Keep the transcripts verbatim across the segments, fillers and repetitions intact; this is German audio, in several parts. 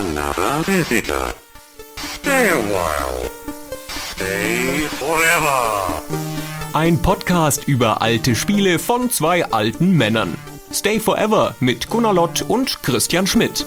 another visitor. Stay a while. Stay forever. Ein Podcast über alte Spiele von zwei alten Männern. Stay Forever mit Gunnar Lott und Christian Schmidt.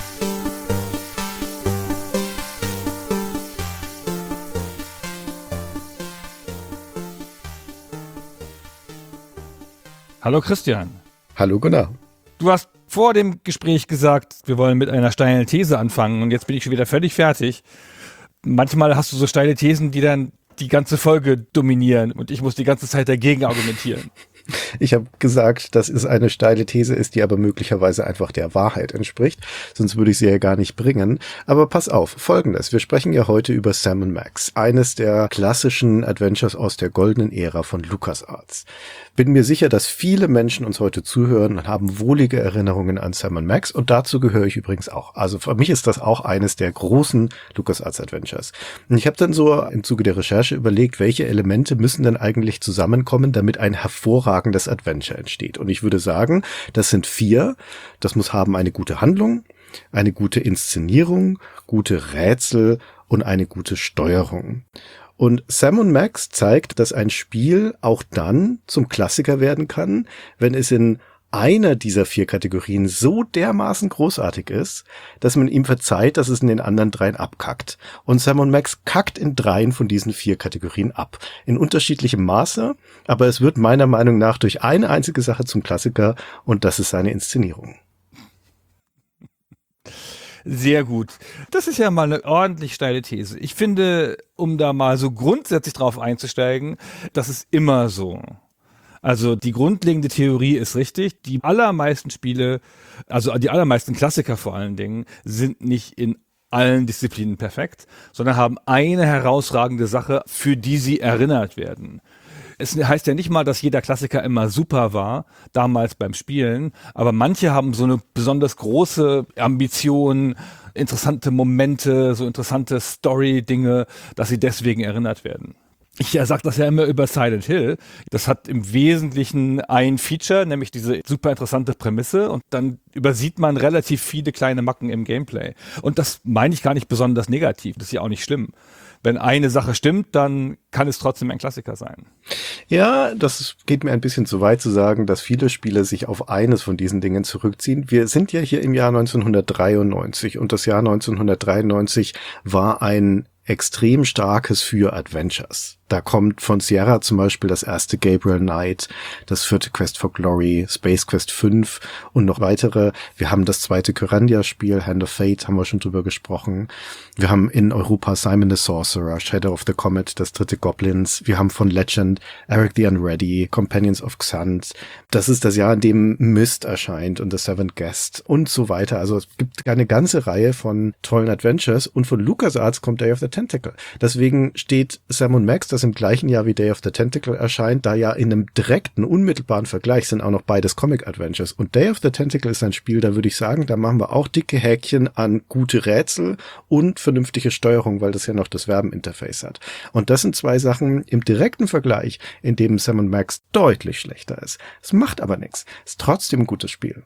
Hallo Christian. Hallo Gunnar. Du hast vor dem Gespräch gesagt, wir wollen mit einer steilen These anfangen und jetzt bin ich schon wieder völlig fertig. Manchmal hast du so steile Thesen, die dann die ganze Folge dominieren und ich muss die ganze Zeit dagegen argumentieren. Ich habe gesagt, dass es eine steile These ist, die aber möglicherweise einfach der Wahrheit entspricht. Sonst würde ich sie ja gar nicht bringen. Aber pass auf, Folgendes. Wir sprechen ja heute über Sam und Max, eines der klassischen Adventures aus der goldenen Ära von LucasArts. Bin mir sicher, dass viele Menschen uns heute zuhören und haben wohlige Erinnerungen an Sam und Max und dazu gehöre ich übrigens auch. Also für mich ist das auch eines der großen LucasArts Adventures. Und ich habe dann so im Zuge der Recherche überlegt, welche Elemente müssen denn eigentlich zusammenkommen, damit ein hervorragendes Adventure entsteht. Und ich würde sagen, das sind vier. Das muss haben eine gute Handlung, eine gute Inszenierung, gute Rätsel und eine gute Steuerung. Und Sam und Max zeigt, dass ein Spiel auch dann zum Klassiker werden kann, wenn es in einer dieser vier Kategorien so dermaßen großartig ist, dass man ihm verzeiht, dass es in den anderen dreien abkackt. Und Sam und Max kackt in dreien von diesen vier Kategorien ab. In unterschiedlichem Maße, aber es wird meiner Meinung nach durch eine einzige Sache zum Klassiker und das ist seine Inszenierung. Sehr gut. Das ist ja mal eine ordentlich steile These. Ich finde, um da mal so grundsätzlich drauf einzusteigen, das ist immer so. Also die grundlegende Theorie ist richtig. Die allermeisten Spiele, also die allermeisten Klassiker vor allen Dingen, sind nicht in allen Disziplinen perfekt, sondern haben eine herausragende Sache, für die sie erinnert werden. Es heißt ja nicht mal, dass jeder Klassiker immer super war, damals beim Spielen, aber manche haben so eine besonders große Ambition, interessante Momente, so interessante Story-Dinge, dass sie deswegen erinnert werden. Ich ja, sag das ja immer über Silent Hill. Das hat im Wesentlichen ein Feature, nämlich diese super interessante Prämisse und dann übersieht man relativ viele kleine Macken im Gameplay. Und das meine ich gar nicht besonders negativ, das ist ja auch nicht schlimm. Wenn eine Sache stimmt, dann kann es trotzdem ein Klassiker sein. Ja, das geht mir ein bisschen zu weit zu sagen, dass viele Spiele sich auf eines von diesen Dingen zurückziehen. Wir sind ja hier im Jahr neunzehnhundertdreiundneunzig und das Jahr neunzehnhundertdreiundneunzig war ein extrem starkes für Adventures. Da kommt von Sierra zum Beispiel das erste Gabriel Knight, das vierte Quest for Glory, Space Quest fünf und noch weitere. Wir haben das zweite Kyrandia-Spiel, Hand of Fate, haben wir schon drüber gesprochen. Wir haben in Europa Simon the Sorcerer, Shadow of the Comet, das dritte Goblins. Wir haben von Legend Eric the Unready, Companions of Xanth. Das ist das Jahr, in dem Myst erscheint und The Seventh Guest und so weiter. Also es gibt eine ganze Reihe von tollen Adventures und von LucasArts kommt Day of the Tentacle. Deswegen steht Sam und Max, das im gleichen Jahr wie Day of the Tentacle erscheint, da ja in einem direkten, unmittelbaren Vergleich sind auch noch beides Comic-Adventures. Und Day of the Tentacle ist ein Spiel, da würde ich sagen, da machen wir auch dicke Häkchen an gute Rätsel und vernünftige Steuerung, weil das ja noch das Verbeninterface hat. Und das sind zwei Sachen im direkten Vergleich, in dem Sam und Max deutlich schlechter ist. Es macht aber nichts. Ist trotzdem ein gutes Spiel.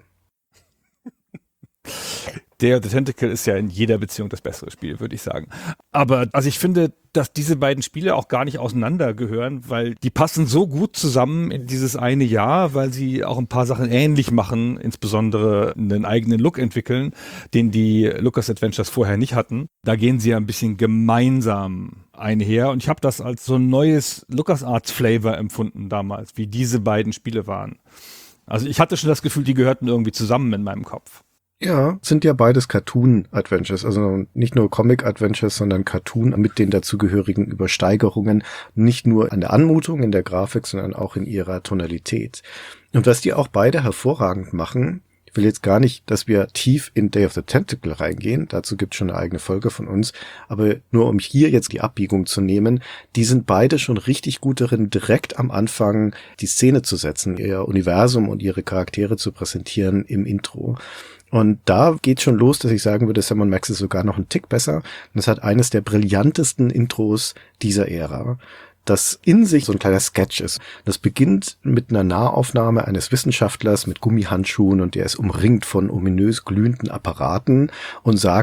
Day of the Tentacle ist ja in jeder Beziehung das bessere Spiel, würde ich sagen. Aber also ich finde, dass diese beiden Spiele auch gar nicht auseinander gehören, weil die passen so gut zusammen in dieses eine Jahr, weil sie auch ein paar Sachen ähnlich machen, insbesondere einen eigenen Look entwickeln, den die Lucas Adventures vorher nicht hatten. Da gehen sie ja ein bisschen gemeinsam einher und ich habe das als so ein neues LucasArts-Flavor empfunden damals, wie diese beiden Spiele waren. Also ich hatte schon das Gefühl, die gehörten irgendwie zusammen in meinem Kopf. Ja, sind ja beides Cartoon-Adventures, also nicht nur Comic-Adventures, sondern Cartoon mit den dazugehörigen Übersteigerungen, nicht nur an der Anmutung, in der Grafik, sondern auch in ihrer Tonalität. Und was die auch beide hervorragend machen, ich will jetzt gar nicht, dass wir tief in Day of the Tentacle reingehen, dazu gibt es schon eine eigene Folge von uns, aber nur um hier jetzt die Abbiegung zu nehmen, die sind beide schon richtig gut darin, direkt am Anfang die Szene zu setzen, ihr Universum und ihre Charaktere zu präsentieren im Intro. Und da geht schon los, dass ich sagen würde, Sam und Max ist sogar noch ein Tick besser. Und es hat eines der brillantesten Intros dieser Ära. das in sich so ein kleiner Sketch ist. Das beginnt mit einer Nahaufnahme eines Wissenschaftlers mit Gummihandschuhen und der ist umringt von ominös glühenden Apparaten und sagt,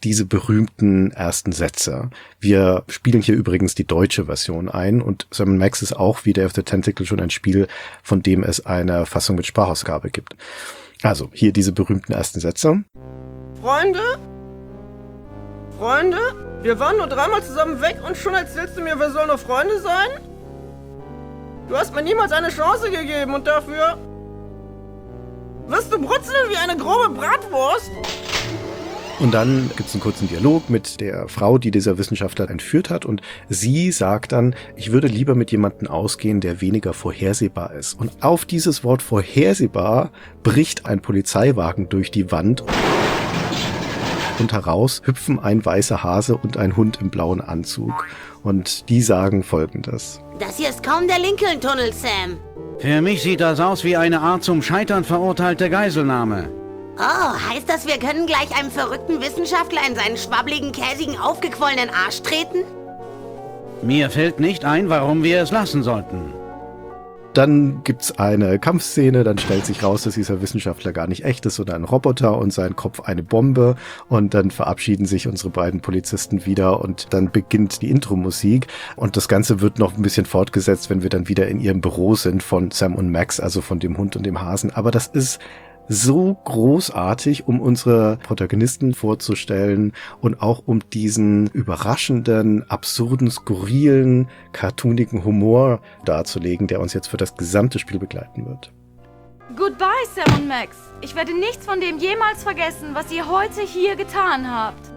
diese berühmten ersten Sätze. Wir spielen hier übrigens die deutsche Version ein und Sam and Max ist auch wie Day of the Tentacle schon ein Spiel, von dem es eine Fassung mit Sprachausgabe gibt. Also, hier diese berühmten ersten Sätze. Freunde? Freunde? Wir waren nur dreimal zusammen weg und schon erzählst du mir, wir sollen nur Freunde sein? Du hast mir niemals eine Chance gegeben und dafür wirst du brutzeln wie eine grobe Bratwurst? Und dann gibt es einen kurzen Dialog mit der Frau, die dieser Wissenschaftler entführt hat und sie sagt dann, ich würde lieber mit jemandem ausgehen, der weniger vorhersehbar ist. Und auf dieses Wort vorhersehbar bricht ein Polizeiwagen durch die Wand und heraus hüpfen ein weißer Hase und ein Hund im blauen Anzug. Und die sagen Folgendes. Das hier ist kaum der Lincoln-Tunnel, Sam. Für mich sieht das aus wie eine Art zum Scheitern verurteilte Geiselnahme. Oh, heißt das, wir können gleich einem verrückten Wissenschaftler in seinen schwabbligen, käsigen, aufgequollenen Arsch treten? Mir fällt nicht ein, warum wir es lassen sollten. Dann gibt's eine Kampfszene, dann stellt sich raus, dass dieser Wissenschaftler gar nicht echt ist, sondern ein Roboter und sein Kopf eine Bombe und dann verabschieden sich unsere beiden Polizisten wieder und dann beginnt die Intro-Musik und das Ganze wird noch ein bisschen fortgesetzt, wenn wir dann wieder in ihrem Büro sind von Sam und Max, also von dem Hund und dem Hasen, aber das ist so großartig, um unsere Protagonisten vorzustellen und auch um diesen überraschenden, absurden, skurrilen, cartoonigen Humor darzulegen, der uns jetzt für das gesamte Spiel begleiten wird. Goodbye, Sam und Max. Ich werde nichts von dem jemals vergessen, was ihr heute hier getan habt.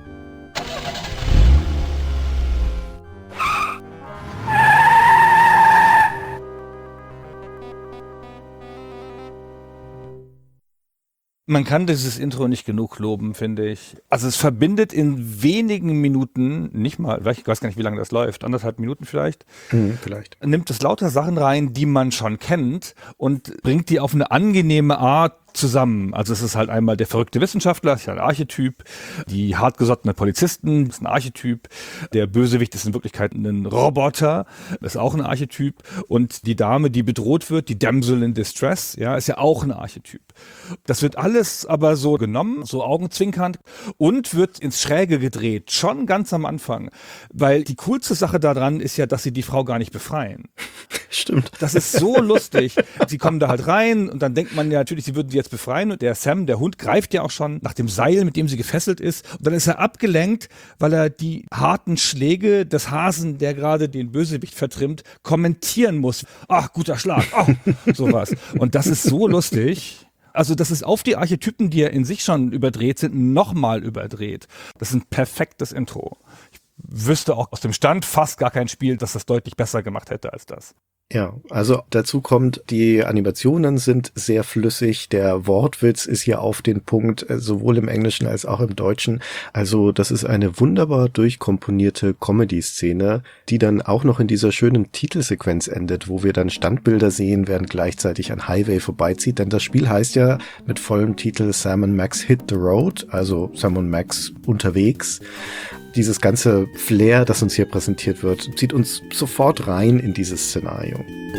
Man kann dieses Intro nicht genug loben, finde ich. Also es verbindet in wenigen Minuten, nicht mal, ich weiß gar nicht, wie lange das läuft, anderthalb Minuten vielleicht, Hm, vielleicht. nimmt es lauter Sachen rein, die man schon kennt und bringt die auf eine angenehme Art zusammen. Also es ist halt einmal der verrückte Wissenschaftler, ist ja ein Archetyp, die hartgesottene Polizisten, ist ein Archetyp, der Bösewicht ist in Wirklichkeit ein Roboter, ist auch ein Archetyp und die Dame, die bedroht wird, die Damsel in Distress, ja, ist ja auch ein Archetyp. Das wird alles aber so genommen, so augenzwinkernd und wird ins Schräge gedreht, schon ganz am Anfang, weil die coolste Sache daran ist ja, dass sie die Frau gar nicht befreien. Stimmt. Das ist so lustig. Sie kommen da halt rein und dann denkt man ja natürlich, sie würden sie jetzt befreien und der Sam, der Hund, greift ja auch schon nach dem Seil, mit dem sie gefesselt ist und dann ist er abgelenkt, weil er die harten Schläge des Hasen, der gerade den Bösewicht vertrimmt, kommentieren muss. Ach, guter Schlag, oh, sowas. Und das ist so lustig. Also das ist auf die Archetypen, die ja in sich schon überdreht sind, nochmal überdreht. Das ist ein perfektes Intro. Ich wüsste auch aus dem Stand fast gar kein Spiel, das das deutlich besser gemacht hätte als das. Ja, also dazu kommt, die Animationen sind sehr flüssig, der Wortwitz ist hier auf den Punkt, sowohl im Englischen als auch im Deutschen. Also das ist eine wunderbar durchkomponierte Comedy-Szene, die dann auch noch in dieser schönen Titelsequenz endet, wo wir dann Standbilder sehen, während gleichzeitig ein Highway vorbeizieht. Denn das Spiel heißt ja mit vollem Titel Sam and Max Hit the Road, also Sam und Max unterwegs. Dieses ganze Flair, das uns hier präsentiert wird, zieht uns sofort rein in dieses Szenario.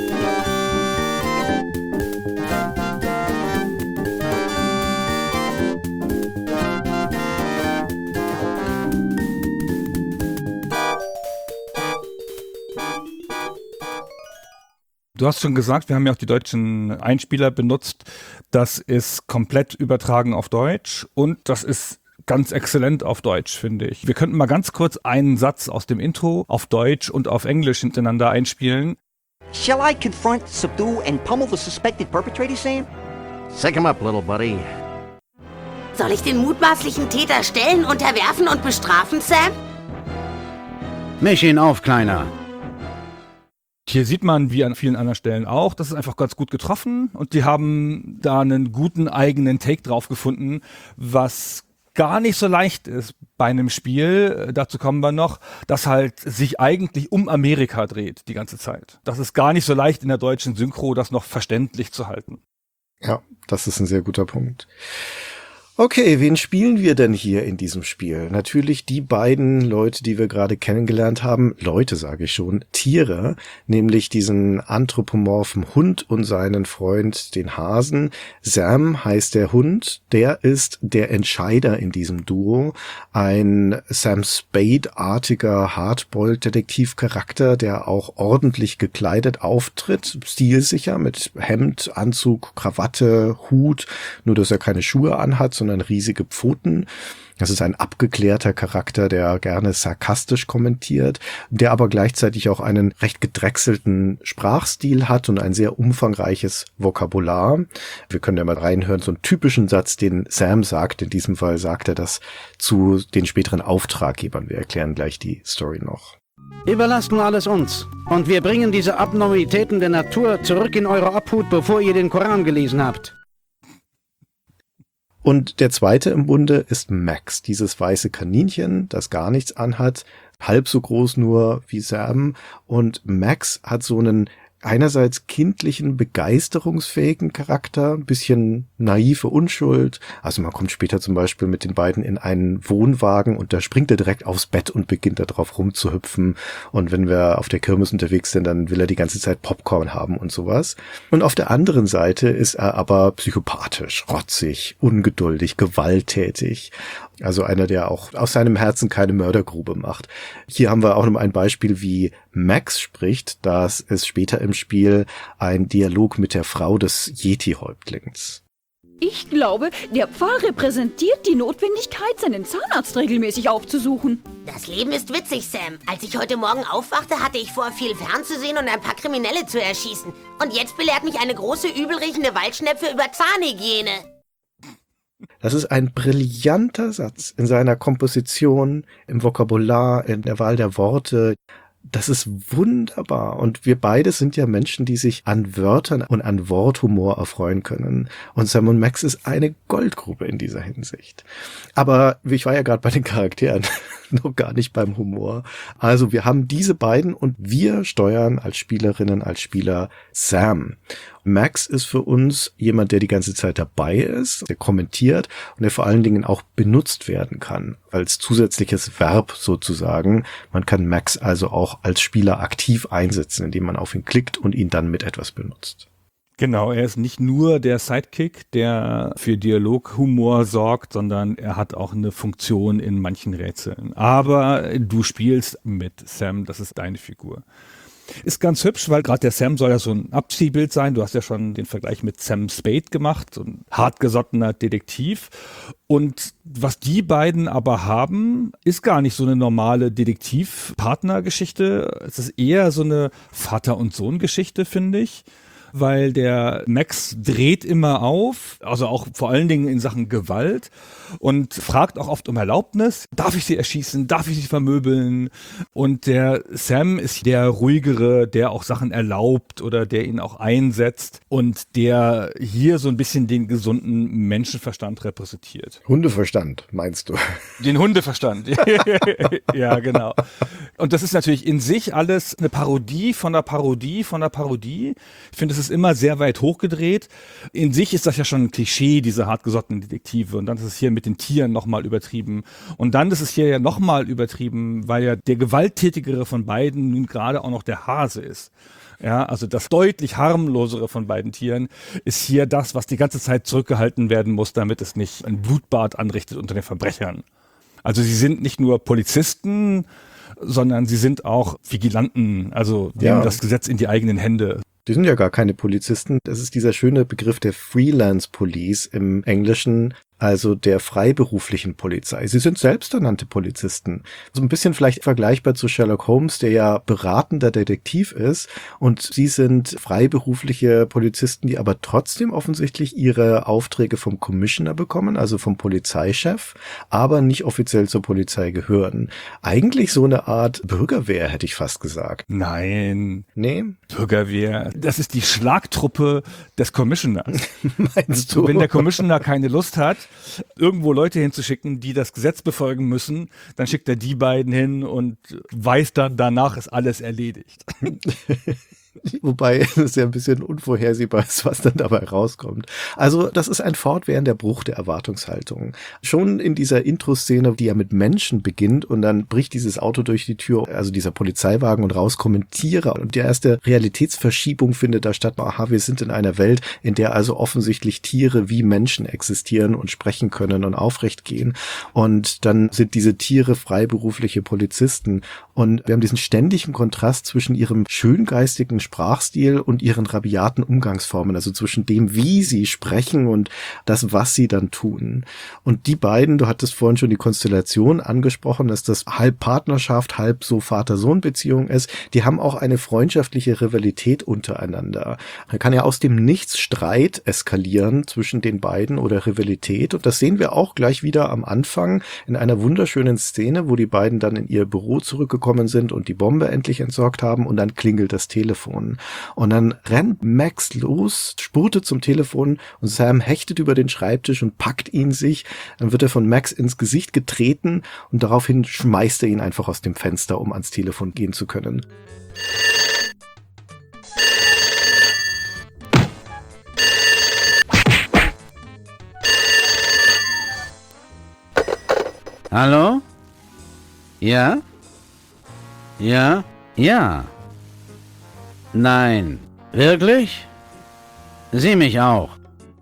Du hast schon gesagt, wir haben ja auch die deutschen Einspieler benutzt. Das ist komplett übertragen auf Deutsch und das ist ganz exzellent auf Deutsch, finde ich. Wir könnten mal ganz kurz einen Satz aus dem Intro auf Deutsch und auf Englisch hintereinander einspielen. Shall I confront, subdue, and pummel the suspected perpetrator, Sam? Sick him up, little buddy. Soll ich den mutmaßlichen Täter stellen, unterwerfen und bestrafen, Sam? Misch ihn auf, Kleiner. Hier sieht man, wie an vielen anderen Stellen auch, das ist einfach ganz gut getroffen und die haben da einen guten eigenen Take drauf gefunden, was gar nicht so leicht ist bei einem Spiel, dazu kommen wir noch, das halt sich eigentlich um Amerika dreht die ganze Zeit. Das ist gar nicht so leicht in der deutschen Synchro, das noch verständlich zu halten. Ja, das ist ein sehr guter Punkt. Okay, wen spielen wir denn hier in diesem Spiel? Natürlich die beiden Leute, die wir gerade kennengelernt haben. Leute, sage ich schon, Tiere, nämlich diesen anthropomorphen Hund und seinen Freund, den Hasen. Sam heißt der Hund, der ist der Entscheider in diesem Duo. Ein Sam Spade-artiger Hardboiled-Detektivcharakter, der auch ordentlich gekleidet auftritt, stilsicher mit Hemd, Anzug, Krawatte, Hut, nur dass er keine Schuhe anhat, sondern riesige Pfoten. Das ist ein abgeklärter Charakter, der gerne sarkastisch kommentiert, der aber gleichzeitig auch einen recht gedrechselten Sprachstil hat und ein sehr umfangreiches Vokabular. Wir können ja mal reinhören, so einen typischen Satz, den Sam sagt. In diesem Fall sagt er das zu den späteren Auftraggebern. Wir erklären gleich die Story noch. Überlasst nur alles uns. Und wir bringen diese Abnormitäten der Natur zurück in eure Obhut, bevor ihr den Koran gelesen habt. Und der zweite im Bunde ist Max, dieses weiße Kaninchen, das gar nichts anhat, halb so groß nur wie Sam. Und Max hat so einen einerseits kindlichen, begeisterungsfähigen Charakter, ein bisschen naive Unschuld. Also man kommt später zum Beispiel mit den beiden in einen Wohnwagen und da springt er direkt aufs Bett und beginnt da drauf rumzuhüpfen. Und wenn wir auf der Kirmes unterwegs sind, dann will er die ganze Zeit Popcorn haben und sowas. Und auf der anderen Seite ist er aber psychopathisch, rotzig, ungeduldig, gewalttätig. Also einer, der auch aus seinem Herzen keine Mördergrube macht. Hier haben wir auch noch ein Beispiel, wie Max spricht. Das ist später im Spiel ein Dialog mit der Frau des Yeti-Häuptlings. Ich glaube, der Pfahl repräsentiert die Notwendigkeit, seinen Zahnarzt regelmäßig aufzusuchen. Das Leben ist witzig, Sam. Als ich heute Morgen aufwachte, hatte ich vor, viel fernzusehen und ein paar Kriminelle zu erschießen. Und jetzt belehrt mich eine große, übelriechende Waldschnepfe über Zahnhygiene. Das ist ein brillanter Satz in seiner Komposition, im Vokabular, in der Wahl der Worte. Das ist wunderbar. Und wir beide sind ja Menschen, die sich an Wörtern und an Worthumor erfreuen können. Und Sam und Max ist eine Goldgrube in dieser Hinsicht. Aber ich war ja gerade bei den Charakteren, noch gar nicht beim Humor. Also wir haben diese beiden und wir steuern als Spielerinnen, als Spieler Sam. Max ist für uns jemand, der die ganze Zeit dabei ist, der kommentiert und der vor allen Dingen auch benutzt werden kann, als zusätzliches Verb sozusagen. Man kann Max also auch als Spieler aktiv einsetzen, indem man auf ihn klickt und ihn dann mit etwas benutzt. Genau, er ist nicht nur der Sidekick, der für Dialoghumor sorgt, sondern er hat auch eine Funktion in manchen Rätseln. Aber du spielst mit Sam, das ist deine Figur. Ist ganz hübsch, weil gerade der Sam soll ja so ein Abziehbild sein. Du hast ja schon den Vergleich mit Sam Spade gemacht, so ein hartgesottener Detektiv. Und was die beiden aber haben, ist gar nicht so eine normale Detektiv-Partner-Geschichte. Es ist eher so eine Vater- und Sohn-Geschichte, finde ich. Weil der Max dreht immer auf, also auch vor allen Dingen in Sachen Gewalt und fragt auch oft um Erlaubnis. Darf ich sie erschießen? Darf ich sie vermöbeln? Und der Sam ist der ruhigere, der auch Sachen erlaubt oder der ihn auch einsetzt und der hier so ein bisschen den gesunden Menschenverstand repräsentiert. Hundeverstand, meinst du? Den Hundeverstand. Ja, genau. Und das ist natürlich in sich alles eine Parodie von der Parodie von der Parodie. Ich finde, es ist immer sehr weit hochgedreht. In sich ist das ja schon ein Klischee, diese hartgesottenen Detektive. Und dann ist es hier mit den Tieren nochmal übertrieben. Und dann ist es hier ja nochmal übertrieben, weil ja der gewalttätigere von beiden nun gerade auch noch der Hase ist. Ja, also das deutlich harmlosere von beiden Tieren ist hier das, was die ganze Zeit zurückgehalten werden muss, damit es nicht ein Blutbad anrichtet unter den Verbrechern. Also sie sind nicht nur Polizisten, sondern sie sind auch Vigilanten, also nehmen ja das Gesetz in die eigenen Hände. Die sind ja gar keine Polizisten. Das ist dieser schöne Begriff der Freelance Police im Englischen, also der freiberuflichen Polizei. Sie sind selbsternannte Polizisten. So ein bisschen vielleicht vergleichbar zu Sherlock Holmes, der ja beratender Detektiv ist. Und sie sind freiberufliche Polizisten, die aber trotzdem offensichtlich ihre Aufträge vom Commissioner bekommen, also vom Polizeichef, aber nicht offiziell zur Polizei gehören. Eigentlich so eine Art Bürgerwehr, hätte ich fast gesagt. Nein. Nee? Bürgerwehr. Das ist die Schlagtruppe des Commissioners. Meinst du? Wenn der Commissioner keine Lust hat, irgendwo Leute hinzuschicken, die das Gesetz befolgen müssen, dann schickt er die beiden hin und weiß dann, danach ist alles erledigt. Wobei es ja ein bisschen unvorhersehbar ist, was dann dabei rauskommt. Also das ist ein fortwährender Bruch der Erwartungshaltung. Schon in dieser Intro-Szene, die ja mit Menschen beginnt und dann bricht dieses Auto durch die Tür, also dieser Polizeiwagen und raus kommen Tiere. Und die erste Realitätsverschiebung findet da statt. Aha, wir sind in einer Welt, in der also offensichtlich Tiere wie Menschen existieren und sprechen können und aufrecht gehen. Und dann sind diese Tiere freiberufliche Polizisten. Und wir haben diesen ständigen Kontrast zwischen ihrem schöngeistigen Sprachstil und ihren rabiaten Umgangsformen, also zwischen dem, wie sie sprechen und das, was sie dann tun. Und die beiden, du hattest vorhin schon die Konstellation angesprochen, dass das halb Partnerschaft, halb so Vater-Sohn-Beziehung ist, die haben auch eine freundschaftliche Rivalität untereinander. Da kann ja aus dem Nichts Streit eskalieren zwischen den beiden oder Rivalität, und das sehen wir auch gleich wieder am Anfang in einer wunderschönen Szene, wo die beiden dann in ihr Büro zurückgekommen sind und die Bombe endlich entsorgt haben, und dann klingelt das Telefon. Und dann rennt Max los, spurtet zum Telefon, und Sam hechtet über den Schreibtisch und packt ihn sich. Dann wird er von Max ins Gesicht getreten und daraufhin schmeißt er ihn einfach aus dem Fenster, um ans Telefon gehen zu können. Hallo? Ja? Ja? Ja. Nein. Wirklich? Sieh mich auch.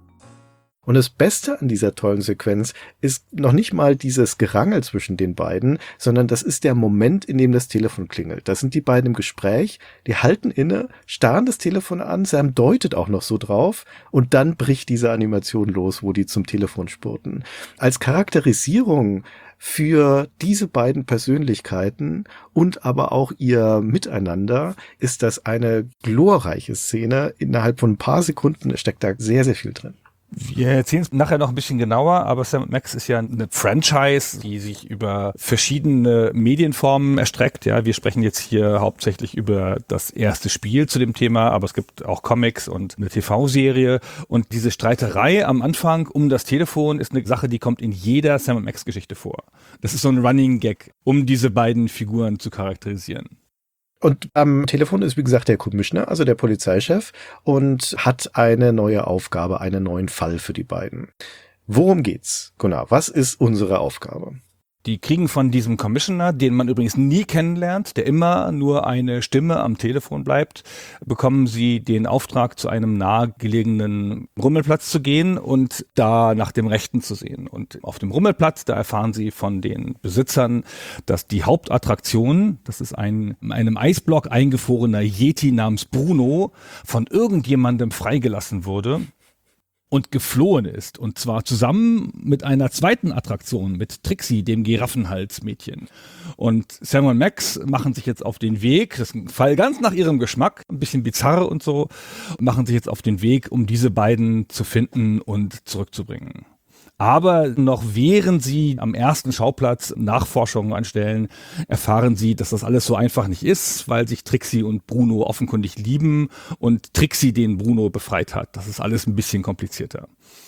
Und das Beste an dieser tollen Sequenz ist noch nicht mal dieses Gerangel zwischen den beiden, sondern das ist der Moment, in dem das Telefon klingelt. Da sind die beiden im Gespräch, die halten inne, starren das Telefon an, Sam deutet auch noch so drauf, und dann bricht diese Animation los, wo die zum Telefon spurten. Als Charakterisierung für diese beiden Persönlichkeiten und aber auch ihr Miteinander ist das eine glorreiche Szene. Innerhalb von ein paar Sekunden steckt da sehr, sehr viel drin. Wir erzählen es nachher noch ein bisschen genauer, aber Sam und Max ist ja eine Franchise, die sich über verschiedene Medienformen erstreckt. Ja, wir sprechen jetzt hier hauptsächlich über das erste Spiel zu dem Thema, aber es gibt auch Comics und eine T V-Serie. Und diese Streiterei am Anfang um das Telefon ist eine Sache, die kommt in jeder Sam und Max-Geschichte vor. Das ist so ein Running Gag, um diese beiden Figuren zu charakterisieren. Und am Telefon ist, wie gesagt, der Commissioner, also der Polizeichef, und hat eine neue Aufgabe, einen neuen Fall für die beiden. Worum geht's, Gunnar? Was ist unsere Aufgabe? Die kriegen von diesem Commissioner, den man übrigens nie kennenlernt, der immer nur eine Stimme am Telefon bleibt, bekommen sie den Auftrag, zu einem nahegelegenen Rummelplatz zu gehen und da nach dem Rechten zu sehen. Und auf dem Rummelplatz, da erfahren sie von den Besitzern, dass die Hauptattraktion, das ist ein in einem Eisblock eingefrorener Yeti namens Bruno, von irgendjemandem freigelassen wurde und geflohen ist. Und zwar zusammen mit einer zweiten Attraktion, mit Trixie, dem Giraffenhalsmädchen. Und Sam und Max machen sich jetzt auf den Weg, das ist ein Fall ganz nach ihrem Geschmack, ein bisschen bizarr und so, machen sich jetzt auf den Weg, um diese beiden zu finden und zurückzubringen. Aber noch während sie am ersten Schauplatz Nachforschungen anstellen, erfahren sie, dass das alles so einfach nicht ist, weil sich Trixie und Bruno offenkundig lieben und Trixie den Bruno befreit hat. Das ist alles ein bisschen komplizierter.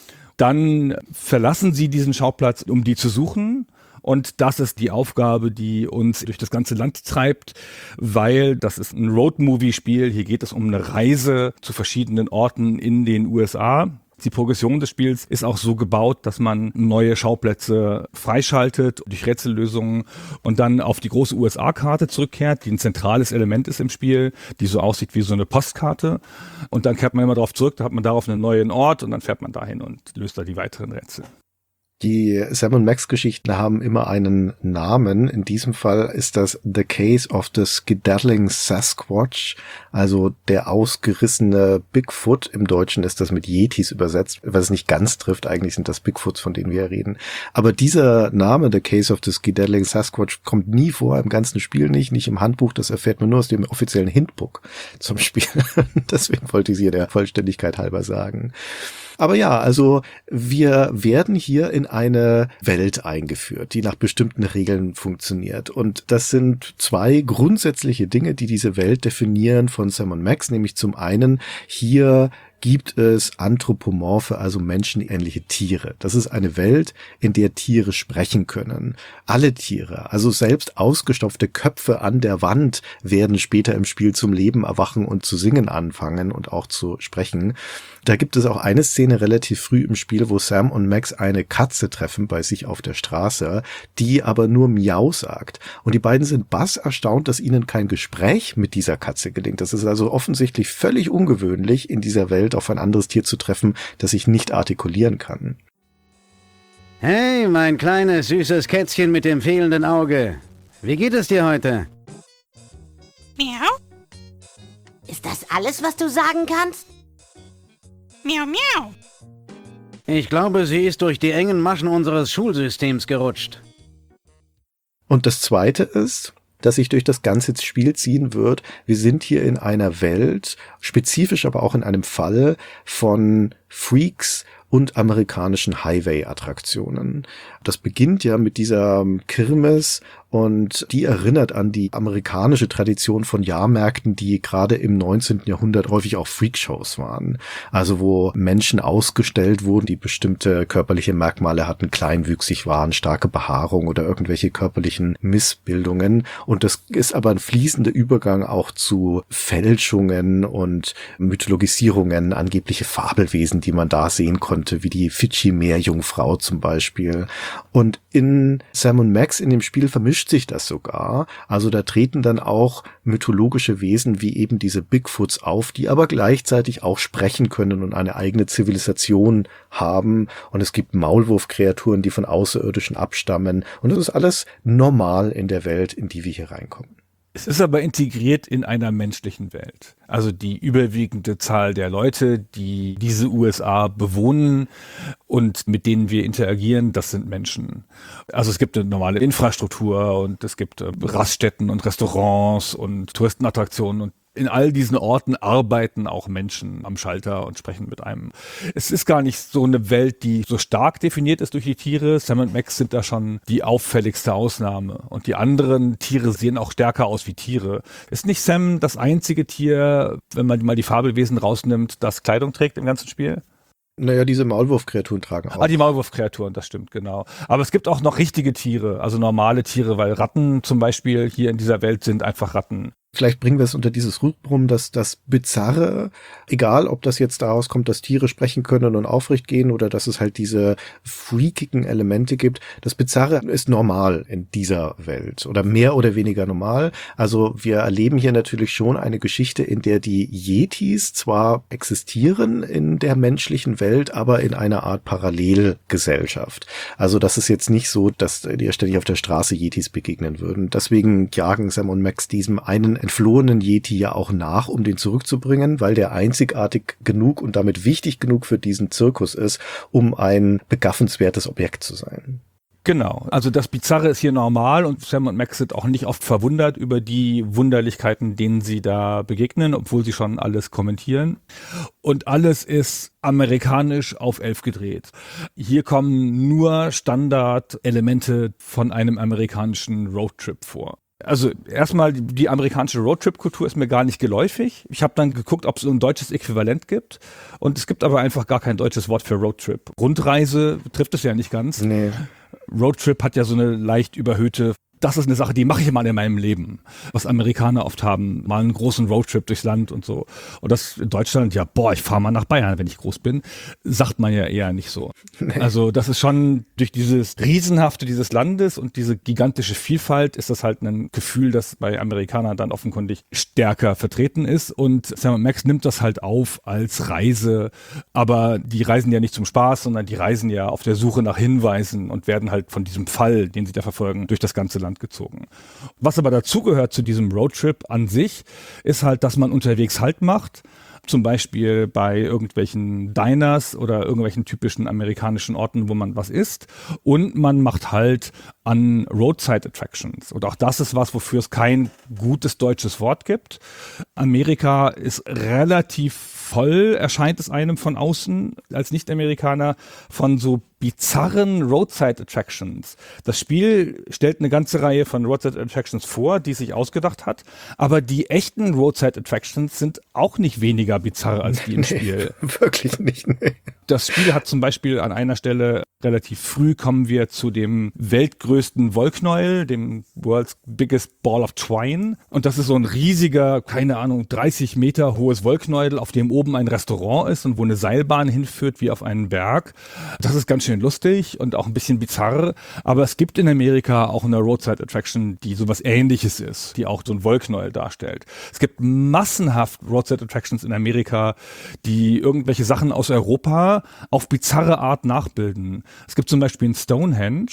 Dann verlassen sie diesen Schauplatz, um die zu suchen. Und das ist die Aufgabe, die uns durch das ganze Land treibt, weil das ist ein Roadmovie-Spiel. Hier geht es um eine Reise zu verschiedenen Orten in den U S A. Die Progression des Spiels ist auch so gebaut, dass man neue Schauplätze freischaltet durch Rätsellösungen und dann auf die große U S A-Karte zurückkehrt, die ein zentrales Element ist im Spiel, die so aussieht wie so eine Postkarte. Und dann kehrt man immer darauf zurück, da hat man darauf einen neuen Ort und dann fährt man dahin und löst da die weiteren Rätsel. Die Sam und Max Geschichten haben immer einen Namen. In diesem Fall ist das The Case of the Skedaddling Sasquatch, also der ausgerissene Bigfoot. Im Deutschen ist das mit Yetis übersetzt, was es nicht ganz trifft. Eigentlich sind das Bigfoots, von denen wir reden. Aber dieser Name, The Case of the Skedaddling Sasquatch, kommt nie vor, im ganzen Spiel nicht, nicht im Handbuch. Das erfährt man nur aus dem offiziellen Hintbook zum Spiel. Deswegen wollte ich es hier der Vollständigkeit halber sagen. Aber ja, also wir werden hier in eine Welt eingeführt, die nach bestimmten Regeln funktioniert. Und das sind zwei grundsätzliche Dinge, die diese Welt definieren von Sam und Max. Nämlich zum einen, hier gibt es anthropomorphe, also menschenähnliche Tiere. Das ist eine Welt, in der Tiere sprechen können. Alle Tiere, also selbst ausgestopfte Köpfe an der Wand, werden später im Spiel zum Leben erwachen und zu singen anfangen und auch zu sprechen. Da gibt es auch eine Szene relativ früh im Spiel, wo Sam und Max eine Katze treffen bei sich auf der Straße, die aber nur Miau sagt. Und die beiden sind bass erstaunt, dass ihnen kein Gespräch mit dieser Katze gelingt. Das ist also offensichtlich völlig ungewöhnlich, in dieser Welt auf ein anderes Tier zu treffen, das sich nicht artikulieren kann. Hey, mein kleines, süßes Kätzchen mit dem fehlenden Auge. Wie geht es dir heute? Miau? Ist das alles, was du sagen kannst? Miau, miau. Ich glaube, sie ist durch die engen Maschen unseres Schulsystems gerutscht. Und das Zweite ist, dass sich durch das ganze Spiel ziehen wird, wir sind hier in einer Welt, spezifisch aber auch in einem Fall von Freaks und amerikanischen Highway-Attraktionen. Das beginnt ja mit dieser Kirmes und die erinnert an die amerikanische Tradition von Jahrmärkten, die gerade im neunzehnten Jahrhundert häufig auch Freakshows waren. Also wo Menschen ausgestellt wurden, die bestimmte körperliche Merkmale hatten, kleinwüchsig waren, starke Behaarung oder irgendwelche körperlichen Missbildungen. Und das ist aber ein fließender Übergang auch zu Fälschungen und Mythologisierungen, angebliche Fabelwesen, die man da sehen konnte, wie die Fidschi-Meerjungfrau zum Beispiel. Und in Sam und Max in dem Spiel vermischt sich das sogar. Also da treten dann auch mythologische Wesen wie eben diese Bigfoots auf, die aber gleichzeitig auch sprechen können und eine eigene Zivilisation haben. Und es gibt Maulwurfkreaturen, die von Außerirdischen abstammen. Und das ist alles normal in der Welt, in die wir hier reinkommen. Es ist aber integriert in einer menschlichen Welt. Also die überwiegende Zahl der Leute, die diese U S A bewohnen und mit denen wir interagieren, das sind Menschen. Also es gibt eine normale Infrastruktur und es gibt Raststätten und Restaurants und Touristenattraktionen und in all diesen Orten arbeiten auch Menschen am Schalter und sprechen mit einem. Es ist gar nicht so eine Welt, die so stark definiert ist durch die Tiere. Sam und Max sind da schon die auffälligste Ausnahme. Und die anderen Tiere sehen auch stärker aus wie Tiere. Ist nicht Sam das einzige Tier, wenn man mal die Fabelwesen rausnimmt, das Kleidung trägt im ganzen Spiel? Naja, diese Maulwurfkreaturen tragen auch. Ah, die Maulwurfkreaturen, das stimmt, genau. Aber es gibt auch noch richtige Tiere, also normale Tiere, weil Ratten zum Beispiel hier in dieser Welt sind einfach Ratten. Vielleicht bringen wir es unter dieses Rückbrumm, dass das Bizarre, egal ob das jetzt daraus kommt, dass Tiere sprechen können und aufrecht gehen oder dass es halt diese freakigen Elemente gibt, das Bizarre ist normal in dieser Welt oder mehr oder weniger normal. Also wir erleben hier natürlich schon eine Geschichte, in der die Yetis zwar existieren in der menschlichen Welt, aber in einer Art Parallelgesellschaft. Also das ist jetzt nicht so, dass dir ständig auf der Straße Yetis begegnen würden. Deswegen jagen Sam und Max diesem einen entflohenen Yeti ja auch nach, um den zurückzubringen, weil der einzigartig genug und damit wichtig genug für diesen Zirkus ist, um ein begaffenswertes Objekt zu sein. Genau, also das Bizarre ist hier normal und Sam und Max sind auch nicht oft verwundert über die Wunderlichkeiten, denen sie da begegnen, obwohl sie schon alles kommentieren. Und alles ist amerikanisch auf elf gedreht. Hier kommen nur Standardelemente von einem amerikanischen Roadtrip vor. Also erstmal, die amerikanische Roadtrip-Kultur ist mir gar nicht geläufig. Ich habe dann geguckt, ob es ein deutsches Äquivalent gibt. Und es gibt aber einfach gar kein deutsches Wort für Roadtrip. Rundreise trifft es ja nicht ganz. Nee. Roadtrip hat ja so eine leicht überhöhte, das ist eine Sache, die mache ich mal in meinem Leben. Was Amerikaner oft haben, mal einen großen Roadtrip durchs Land und so. Und das in Deutschland, ja, boah, ich fahre mal nach Bayern, wenn ich groß bin, sagt man ja eher nicht so. Nee. Also das ist schon durch dieses Riesenhafte dieses Landes und diese gigantische Vielfalt ist das halt ein Gefühl, das bei Amerikanern dann offenkundig stärker vertreten ist. Und Sam und Max nimmt das halt auf als Reise, aber die reisen ja nicht zum Spaß, sondern die reisen ja auf der Suche nach Hinweisen und werden halt von diesem Fall, den sie da verfolgen, durch das ganze Land gezogen. Was aber dazugehört zu diesem Roadtrip an sich, ist halt, dass man unterwegs Halt macht, zum Beispiel bei irgendwelchen Diners oder irgendwelchen typischen amerikanischen Orten, wo man was isst, und man macht Halt an Roadside Attractions. Und auch das ist was, wofür es kein gutes deutsches Wort gibt. Amerika ist relativ voll, erscheint es einem von außen als Nicht-Amerikaner, von so bizarren Roadside Attractions. Das Spiel stellt eine ganze Reihe von Roadside Attractions vor, die sich ausgedacht hat, aber die echten Roadside Attractions sind auch nicht weniger bizarr als die im nee, Spiel. Wirklich nicht, nee. Das Spiel hat zum Beispiel an einer Stelle, relativ früh kommen wir zu dem weltgrößten Wollknäuel, dem World's Biggest Ball of Twine. Und das ist so ein riesiger, keine Ahnung, dreißig Meter hohes Wollknäuel, auf dem oben ein Restaurant ist und wo eine Seilbahn hinführt wie auf einen Berg. Das ist ganz schön lustig und auch ein bisschen bizarr. Aber es gibt in Amerika auch eine Roadside Attraction, die sowas Ähnliches ist, die auch so ein Wollknäuel darstellt. Es gibt massenhaft Roadside Attractions in Amerika, die irgendwelche Sachen aus Europa auf bizarre Art nachbilden. Es gibt zum Beispiel ein Stonehenge,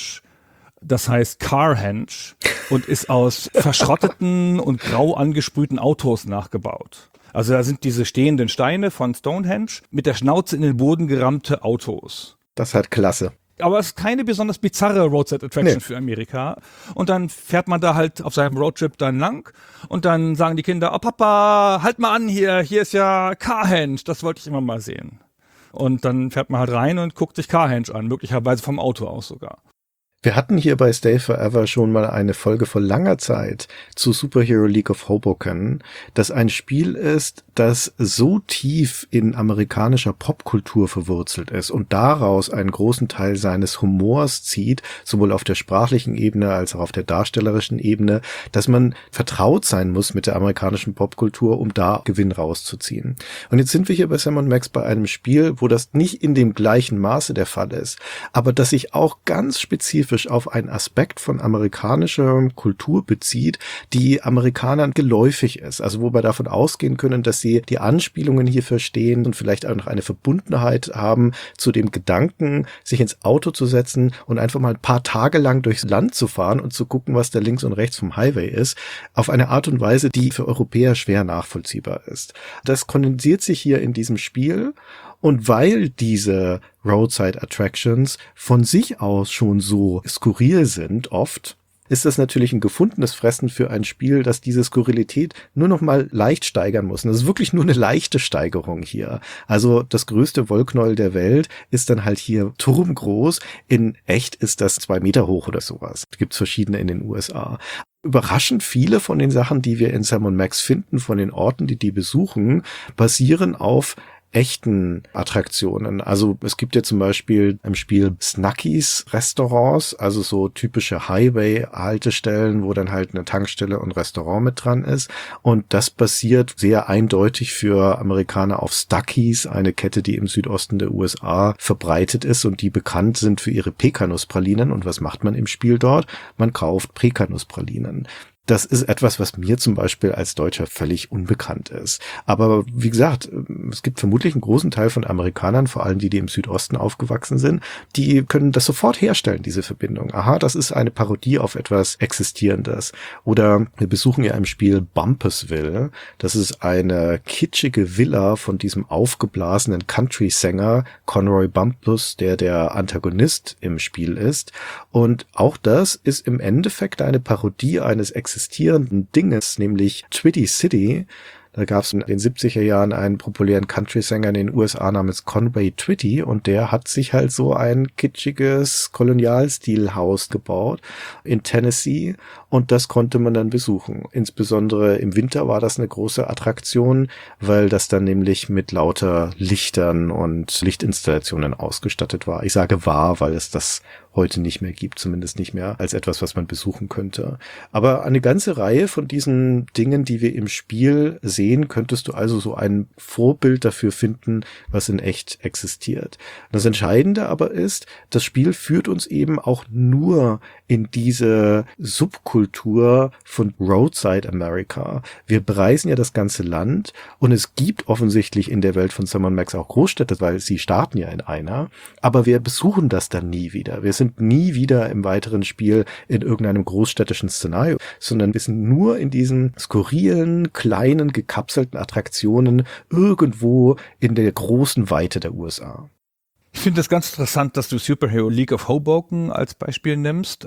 das heißt Carhenge und ist aus verschrotteten und grau angesprühten Autos nachgebaut. Also da sind diese stehenden Steine von Stonehenge mit der Schnauze in den Boden gerammte Autos. Das hat klasse. Aber es ist keine besonders bizarre Roadside Attraction nee. für Amerika. Und dann fährt man da halt auf seinem Roadtrip dann lang und dann sagen die Kinder, oh Papa, halt mal an hier, hier ist ja Carhenge, das wollte ich immer mal sehen. Und dann fährt man halt rein und guckt sich Carhenge an, möglicherweise vom Auto aus sogar. Wir hatten hier bei Stay Forever schon mal eine Folge vor langer Zeit zu Superhero League of Hoboken, das ein Spiel ist, das so tief in amerikanischer Popkultur verwurzelt ist und daraus einen großen Teil seines Humors zieht, sowohl auf der sprachlichen Ebene als auch auf der darstellerischen Ebene, dass man vertraut sein muss mit der amerikanischen Popkultur, um da Gewinn rauszuziehen. Und jetzt sind wir hier bei Sam und Max bei einem Spiel, wo das nicht in dem gleichen Maße der Fall ist, aber das sich auch ganz spezifisch auf einen Aspekt von amerikanischer Kultur bezieht, die Amerikanern geläufig ist. Also wo wir davon ausgehen können, dass sie die Anspielungen hier verstehen und vielleicht auch noch eine Verbundenheit haben zu dem Gedanken, sich ins Auto zu setzen und einfach mal ein paar Tage lang durchs Land zu fahren und zu gucken, was da links und rechts vom Highway ist, auf eine Art und Weise, die für Europäer schwer nachvollziehbar ist. Das kondensiert sich hier in diesem Spiel. Und weil diese Roadside Attractions von sich aus schon so skurril sind oft, ist das natürlich ein gefundenes Fressen für ein Spiel, das diese Skurrilität nur noch mal leicht steigern muss. Und das ist wirklich nur eine leichte Steigerung hier. Also das größte Wollknäuel der Welt ist dann halt hier turmgroß. In echt ist das zwei Meter hoch oder sowas. Es gibt verschiedene in den U S A. Überraschend viele von den Sachen, die wir in Sam und Max finden, von den Orten, die die besuchen, basieren auf echten Attraktionen. Also es gibt ja zum Beispiel im Spiel Snackies Restaurants, also so typische Highway-Haltestellen, wo dann halt eine Tankstelle und Restaurant mit dran ist. Und das basiert sehr eindeutig für Amerikaner auf Stuckies, eine Kette, die im Südosten der U S A verbreitet ist und die bekannt sind für ihre Pekanusspralinen. Und was macht man im Spiel dort? Man kauft Pekanusspralinen. Das ist etwas, was mir zum Beispiel als Deutscher völlig unbekannt ist. Aber wie gesagt, es gibt vermutlich einen großen Teil von Amerikanern, vor allem die, die im Südosten aufgewachsen sind, die können das sofort herstellen, diese Verbindung. Aha, das ist eine Parodie auf etwas Existierendes. Oder wir besuchen ja im Spiel Bumpusville. Das ist eine kitschige Villa von diesem aufgeblasenen Country-Sänger Conroy Bumpus, der der Antagonist im Spiel ist. Und auch das ist im Endeffekt eine Parodie eines existierenden Dinges, nämlich Twitty City. Da gab es in den siebziger Jahren einen populären Country-Sänger in den U S A namens Conway Twitty und der hat sich halt so ein kitschiges Kolonialstil-Haus gebaut in Tennessee und das konnte man dann besuchen. Insbesondere im Winter war das eine große Attraktion, weil das dann nämlich mit lauter Lichtern und Lichtinstallationen ausgestattet war. Ich sage war, weil es das heute nicht mehr gibt, zumindest nicht mehr als etwas, was man besuchen könnte. Aber eine ganze Reihe von diesen Dingen, die wir im Spiel sehen, könntest du also so ein Vorbild dafür finden, was in echt existiert. Das Entscheidende aber ist, das Spiel führt uns eben auch nur in diese Subkultur von Roadside America. Wir bereisen ja das ganze Land und es gibt offensichtlich in der Welt von Sam und Max auch Großstädte, weil sie starten ja in einer, aber wir besuchen das dann nie wieder. Wir sind nie wieder im weiteren Spiel in irgendeinem großstädtischen Szenario, sondern wir sind nur in diesen skurrilen, kleinen, gekapselten Attraktionen irgendwo in der großen Weite der U S A. Ich finde es ganz interessant, dass du Superhero League of Hoboken als Beispiel nimmst.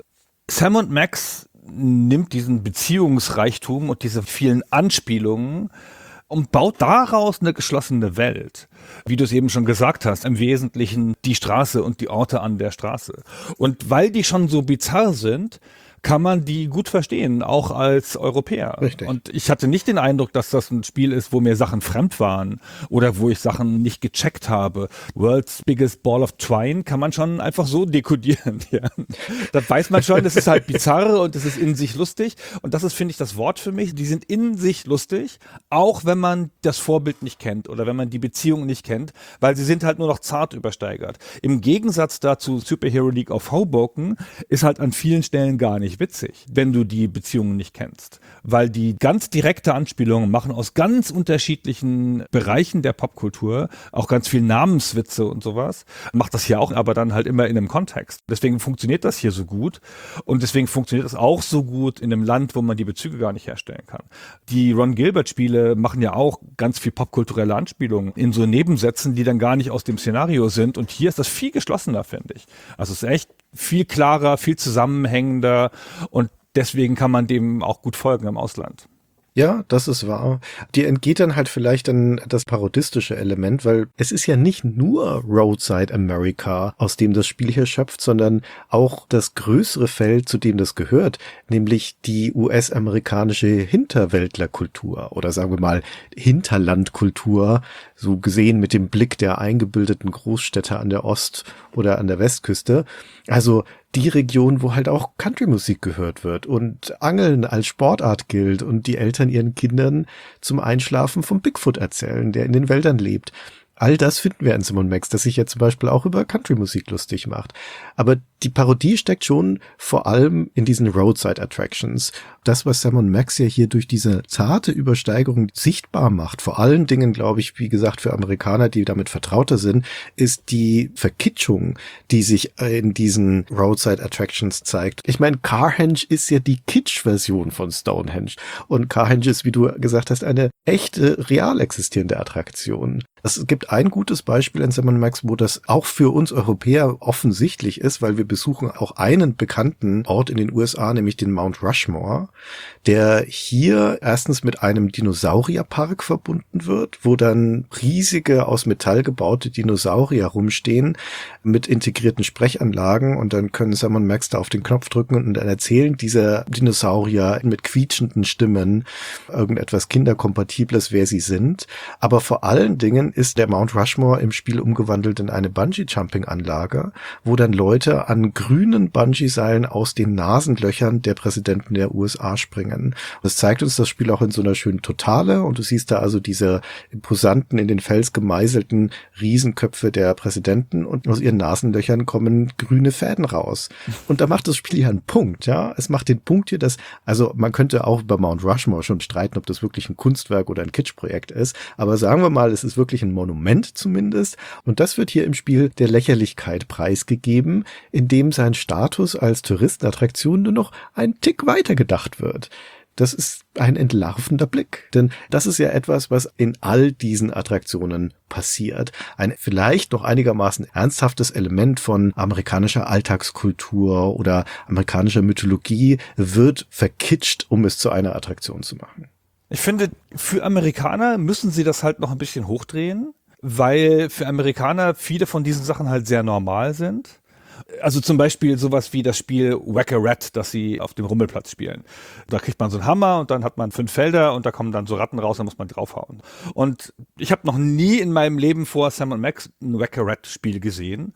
Sam und Max nimmt diesen Beziehungsreichtum und diese vielen Anspielungen und baut daraus eine geschlossene Welt. Wie du es eben schon gesagt hast, im Wesentlichen die Straße und die Orte an der Straße. Und weil die schon so bizarr sind, kann man die gut verstehen, auch als Europäer. Richtig. Und ich hatte nicht den Eindruck, dass das ein Spiel ist, wo mir Sachen fremd waren oder wo ich Sachen nicht gecheckt habe. World's Biggest Ball of Twine kann man schon einfach so dekodieren. Ja. Da weiß man schon, es ist halt bizarr und es ist in sich lustig. Und das ist, finde ich, das Wort für mich. Die sind in sich lustig, auch wenn man das Vorbild nicht kennt oder wenn man die Beziehung nicht kennt, weil sie sind halt nur noch zart übersteigert. Im Gegensatz dazu Superhero League of Hoboken ist halt an vielen Stellen gar nicht witzig, wenn du die Beziehungen nicht kennst, weil die ganz direkte Anspielungen machen aus ganz unterschiedlichen Bereichen der Popkultur, auch ganz viel Namenswitze und sowas, macht das hier auch, aber dann halt immer in einem Kontext. Deswegen funktioniert das hier so gut und deswegen funktioniert das auch so gut in einem Land, wo man die Bezüge gar nicht herstellen kann. Die Ron Gilbert-Spiele machen ja auch ganz viel popkulturelle Anspielungen in so Nebensätzen, die dann gar nicht aus dem Szenario sind und hier ist das viel geschlossener, finde ich. Also es ist echt viel klarer, viel zusammenhängender und deswegen kann man dem auch gut folgen im Ausland. Ja, das ist wahr. Dir entgeht dann halt vielleicht dann das parodistische Element, weil es ist ja nicht nur Roadside America, aus dem das Spiel hier schöpft, sondern auch das größere Feld, zu dem das gehört, nämlich die U S-amerikanische Hinterwäldlerkultur oder sagen wir mal Hinterlandkultur, so gesehen mit dem Blick der eingebildeten Großstädter an der Ost- oder an der Westküste. Also die Region, wo halt auch Country-Musik gehört wird und Angeln als Sportart gilt und die Eltern ihren Kindern zum Einschlafen vom Bigfoot erzählen, der in den Wäldern lebt. All das finden wir in Sam und Max, das sich ja zum Beispiel auch über Country-Musik lustig macht. Aber die Parodie steckt schon vor allem in diesen Roadside Attractions. Das, was Sam und Max ja hier durch diese zarte Übersteigerung sichtbar macht, vor allen Dingen, glaube ich, wie gesagt, für Amerikaner, die damit vertrauter sind, ist die Verkitschung, die sich in diesen Roadside Attractions zeigt. Ich meine, Carhenge ist ja die Kitsch-Version von Stonehenge. Und Carhenge ist, wie du gesagt hast, eine echte, real existierende Attraktion. Es gibt ein gutes Beispiel in Sam und Max, wo das auch für uns Europäer offensichtlich ist, weil wir besuchen auch einen bekannten Ort in den U S A, nämlich den Mount Rushmore, der hier erstens mit einem Dinosaurierpark verbunden wird, wo dann riesige aus Metall gebaute Dinosaurier rumstehen mit integrierten Sprechanlagen und dann können Sam und Max da auf den Knopf drücken und dann erzählen diese Dinosaurier mit quietschenden Stimmen irgendetwas Kinderkompatibles, wer sie sind. Aber vor allen Dingen ist der Mount Rushmore im Spiel umgewandelt in eine Bungee-Jumping-Anlage, wo dann Leute an grünen Bungee-Seilen aus den Nasenlöchern der Präsidenten der U S A springen. Das zeigt uns das Spiel auch in so einer schönen Totale und du siehst da also diese imposanten, in den Fels gemeißelten Riesenköpfe der Präsidenten und aus ihren Nasenlöchern kommen grüne Fäden raus. Und da macht das Spiel hier einen Punkt, ja. Es macht den Punkt hier, dass, also man könnte auch über Mount Rushmore schon streiten, ob das wirklich ein Kunstwerk oder ein Kitschprojekt ist, aber sagen wir mal, es ist wirklich ein Monument zumindest und das wird hier im Spiel der Lächerlichkeit preisgegeben, indem sein Status als Touristenattraktion nur noch ein Tick weiter gedacht wird. Das ist ein entlarvender Blick, denn das ist ja etwas, was in all diesen Attraktionen passiert. Ein vielleicht noch einigermaßen ernsthaftes Element von amerikanischer Alltagskultur oder amerikanischer Mythologie wird verkitscht, um es zu einer Attraktion zu machen. Ich finde, für Amerikaner müssen sie das halt noch ein bisschen hochdrehen, weil für Amerikaner viele von diesen Sachen halt sehr normal sind. Also zum Beispiel sowas wie das Spiel Whack-A-Rat, das sie auf dem Rummelplatz spielen. Da kriegt man so einen Hammer und dann hat man fünf Felder und da kommen dann so Ratten raus, da muss man draufhauen. Und ich habe noch nie in meinem Leben vor Sam und Max ein Whack-A-Rat-Spiel gesehen.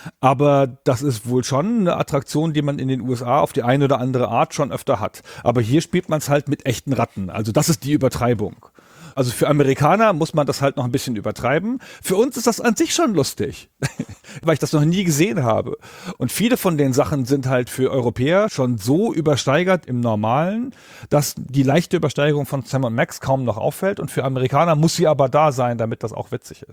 Aber das ist wohl schon eine Attraktion, die man in den U S A auf die eine oder andere Art schon öfter hat. Aber hier spielt man es halt mit echten Ratten. Also das ist die Übertreibung. Also für Amerikaner muss man das halt noch ein bisschen übertreiben. Für uns ist das an sich schon lustig, weil ich das noch nie gesehen habe. Und viele von den Sachen sind halt für Europäer schon so übersteigert im Normalen, dass die leichte Übersteigerung von Sam und Max kaum noch auffällt. Und für Amerikaner muss sie aber da sein, damit das auch witzig ist.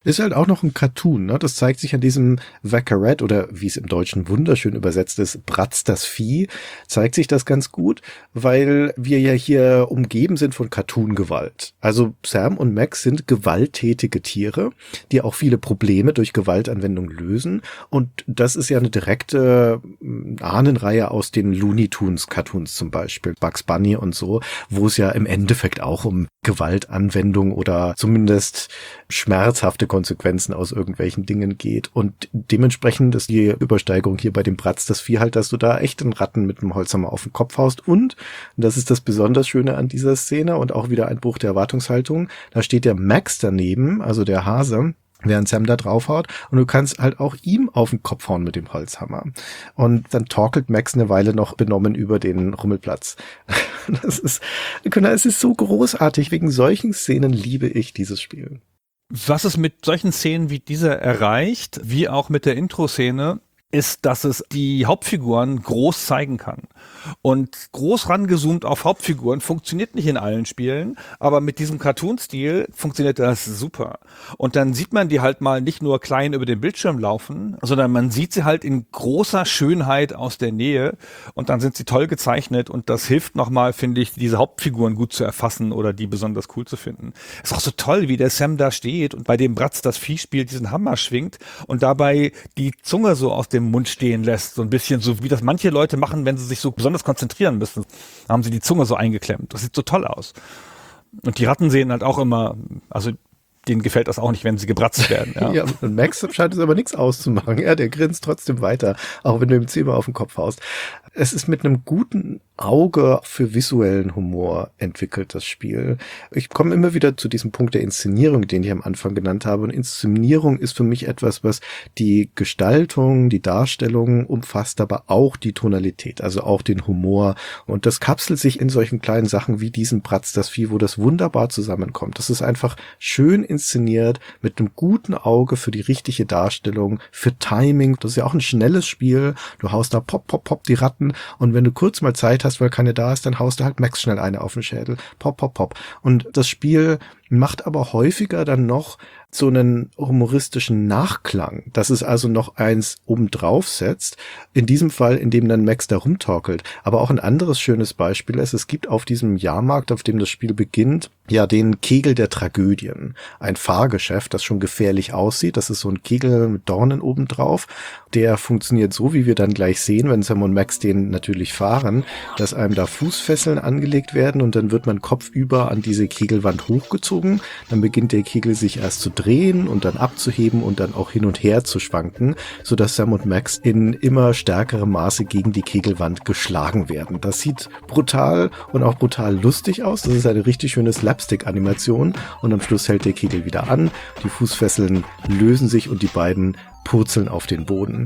Ist halt auch noch ein Cartoon, ne? Das zeigt sich an diesem Vacaret oder wie es im Deutschen wunderschön übersetzt ist, Bratz das Vieh, zeigt sich das ganz gut, weil wir ja hier umgeben sind von Cartoon-Gewalt. Also Sam und Max sind gewalttätige Tiere, die auch viele Probleme durch Gewaltanwendung lösen und das ist ja eine direkte Ahnenreihe aus den Looney Tunes Cartoons zum Beispiel, Bugs Bunny und so, wo es ja im Endeffekt auch um Gewaltanwendung oder zumindest schmerzhafte Konsequenzen aus irgendwelchen Dingen geht. Und dementsprechend ist die Übersteigerung hier bei dem Bratz das Vieh halt, dass du da echt einen Ratten mit einem Holzhammer auf den Kopf haust. Und, das ist das besonders Schöne an dieser Szene und auch wieder ein Bruch der Erwartungshaltung, da steht der Max daneben, also der Hase, während Sam da draufhaut und du kannst halt auch ihm auf den Kopf hauen mit dem Holzhammer. Und dann torkelt Max eine Weile noch benommen über den Rummelplatz. Das ist, es ist so großartig. Wegen solchen Szenen liebe ich dieses Spiel. Was es mit solchen Szenen wie dieser erreicht, wie auch mit der Intro-Szene, ist, dass es die Hauptfiguren groß zeigen kann. Und groß rangezoomt auf Hauptfiguren funktioniert nicht in allen Spielen, aber mit diesem Cartoon-Stil funktioniert das super. Und dann sieht man die halt mal nicht nur klein über den Bildschirm laufen, sondern man sieht sie halt in großer Schönheit aus der Nähe und dann sind sie toll gezeichnet und das hilft nochmal, finde ich, diese Hauptfiguren gut zu erfassen oder die besonders cool zu finden. Ist auch so toll, wie der Sam da steht und bei dem Bratz das Vieh spielt, diesen Hammer schwingt und dabei die Zunge so aus dem Mund stehen lässt, so ein bisschen so, wie das manche Leute machen, wenn sie sich so besonders konzentrieren müssen. Da haben sie die Zunge so eingeklemmt. Das sieht so toll aus. Und die Ratten sehen halt auch immer, also denen gefällt das auch nicht, wenn sie gebratzt werden. Ja, ja und Max scheint es aber nichts auszumachen. Ja, der grinst trotzdem weiter, auch wenn du ihm zehnmal auf den Kopf haust. Es ist mit einem guten Auge für visuellen Humor entwickelt, das Spiel. Ich komme immer wieder zu diesem Punkt der Inszenierung, den ich am Anfang genannt habe. Und Inszenierung ist für mich etwas, was die Gestaltung, die Darstellung umfasst, aber auch die Tonalität, also auch den Humor. Und das kapselt sich in solchen kleinen Sachen wie diesem Bratz das Vieh, wo das wunderbar zusammenkommt. Das ist einfach schön inszeniert, mit einem guten Auge für die richtige Darstellung, für Timing. Das ist ja auch ein schnelles Spiel. Du haust da pop, pop, pop die Ratten und wenn du kurz mal Zeit hast, weil keine da ist, dann haust du halt Max schnell eine auf den Schädel. Pop, pop, pop. Und das Spiel macht aber häufiger dann noch so einen humoristischen Nachklang, dass es also noch eins obendrauf setzt. In diesem Fall, in dem dann Max da rumtorkelt. Aber auch ein anderes schönes Beispiel ist, es gibt auf diesem Jahrmarkt, auf dem das Spiel beginnt, ja den Kegel der Tragödien. Ein Fahrgeschäft, das schon gefährlich aussieht. Das ist so ein Kegel mit Dornen obendrauf. Der funktioniert so, wie wir dann gleich sehen, wenn Sam und Max den natürlich fahren, dass einem da Fußfesseln angelegt werden und dann wird man kopfüber an diese Kegelwand hochgezogen. Dann beginnt der Kegel sich erst zu drehen und dann abzuheben und dann auch hin und her zu schwanken, sodass Sam und Max in immer stärkerem Maße gegen die Kegelwand geschlagen werden. Das sieht brutal und auch brutal lustig aus. Das ist eine richtig schöne Slapstick-Animation und am Schluss hält der Kegel wieder an. Die Fußfesseln lösen sich und die beiden purzeln auf den Boden.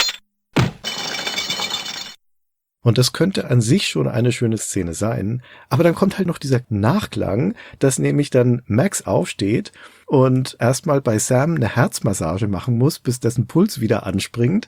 Und das könnte an sich schon eine schöne Szene sein, aber dann kommt halt noch dieser Nachklang, dass nämlich dann Max aufsteht und erstmal bei Sam eine Herzmassage machen muss, bis dessen Puls wieder anspringt.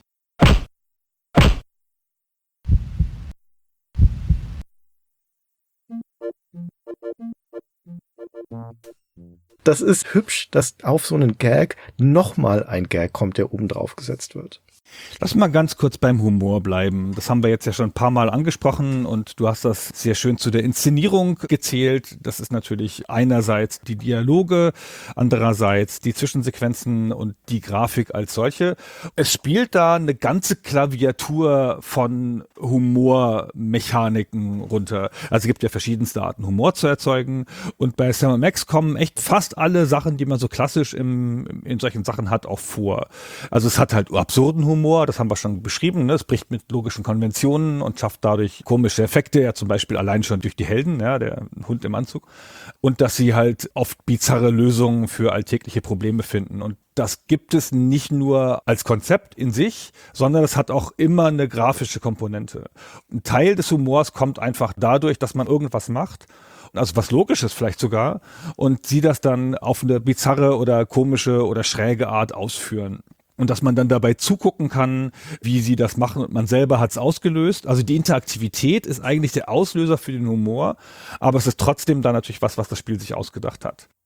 Das ist hübsch, dass auf so einen Gag nochmal ein Gag kommt, der oben drauf gesetzt wird. Lass mal ganz kurz beim Humor bleiben. Das haben wir jetzt ja schon ein paar Mal angesprochen und du hast das sehr schön zu der Inszenierung gezählt. Das ist natürlich einerseits die Dialoge, andererseits die Zwischensequenzen und die Grafik als solche. Es spielt da eine ganze Klaviatur von Humormechaniken runter. Also es gibt ja verschiedenste Arten, Humor zu erzeugen und bei Sam und Max kommen echt fast alle Sachen, die man so klassisch im, in solchen Sachen hat, auch vor. Also es hat halt absurden Humor, das haben wir schon beschrieben, ne? Es bricht mit logischen Konventionen und schafft dadurch komische Effekte, ja zum Beispiel allein schon durch die Helden, ja, der Hund im Anzug. Und dass sie halt oft bizarre Lösungen für alltägliche Probleme finden. Und das gibt es nicht nur als Konzept in sich, sondern es hat auch immer eine grafische Komponente. Ein Teil des Humors kommt einfach dadurch, dass man irgendwas macht, also was Logisches vielleicht sogar, und sie das dann auf eine bizarre oder komische oder schräge Art ausführen. Und dass man dann dabei zugucken kann, wie sie das machen und man selber hat es ausgelöst. Also die Interaktivität ist eigentlich der Auslöser für den Humor, aber es ist trotzdem dann natürlich was, was das Spiel sich ausgedacht hat.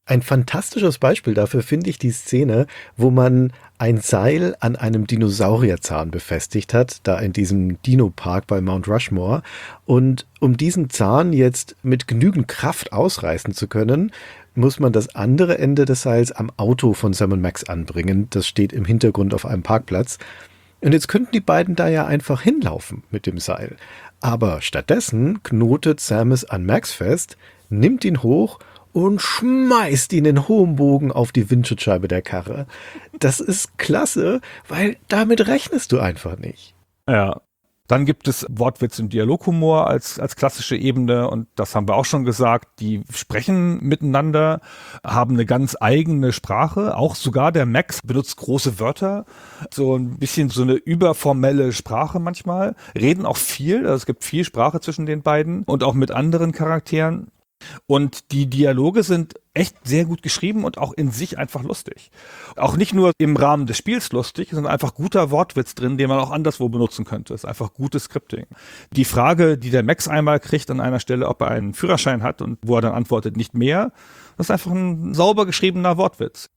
Ein fantastisches Beispiel dafür finde ich die Szene, wo man ein Seil an einem Dinosaurierzahn befestigt hat, da in diesem Dino-Park bei Mount Rushmore. Und um diesen Zahn jetzt mit genügend Kraft ausreißen zu können, muss man das andere Ende des Seils am Auto von Sam und Max anbringen. Das steht im Hintergrund auf einem Parkplatz. Und jetzt könnten die beiden da ja einfach hinlaufen mit dem Seil. Aber stattdessen knotet Sam es an Max fest, nimmt ihn hoch und schmeißt ihn in hohem Bogen auf die Windschutzscheibe der Karre. Das ist klasse, weil damit rechnest du einfach nicht. Ja. Dann gibt es Wortwitz und Dialoghumor als, als klassische Ebene und das haben wir auch schon gesagt, die sprechen miteinander, haben eine ganz eigene Sprache, auch sogar der Max benutzt große Wörter, so ein bisschen so eine überformelle Sprache manchmal, reden auch viel, also es gibt viel Sprache zwischen den beiden und auch mit anderen Charakteren. Und die Dialoge sind echt sehr gut geschrieben und auch in sich einfach lustig. Auch nicht nur im Rahmen des Spiels lustig, sondern einfach guter Wortwitz drin, den man auch anderswo benutzen könnte. Das ist einfach gutes Scripting. Die Frage, die der Max einmal kriegt an einer Stelle, ob er einen Führerschein hat und wo er dann antwortet, nicht mehr, das ist einfach ein sauber geschriebener Wortwitz.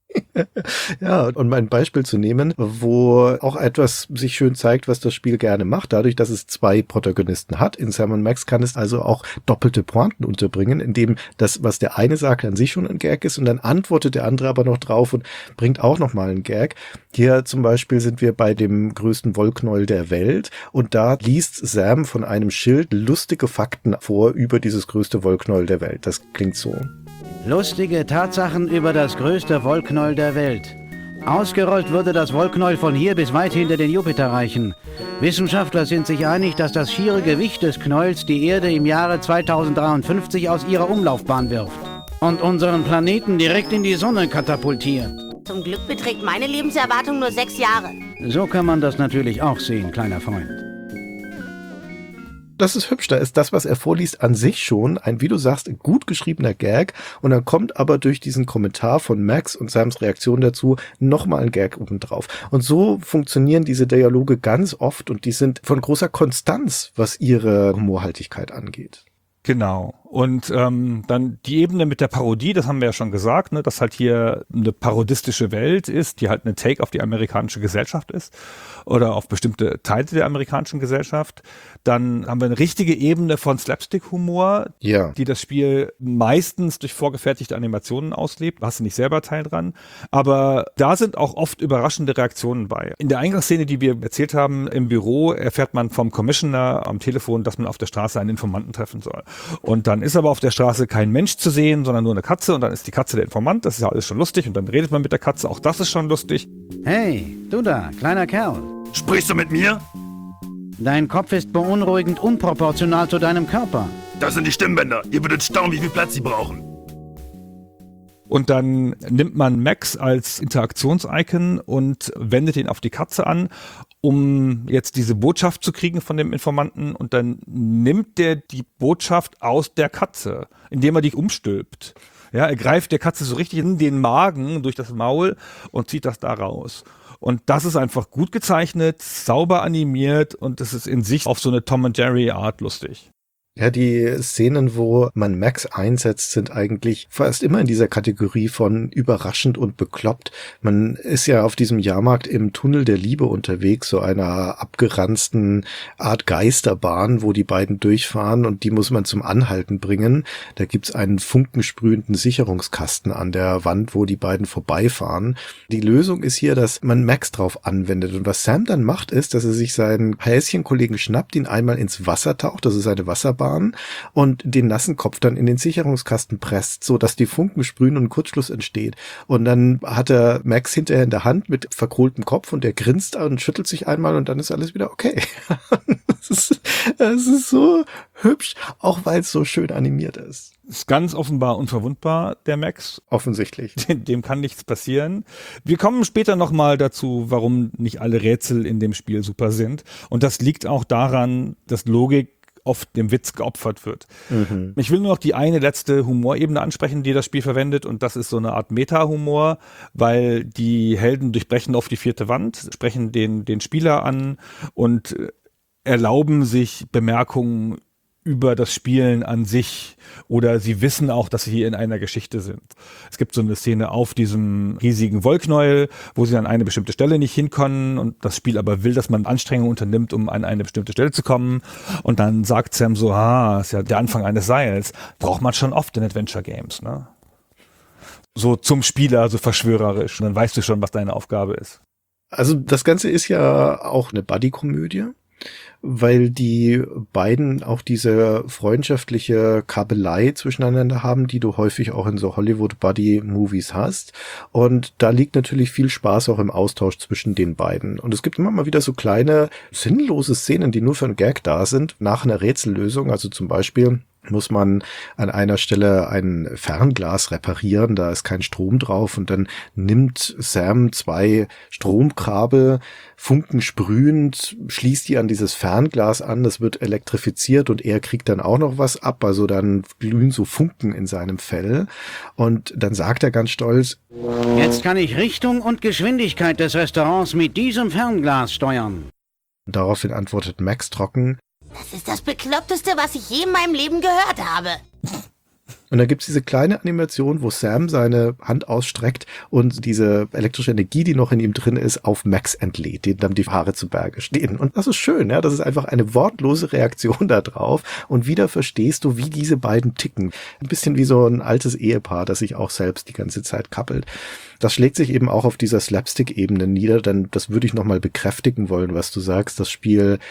Ja, und mein Beispiel zu nehmen, wo auch etwas sich schön zeigt, was das Spiel gerne macht, dadurch, dass es zwei Protagonisten hat. In Sam und Max kann es also auch doppelte Pointen unterbringen, indem das, was der eine sagt, an sich schon ein Gag ist und dann antwortet der andere aber noch drauf und bringt auch nochmal einen Gag. Hier zum Beispiel sind wir bei dem größten Wollknäuel der Welt und da liest Sam von einem Schild lustige Fakten vor über dieses größte Wollknäuel der Welt. Das klingt so. Lustige Tatsachen über das größte Wollknäuel der Welt. Ausgerollt würde das Wollknäuel von hier bis weit hinter den Jupiter reichen. Wissenschaftler sind sich einig, dass das schiere Gewicht des Knäuels die Erde im Jahre zweitausenddreiundfünfzig aus ihrer Umlaufbahn wirft und unseren Planeten direkt in die Sonne katapultiert. Zum Glück beträgt meine Lebenserwartung nur sechs Jahre. So kann man das natürlich auch sehen, kleiner Freund. Das ist hübsch, da ist das, was er vorliest, an sich schon ein, wie du sagst, gut geschriebener Gag und dann kommt aber durch diesen Kommentar von Max und Sams Reaktion dazu nochmal ein Gag obendrauf. Und so funktionieren diese Dialoge ganz oft und die sind von großer Konstanz, was ihre Humorhaltigkeit angeht. Genau. Und ähm, dann die Ebene mit der Parodie, das haben wir ja schon gesagt, ne, dass halt hier eine parodistische Welt ist, die halt eine Take auf die amerikanische Gesellschaft ist oder auf bestimmte Teile der amerikanischen Gesellschaft. Dann haben wir eine richtige Ebene von Slapstick-Humor, ja, die das Spiel meistens durch vorgefertigte Animationen auslebt. Da hast du nicht selber Teil dran. Aber da sind auch oft überraschende Reaktionen bei. In der Eingangsszene, die wir erzählt haben, im Büro erfährt man vom Commissioner am Telefon, dass man auf der Straße einen Informanten treffen soll. Und dann ist aber auf der Straße kein Mensch zu sehen, sondern nur eine Katze und dann ist die Katze der Informant, das ist ja alles schon lustig und dann redet man mit der Katze, auch das ist schon lustig. Hey, du da, kleiner Kerl. Sprichst du mit mir? Dein Kopf ist beunruhigend unproportional zu deinem Körper. Das sind die Stimmbänder. Ihr würdet staunen, wie viel Platz sie brauchen. Und dann nimmt man Max als Interaktions-Icon und wendet ihn auf die Katze an, um jetzt diese Botschaft zu kriegen von dem Informanten. Und dann nimmt der die Botschaft aus der Katze, indem er die umstülpt. Ja, er greift der Katze so richtig in den Magen durch das Maul und zieht das da raus. Und das ist einfach gut gezeichnet, sauber animiert und es ist in sich auf so eine Tom and Jerry Art lustig. Ja, die Szenen, wo man Max einsetzt, sind eigentlich fast immer in dieser Kategorie von überraschend und bekloppt. Man ist ja auf diesem Jahrmarkt im Tunnel der Liebe unterwegs, so einer abgeranzten Art Geisterbahn, wo die beiden durchfahren und die muss man zum Anhalten bringen. Da gibt's einen funkensprühenden Sicherungskasten an der Wand, wo die beiden vorbeifahren. Die Lösung ist hier, dass man Max drauf anwendet und was Sam dann macht, ist, dass er sich seinen Häschenkollegen schnappt, ihn einmal ins Wasser taucht, das ist eine Wasserbahn, und den nassen Kopf dann in den Sicherungskasten presst, so dass die Funken sprühen und ein Kurzschluss entsteht. Und dann hat er Max hinterher in der Hand mit verkohltem Kopf und der grinst und schüttelt sich einmal und dann ist alles wieder okay. Das ist, das ist so hübsch, auch weil es so schön animiert ist. Ist ganz offenbar unverwundbar, der Max. Offensichtlich. Dem, dem kann nichts passieren. Wir kommen später nochmal dazu, warum nicht alle Rätsel in dem Spiel super sind. Und das liegt auch daran, dass Logik oft dem Witz geopfert wird. Mhm. Ich will nur noch die eine letzte Humorebene ansprechen, die das Spiel verwendet und das ist so eine Art Meta-Humor, weil die Helden durchbrechen oft die vierte Wand, sprechen den, den Spieler an und erlauben sich Bemerkungen über das Spielen an sich oder sie wissen auch, dass sie hier in einer Geschichte sind. Es gibt so eine Szene auf diesem riesigen Wollknäuel, wo sie an eine bestimmte Stelle nicht hinkommen und das Spiel aber will, dass man Anstrengungen unternimmt, um an eine bestimmte Stelle zu kommen. Und dann sagt Sam so, ah, ist ja der Anfang eines Seils. Braucht man schon oft in Adventure Games, ne? So zum Spieler, so verschwörerisch. Und dann weißt du schon, was deine Aufgabe ist. Also das Ganze ist ja auch eine Buddy-Komödie, weil die beiden auch diese freundschaftliche Kabelei zwischeneinander haben, die du häufig auch in so Hollywood-Buddy-Movies hast. Und da liegt natürlich viel Spaß auch im Austausch zwischen den beiden. Und es gibt immer mal wieder so kleine, sinnlose Szenen, die nur für einen Gag da sind, nach einer Rätsellösung. Also zum Beispiel muss man an einer Stelle ein Fernglas reparieren, da ist kein Strom drauf und dann nimmt Sam zwei Stromkabel, funkensprühend, schließt die an dieses Fernglas an, das wird elektrifiziert und er kriegt dann auch noch was ab, also dann glühen so Funken in seinem Fell und dann sagt er ganz stolz: Jetzt kann ich Richtung und Geschwindigkeit des Restaurants mit diesem Fernglas steuern. Und daraufhin antwortet Max trocken: Das ist das Bekloppteste, was ich je in meinem Leben gehört habe. Und dann gibt's diese kleine Animation, wo Sam seine Hand ausstreckt und diese elektrische Energie, die noch in ihm drin ist, auf Max entlädt, denen dann die Haare zu Berge stehen. Und das ist schön, ja, das ist einfach eine wortlose Reaktion da drauf. Und wieder verstehst du, wie diese beiden ticken. Ein bisschen wie so ein altes Ehepaar, das sich auch selbst die ganze Zeit kappelt. Das schlägt sich eben auch auf dieser Slapstick-Ebene nieder, denn das würde ich nochmal bekräftigen wollen, was du sagst. Das Spiel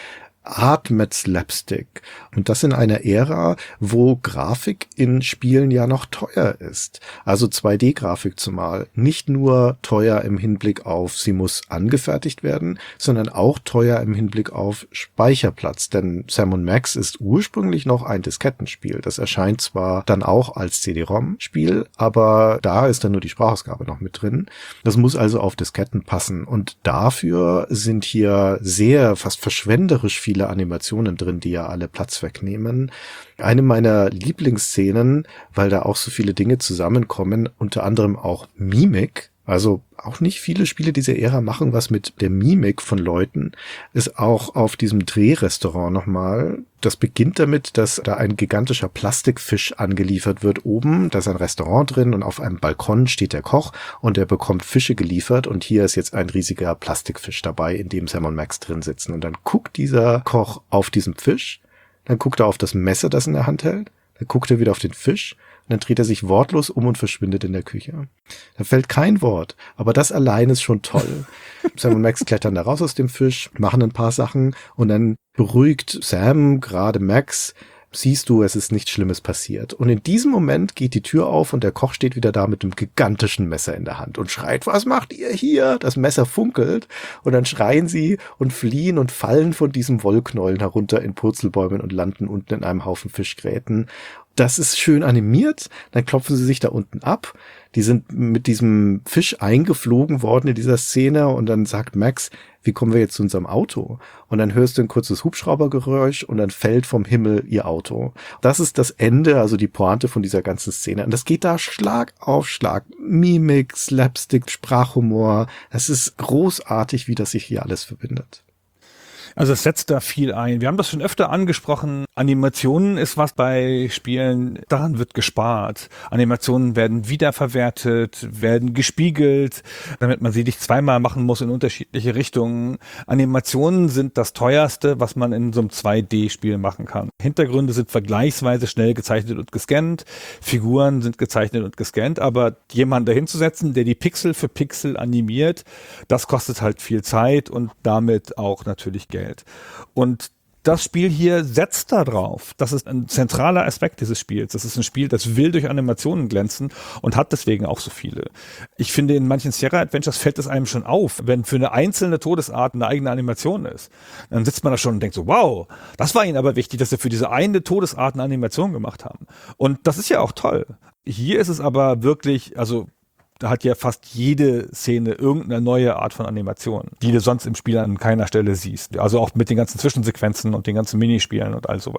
atmet Slapstick. Und das in einer Ära, wo Grafik in Spielen ja noch teuer ist. Also zwei D-Grafik zumal. Nicht nur teuer im Hinblick auf, sie muss angefertigt werden, sondern auch teuer im Hinblick auf Speicherplatz. Denn Sam und Max ist ursprünglich noch ein Diskettenspiel. Das erscheint zwar dann auch als C D-ROM-Spiel, aber da ist dann nur die Sprachausgabe noch mit drin. Das muss also auf Disketten passen. Und dafür sind hier sehr, fast verschwenderisch viele Animationen drin, die ja alle Platz wegnehmen. Eine meiner Lieblingsszenen, weil da auch so viele Dinge zusammenkommen, unter anderem auch Mimik, also auch nicht viele Spiele dieser Ära machen was mit der Mimik von Leuten, ist auch auf diesem Drehrestaurant nochmal. Das beginnt damit, dass da ein gigantischer Plastikfisch angeliefert wird oben. Da ist ein Restaurant drin und auf einem Balkon steht der Koch und er bekommt Fische geliefert und hier ist jetzt ein riesiger Plastikfisch dabei, in dem Sam und Max drin sitzen. Und dann guckt dieser Koch auf diesen Fisch, dann guckt er auf das Messer, das er in der Hand hält, dann guckt er wieder auf den Fisch, und dann dreht er sich wortlos um und verschwindet in der Küche. Da fällt kein Wort, aber das allein ist schon toll. Sam und Max klettern da raus aus dem Fisch, machen ein paar Sachen und dann beruhigt Sam gerade Max. Siehst du, es ist nichts Schlimmes passiert. Und in diesem Moment geht die Tür auf und der Koch steht wieder da mit einem gigantischen Messer in der Hand und schreit: Was macht ihr hier? Das Messer funkelt. Und dann schreien sie und fliehen und fallen von diesem Wollknäueln herunter in Purzelbäumen und landen unten in einem Haufen Fischgräten. Das ist schön animiert. Dann klopfen sie sich da unten ab. Die sind mit diesem Fisch eingeflogen worden in dieser Szene und dann sagt Max: Wie kommen wir jetzt zu unserem Auto? Und dann hörst du ein kurzes Hubschraubergeräusch und dann fällt vom Himmel ihr Auto. Das ist das Ende, also die Pointe von dieser ganzen Szene. Und das geht da Schlag auf Schlag. Mimik, Slapstick, Sprachhumor. Es ist großartig, wie das sich hier alles verbindet. Also es setzt da viel ein. Wir haben das schon öfter angesprochen. Animationen ist was bei Spielen, daran wird gespart. Animationen werden wiederverwertet, werden gespiegelt, damit man sie nicht zweimal machen muss in unterschiedliche Richtungen. Animationen sind das teuerste, was man in so einem zwei D-Spiel machen kann. Hintergründe sind vergleichsweise schnell gezeichnet und gescannt. Figuren sind gezeichnet und gescannt, aber jemanden dahinzusetzen, der die Pixel für Pixel animiert, das kostet halt viel Zeit und damit auch natürlich Geld. Und das Spiel hier setzt da drauf. Das ist ein zentraler Aspekt dieses Spiels. Das ist ein Spiel, das will durch Animationen glänzen und hat deswegen auch so viele. Ich finde, in manchen Sierra Adventures fällt es einem schon auf, wenn für eine einzelne Todesart eine eigene Animation ist. Dann sitzt man da schon und denkt so: Wow, das war ihnen aber wichtig, dass sie für diese eine Todesart eine Animation gemacht haben. Und das ist ja auch toll. Hier ist es aber wirklich, also da hat ja fast jede Szene irgendeine neue Art von Animation, die du sonst im Spiel an keiner Stelle siehst. Also auch mit den ganzen Zwischensequenzen und den ganzen Minispielen und all sowas.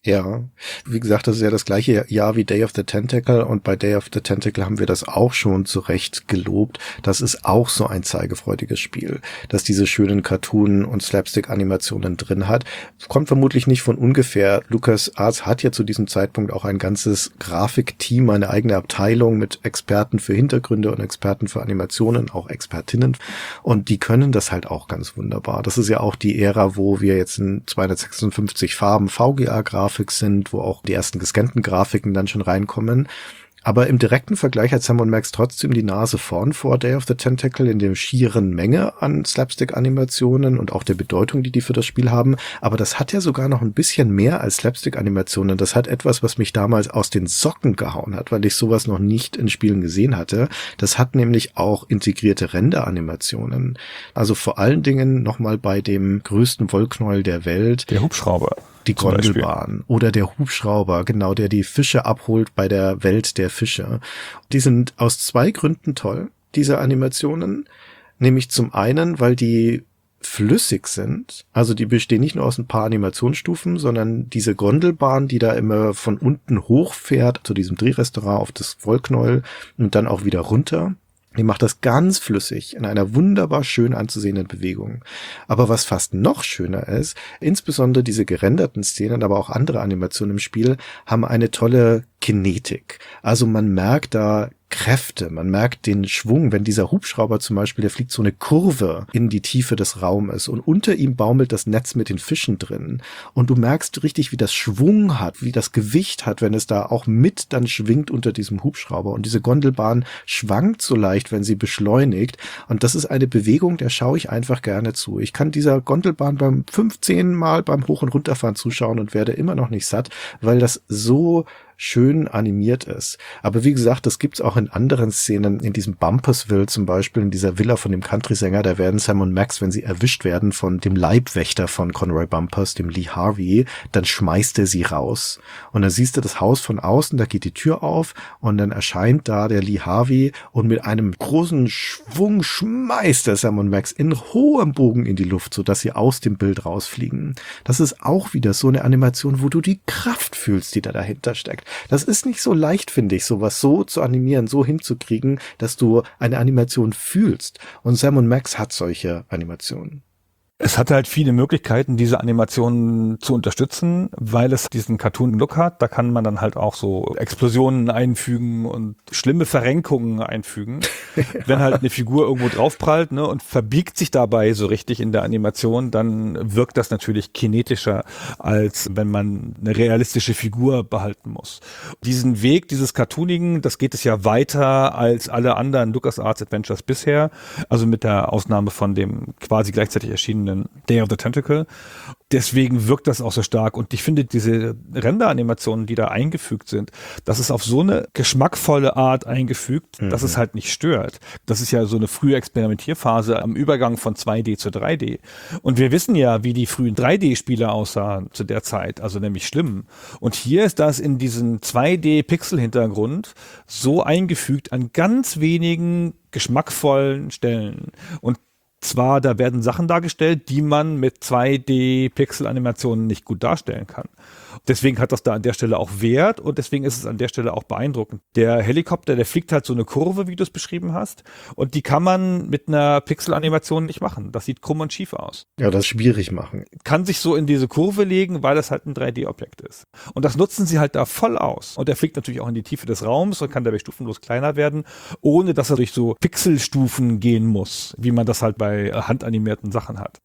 Ja, wie gesagt, das ist ja das gleiche Jahr wie Day of the Tentacle und bei Day of the Tentacle haben wir das auch schon zu Recht gelobt. Das ist auch so ein zeigefreudiges Spiel, das diese schönen Cartoon- und Slapstick-Animationen drin hat. Kommt vermutlich nicht von ungefähr. LucasArts hat ja zu diesem Zeitpunkt auch ein ganzes Grafikteam, eine eigene Abteilung mit Experten für Hintergründe und Experten für Animationen, auch Expertinnen. Und die können das halt auch ganz wunderbar. Das ist ja auch die Ära, wo wir jetzt in zweihundertsechsundfünfzig Farben V G A-Grafik sind, wo auch die ersten gescannten Grafiken dann schon reinkommen. Aber im direkten Vergleich hat Sam und Max trotzdem die Nase vorn vor Day of the Tentacle in der schieren Menge an Slapstick-Animationen und auch der Bedeutung, die die für das Spiel haben. Aber das hat ja sogar noch ein bisschen mehr als Slapstick-Animationen. Das hat etwas, was mich damals aus den Socken gehauen hat, weil ich sowas noch nicht in Spielen gesehen hatte. Das hat nämlich auch integrierte Render-Animationen. Also vor allen Dingen nochmal bei dem größten Wollknäuel der Welt. Der Hubschrauber. Die Gondelbahn oder der Hubschrauber, genau, der die Fische abholt bei der Welt der Fische. Die sind aus zwei Gründen toll, diese Animationen. Nämlich zum einen, weil die flüssig sind. Also die bestehen nicht nur aus ein paar Animationsstufen, sondern diese Gondelbahn, die da immer von unten hochfährt zu diesem Drehrestaurant auf das Wollknäuel und dann auch wieder runter. Die macht das ganz flüssig in einer wunderbar schön anzusehenden Bewegung. Aber was fast noch schöner ist, insbesondere diese gerenderten Szenen, aber auch andere Animationen im Spiel, haben eine tolle Kinetik. Also man merkt da Kräfte, man merkt den Schwung, wenn dieser Hubschrauber zum Beispiel, der fliegt so eine Kurve in die Tiefe des Raumes und unter ihm baumelt das Netz mit den Fischen drin und du merkst richtig, wie das Schwung hat, wie das Gewicht hat, wenn es da auch mit dann schwingt unter diesem Hubschrauber und diese Gondelbahn schwankt so leicht, wenn sie beschleunigt und das ist eine Bewegung, der schaue ich einfach gerne zu. Ich kann dieser Gondelbahn beim fünfzehn Mal beim Hoch- und Runterfahren zuschauen und werde immer noch nicht satt, weil das so schön animiert ist. Aber wie gesagt, das gibt's auch in anderen Szenen, in diesem Bumpersville zum Beispiel, in dieser Villa von dem Country-Sänger, da werden Sam und Max, wenn sie erwischt werden von dem Leibwächter von Conroy Bumpers, dem Lee Harvey, dann schmeißt er sie raus. Und dann siehst du das Haus von außen, da geht die Tür auf und dann erscheint da der Lee Harvey und mit einem großen Schwung schmeißt er Sam und Max in hohem Bogen in die Luft, sodass sie aus dem Bild rausfliegen. Das ist auch wieder so eine Animation, wo du die Kraft fühlst, die da dahinter steckt. Das ist nicht so leicht, finde ich, sowas so zu animieren, so hinzukriegen, dass du eine Animation fühlst. Und Sam und Max hat solche Animationen. Es hat halt viele Möglichkeiten, diese Animationen zu unterstützen, weil es diesen Cartoon-Look hat. Da kann man dann halt auch so Explosionen einfügen und schlimme Verrenkungen einfügen. Ja. Wenn halt eine Figur irgendwo draufprallt, ne, und verbiegt sich dabei so richtig in der Animation, dann wirkt das natürlich kinetischer, als wenn man eine realistische Figur behalten muss. Diesen Weg, dieses Cartoonigen, das geht es ja weiter als alle anderen LucasArts Adventures bisher. Also mit der Ausnahme von dem quasi gleichzeitig erschienenen Day of the Tentacle. Deswegen wirkt das auch so stark und ich finde diese Render-Animationen, die da eingefügt sind, das ist auf so eine geschmackvolle Art eingefügt, mhm. dass es halt nicht stört. Das ist ja so eine frühe Experimentierphase am Übergang von zwei D zu drei D. Und wir wissen ja, wie die frühen drei D-Spiele aussahen zu der Zeit, also nämlich schlimm. Und hier ist das in diesen zwei D-Pixel-Hintergrund so eingefügt an ganz wenigen geschmackvollen Stellen. Und zwar, da werden Sachen dargestellt, die man mit zwei D-Pixel-Animationen nicht gut darstellen kann. Deswegen hat das da an der Stelle auch Wert und deswegen ist es an der Stelle auch beeindruckend. Der Helikopter, der fliegt halt so eine Kurve, wie du es beschrieben hast, und die kann man mit einer Pixel-Animation nicht machen. Das sieht krumm und schief aus. Ja, das ist schwierig machen. Kann sich so in diese Kurve legen, weil das halt ein drei D-Objekt ist. Und das nutzen sie halt da voll aus. Und der fliegt natürlich auch in die Tiefe des Raums und kann dabei stufenlos kleiner werden, ohne dass er durch so Pixelstufen gehen muss, wie man das halt bei handanimierten Sachen hat.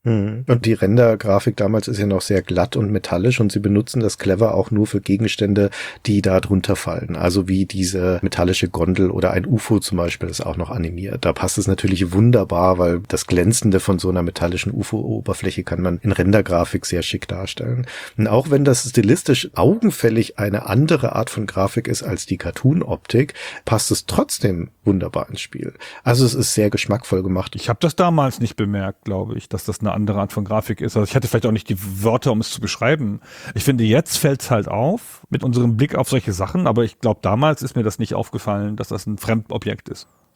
Und die Render-Grafik damals ist ja noch sehr glatt und metallisch und sie benutzen das clever auch nur für Gegenstände, die da drunter fallen. Also wie diese metallische Gondel oder ein U F O zum Beispiel ist auch noch animiert. Da passt es natürlich wunderbar, weil das Glänzende von so einer metallischen U F O-Oberfläche kann man in Render-Grafik sehr schick darstellen. Und auch wenn das stilistisch augenfällig eine andere Art von Grafik ist als die Cartoon-Optik, passt es trotzdem wunderbar ins Spiel. Also es ist sehr geschmackvoll gemacht. Ich habe das damals nicht bemerkt, glaube ich, dass das eine andere Art von Grafik ist. Also ich hatte vielleicht auch nicht die Wörter, um es zu beschreiben. Ich finde, jetzt fällt es halt auf mit unserem Blick auf solche Sachen, aber ich glaube, damals ist mir das nicht aufgefallen, dass das ein Fremdobjekt ist.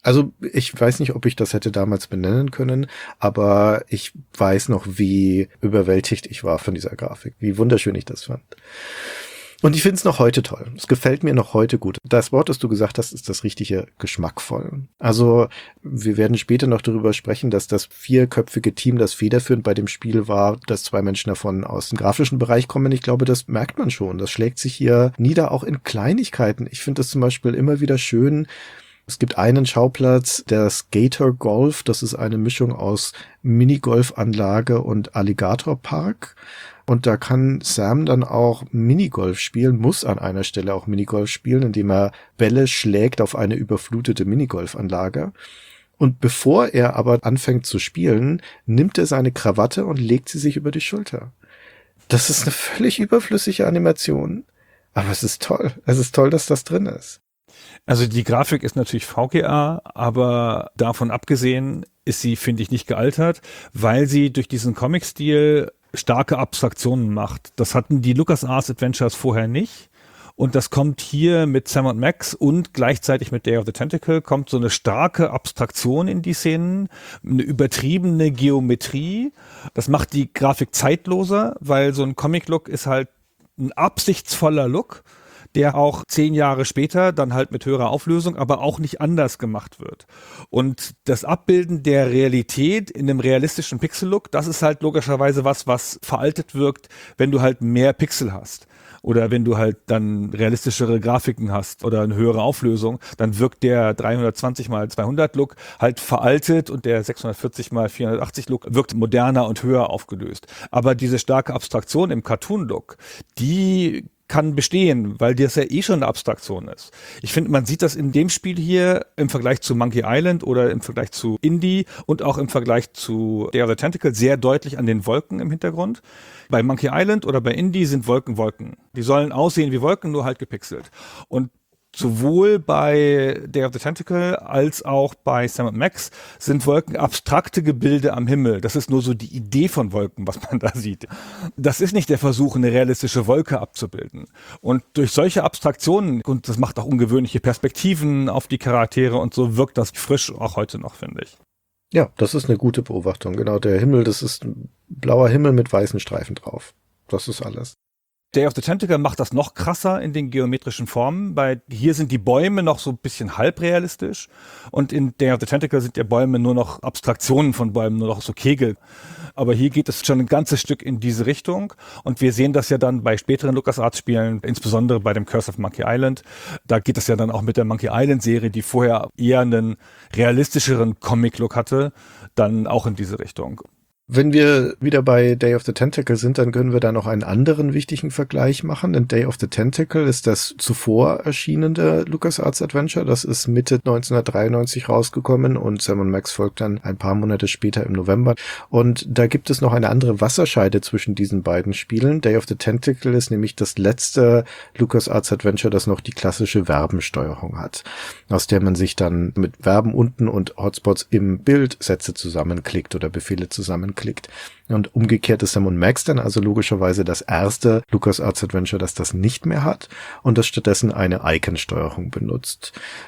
Also ich weiß nicht, ob ich das hätte damals benennen können, aber ich weiß noch, wie überwältigt ich war von dieser Grafik, wie wunderschön ich das fand. Und ich finde es noch heute toll. Es gefällt mir noch heute gut. Das Wort, das du gesagt hast, ist das richtige geschmackvoll. Also wir werden später noch darüber sprechen, dass das vierköpfige Team, das federführend bei dem Spiel war, dass zwei Menschen davon aus dem grafischen Bereich kommen. Ich glaube, das merkt man schon. Das schlägt sich hier nieder, auch in Kleinigkeiten. Ich finde das zum Beispiel immer wieder schön. Es gibt einen Schauplatz, der Skater Golf. Das ist eine Mischung aus Minigolfanlage und Alligatorpark. Und da kann Sam dann auch Minigolf spielen, muss an einer Stelle auch Minigolf spielen, indem er Bälle schlägt auf eine überflutete Minigolfanlage. Und bevor er aber anfängt zu spielen, nimmt er seine Krawatte und legt sie sich über die Schulter. Das ist eine völlig überflüssige Animation. Aber es ist toll. Es ist toll, dass das drin ist. Also die Grafik ist natürlich V G A, aber davon abgesehen ist sie, finde ich, nicht gealtert, weil sie durch diesen Comic-Stil starke Abstraktionen macht. Das hatten die LucasArts Adventures vorher nicht. Und das kommt hier mit Sam und Max und gleichzeitig mit Day of the Tentacle kommt so eine starke Abstraktion in die Szenen, eine übertriebene Geometrie. Das macht die Grafik zeitloser, weil so ein Comic-Look ist halt ein absichtsvoller Look, der auch zehn Jahre später dann halt mit höherer Auflösung, aber auch nicht anders gemacht wird. Und das Abbilden der Realität in einem realistischen Pixel-Look, das ist halt logischerweise was, was veraltet wirkt, wenn du halt mehr Pixel hast. Oder wenn du halt dann realistischere Grafiken hast oder eine höhere Auflösung, dann wirkt der dreihundertzwanzig mal zweihundert Look halt veraltet und der sechshundertvierzig mal vierhundertachtzig Look wirkt moderner und höher aufgelöst. Aber diese starke Abstraktion im Cartoon-Look, die kann bestehen, weil das ja eh schon eine Abstraktion ist. Ich finde, man sieht das in dem Spiel hier im Vergleich zu Monkey Island oder im Vergleich zu Indie und auch im Vergleich zu Day of the Tentacle sehr deutlich an den Wolken im Hintergrund. Bei Monkey Island oder bei Indie sind Wolken Wolken. Die sollen aussehen wie Wolken, nur halt gepixelt. Und sowohl bei Day of the Tentacle als auch bei Sam und Max sind Wolken abstrakte Gebilde am Himmel. Das ist nur so die Idee von Wolken, was man da sieht. Das ist nicht der Versuch, eine realistische Wolke abzubilden. Und durch solche Abstraktionen, und das macht auch ungewöhnliche Perspektiven auf die Charaktere und so, wirkt das frisch auch heute noch, finde ich. Ja, das ist eine gute Beobachtung. Genau, der Himmel, das ist ein blauer Himmel mit weißen Streifen drauf. Das ist alles. Day of the Tentacle macht das noch krasser in den geometrischen Formen, weil hier sind die Bäume noch so ein bisschen halbrealistisch und in Day of the Tentacle sind die Bäume nur noch Abstraktionen von Bäumen, nur noch so Kegel. Aber hier geht es schon ein ganzes Stück in diese Richtung und wir sehen das ja dann bei späteren LucasArts-Spielen, insbesondere bei dem Curse of Monkey Island. Da geht es ja dann auch mit der Monkey Island-Serie, die vorher eher einen realistischeren Comic-Look hatte, dann auch in diese Richtung. Wenn wir wieder bei Day of the Tentacle sind, dann können wir da noch einen anderen wichtigen Vergleich machen. Denn Day of the Tentacle ist das zuvor erschienene LucasArts Adventure. Das ist Mitte neunzehnhundertdreiundneunzig rausgekommen und Sam und Max folgt dann ein paar Monate später im November. Und da gibt es noch eine andere Wasserscheide zwischen diesen beiden Spielen. Day of the Tentacle ist nämlich das letzte LucasArts Adventure, das noch die klassische Verbensteuerung hat, aus der man sich dann mit Verben unten und Hotspots im Bild Sätze zusammenklickt oder Befehle zusammenklickt. Klickt. Und umgekehrt ist Sam und Max dann also logischerweise das erste LucasArts Adventure, das das nicht mehr hat und das stattdessen eine Icon-Steuerung benutzt.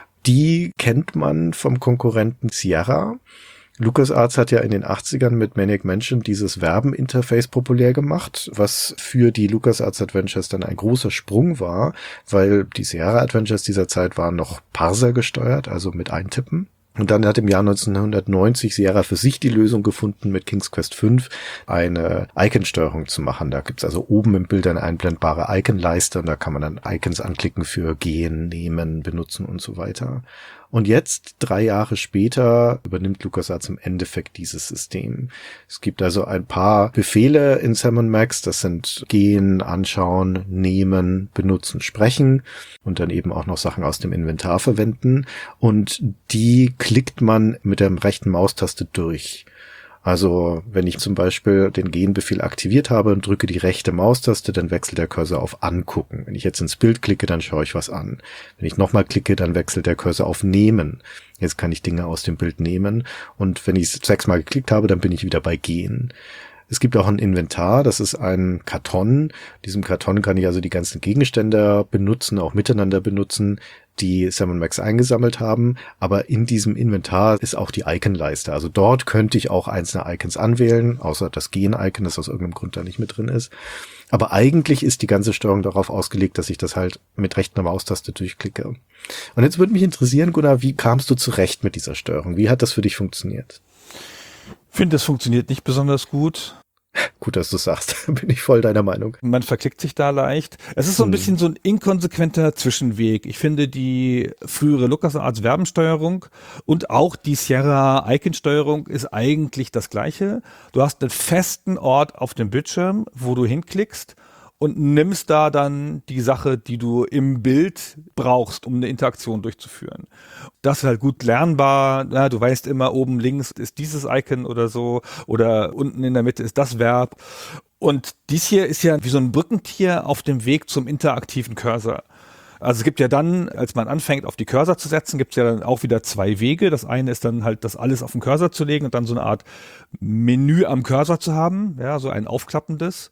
Die kennt man vom Konkurrenten Sierra. LucasArts hat ja in den achtzigern mit Maniac Mansion dieses Verben-Interface populär gemacht, was für die LucasArts Adventures dann ein großer Sprung war, weil die Sierra Adventures dieser Zeit waren noch Parser gesteuert, also mit Eintippen. Und dann hat im Jahr neunzehnhundertneunzig Sierra für sich die Lösung gefunden, mit King's Quest fünf eine Icon-Steuerung zu machen. Da gibt's also oben im Bild eine einblendbare Icon-Leiste und da kann man dann Icons anklicken für Gehen, Nehmen, Benutzen und so weiter. Und jetzt, drei Jahre später, übernimmt LucasArts im Endeffekt dieses System. Es gibt also ein paar Befehle in Sam und Max. Das sind Gehen, Anschauen, Nehmen, Benutzen, Sprechen und dann eben auch noch Sachen aus dem Inventar verwenden. Und die klickt man mit der rechten Maustaste durch. Also wenn ich zum Beispiel den Gehen-Befehl aktiviert habe und drücke die rechte Maustaste, dann wechselt der Cursor auf Angucken. Wenn ich jetzt ins Bild klicke, dann schaue ich was an. Wenn ich nochmal klicke, dann wechselt der Cursor auf Nehmen. Jetzt kann ich Dinge aus dem Bild nehmen. Und wenn ich sechsmal geklickt habe, dann bin ich wieder bei Gehen. Es gibt auch ein Inventar, das ist ein Karton. In diesem Karton kann ich also die ganzen Gegenstände benutzen, auch miteinander benutzen. die Sam und Max eingesammelt haben, aber in diesem Inventar ist auch die Icon-Leiste. Also dort könnte ich auch einzelne Icons anwählen, außer das Gen-Icon, das aus irgendeinem Grund da nicht mit drin ist. Aber eigentlich ist die ganze Steuerung darauf ausgelegt, dass ich das halt mit rechter Maustaste durchklicke. Und jetzt würde mich interessieren, Gunnar, wie kamst du zurecht mit dieser Steuerung? Wie hat das für dich funktioniert? Ich finde, das funktioniert nicht besonders gut. Gut, dass du sagst. Bin ich voll deiner Meinung. Man verklickt sich da leicht. Es ist so ein hm. bisschen so ein inkonsequenter Zwischenweg. Ich finde die frühere LucasArts Verbensteuerung und auch die Sierra Icon-Steuerung ist eigentlich das Gleiche. Du hast einen festen Ort auf dem Bildschirm, wo du hinklickst und nimmst da dann die Sache, die du im Bild brauchst, um eine Interaktion durchzuführen. Das ist halt gut lernbar. Ja, du weißt immer, oben links ist dieses Icon oder so oder unten in der Mitte ist das Verb. Und dies hier ist ja wie so ein Brückentier auf dem Weg zum interaktiven Cursor. Also es gibt ja dann, als man anfängt, auf die Cursor zu setzen, gibt es ja dann auch wieder zwei Wege. Das eine ist dann halt, das alles auf den Cursor zu legen und dann so eine Art Menü am Cursor zu haben, ja, so ein aufklappendes.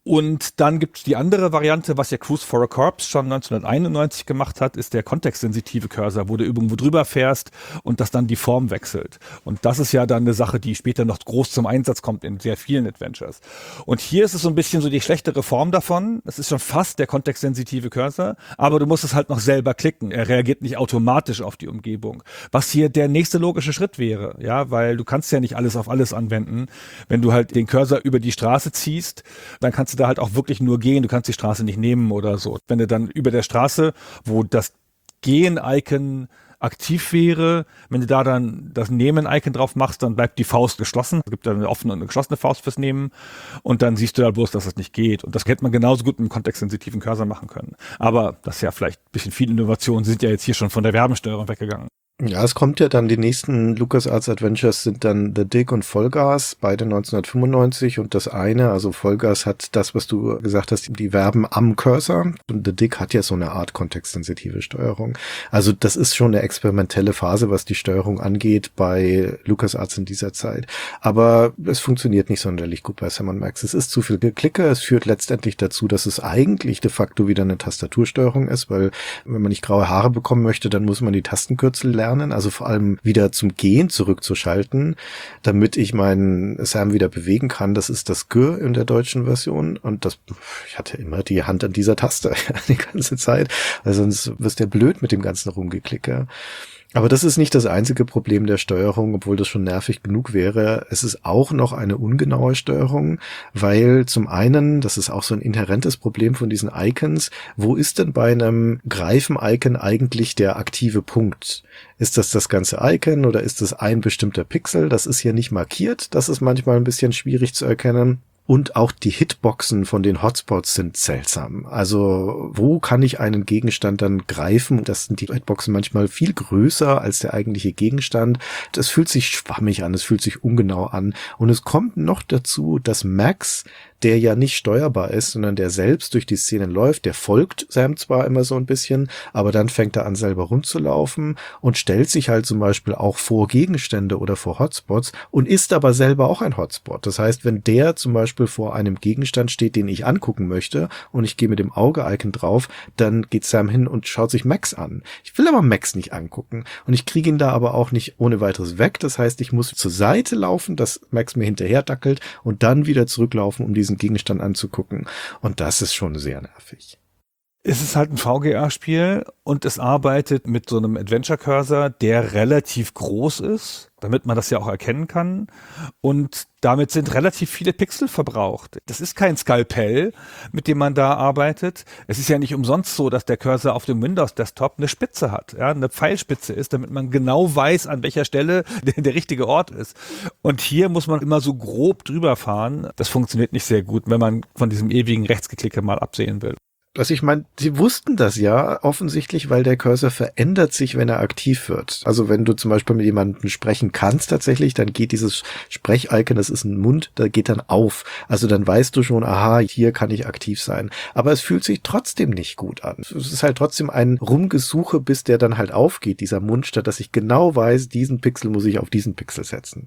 Und dann gibt es die andere Variante, was ja Cruise for a Corps schon neunzehnhunderteinundneunzig gemacht hat, ist der kontextsensitive Cursor, wo du irgendwo drüber fährst und das dann die Form wechselt. Und das ist ja dann eine Sache, die später noch groß zum Einsatz kommt in sehr vielen Adventures. Und hier ist es so ein bisschen so die schlechtere Form davon. Es ist schon fast der kontextsensitive Cursor, aber du musst es halt noch selber klicken. Er reagiert nicht automatisch auf die Umgebung. Was hier der nächste logische Schritt wäre, ja, weil du kannst ja nicht alles auf alles anwenden. Wenn du halt den Cursor über die Straße ziehst, dann kannst du da halt auch wirklich nur gehen, du kannst die Straße nicht nehmen oder so. Wenn du dann über der Straße, wo das Gehen-Icon aktiv wäre, wenn du da dann das Nehmen-Icon drauf machst, dann bleibt die Faust geschlossen. Es gibt dann eine offene und eine geschlossene Faust fürs Nehmen und dann siehst du da bloß, dass das nicht geht. Und das hätte man genauso gut mit einem kontextsensitiven Cursor machen können. Aber das ist ja vielleicht ein bisschen viel Innovation, sind ja jetzt hier schon von der Verbensteuerung weggegangen. Ja, es kommt ja dann, die nächsten LucasArts Adventures sind dann The Dig und Vollgas, beide neunzehnhundertfünfundneunzig und das eine, also Vollgas hat das, was du gesagt hast, die Verben am Cursor und The Dig hat ja so eine Art kontextsensitive Steuerung. Also das ist schon eine experimentelle Phase, was die Steuerung angeht bei LucasArts in dieser Zeit. Aber es funktioniert nicht sonderlich gut bei Sam und Max. Es ist zu viel Geklicke, es führt letztendlich dazu, dass es eigentlich de facto wieder eine Tastatursteuerung ist, weil wenn man nicht graue Haare bekommen möchte, dann muss man die Tastenkürzel lernen. Also vor allem wieder zum Gehen zurückzuschalten, damit ich meinen Sam wieder bewegen kann. Das ist das G in der deutschen Version und das, ich hatte immer die Hand an dieser Taste die ganze Zeit, weil sonst wirst du ja blöd mit dem ganzen Rumgeklicke. Aber das ist nicht das einzige Problem der Steuerung, obwohl das schon nervig genug wäre. Es ist auch noch eine ungenaue Steuerung, weil zum einen, das ist auch so ein inhärentes Problem von diesen Icons, wo ist denn bei einem Greifen-Icon eigentlich der aktive Punkt? Ist das das ganze Icon oder ist das ein bestimmter Pixel? Das ist hier nicht markiert, das ist manchmal ein bisschen schwierig zu erkennen. Und auch die Hitboxen von den Hotspots sind seltsam. Also wo kann ich einen Gegenstand dann greifen? Das sind die Hitboxen manchmal viel größer als der eigentliche Gegenstand. Das fühlt sich schwammig an, es fühlt sich ungenau an. Und es kommt noch dazu, dass Max, der ja nicht steuerbar ist, sondern der selbst durch die Szenen läuft, der folgt Sam zwar immer so ein bisschen, aber dann fängt er an selber rumzulaufen und stellt sich halt zum Beispiel auch vor Gegenstände oder vor Hotspots und ist aber selber auch ein Hotspot. Das heißt, wenn der zum Beispiel vor einem Gegenstand steht, den ich angucken möchte und ich gehe mit dem Auge-Icon drauf, dann geht Sam hin und schaut sich Max an. Ich will aber Max nicht angucken und ich kriege ihn da aber auch nicht ohne weiteres weg. Das heißt, ich muss zur Seite laufen, dass Max mir hinterher dackelt und dann wieder zurücklaufen, um diesen Gegenstand anzugucken. Und das ist schon sehr nervig. Es ist halt ein V G A-Spiel und es arbeitet mit so einem Adventure-Cursor, der relativ groß ist, damit man das ja auch erkennen kann. Und damit sind relativ viele Pixel verbraucht. Das ist kein Skalpell, mit dem man da arbeitet. Es ist ja nicht umsonst so, dass der Cursor auf dem Windows-Desktop eine Spitze hat, ja, eine Pfeilspitze ist, damit man genau weiß, an welcher Stelle der, der richtige Ort ist. Und hier muss man immer so grob drüber fahren. Das funktioniert nicht sehr gut, wenn man von diesem ewigen Rechtsgeklicke mal absehen will. Also ich meine, sie wussten das ja offensichtlich, weil der Cursor verändert sich, wenn er aktiv wird. Also wenn du zum Beispiel mit jemandem sprechen kannst tatsächlich, dann geht dieses Sprech-Icon, das ist ein Mund, da geht dann auf. Also dann weißt du schon, aha, hier kann ich aktiv sein. Aber es fühlt sich trotzdem nicht gut an. Es ist halt trotzdem ein Rumgesuche, bis der dann halt aufgeht, dieser Mund, statt dass ich genau weiß, diesen Pixel muss ich auf diesen Pixel setzen.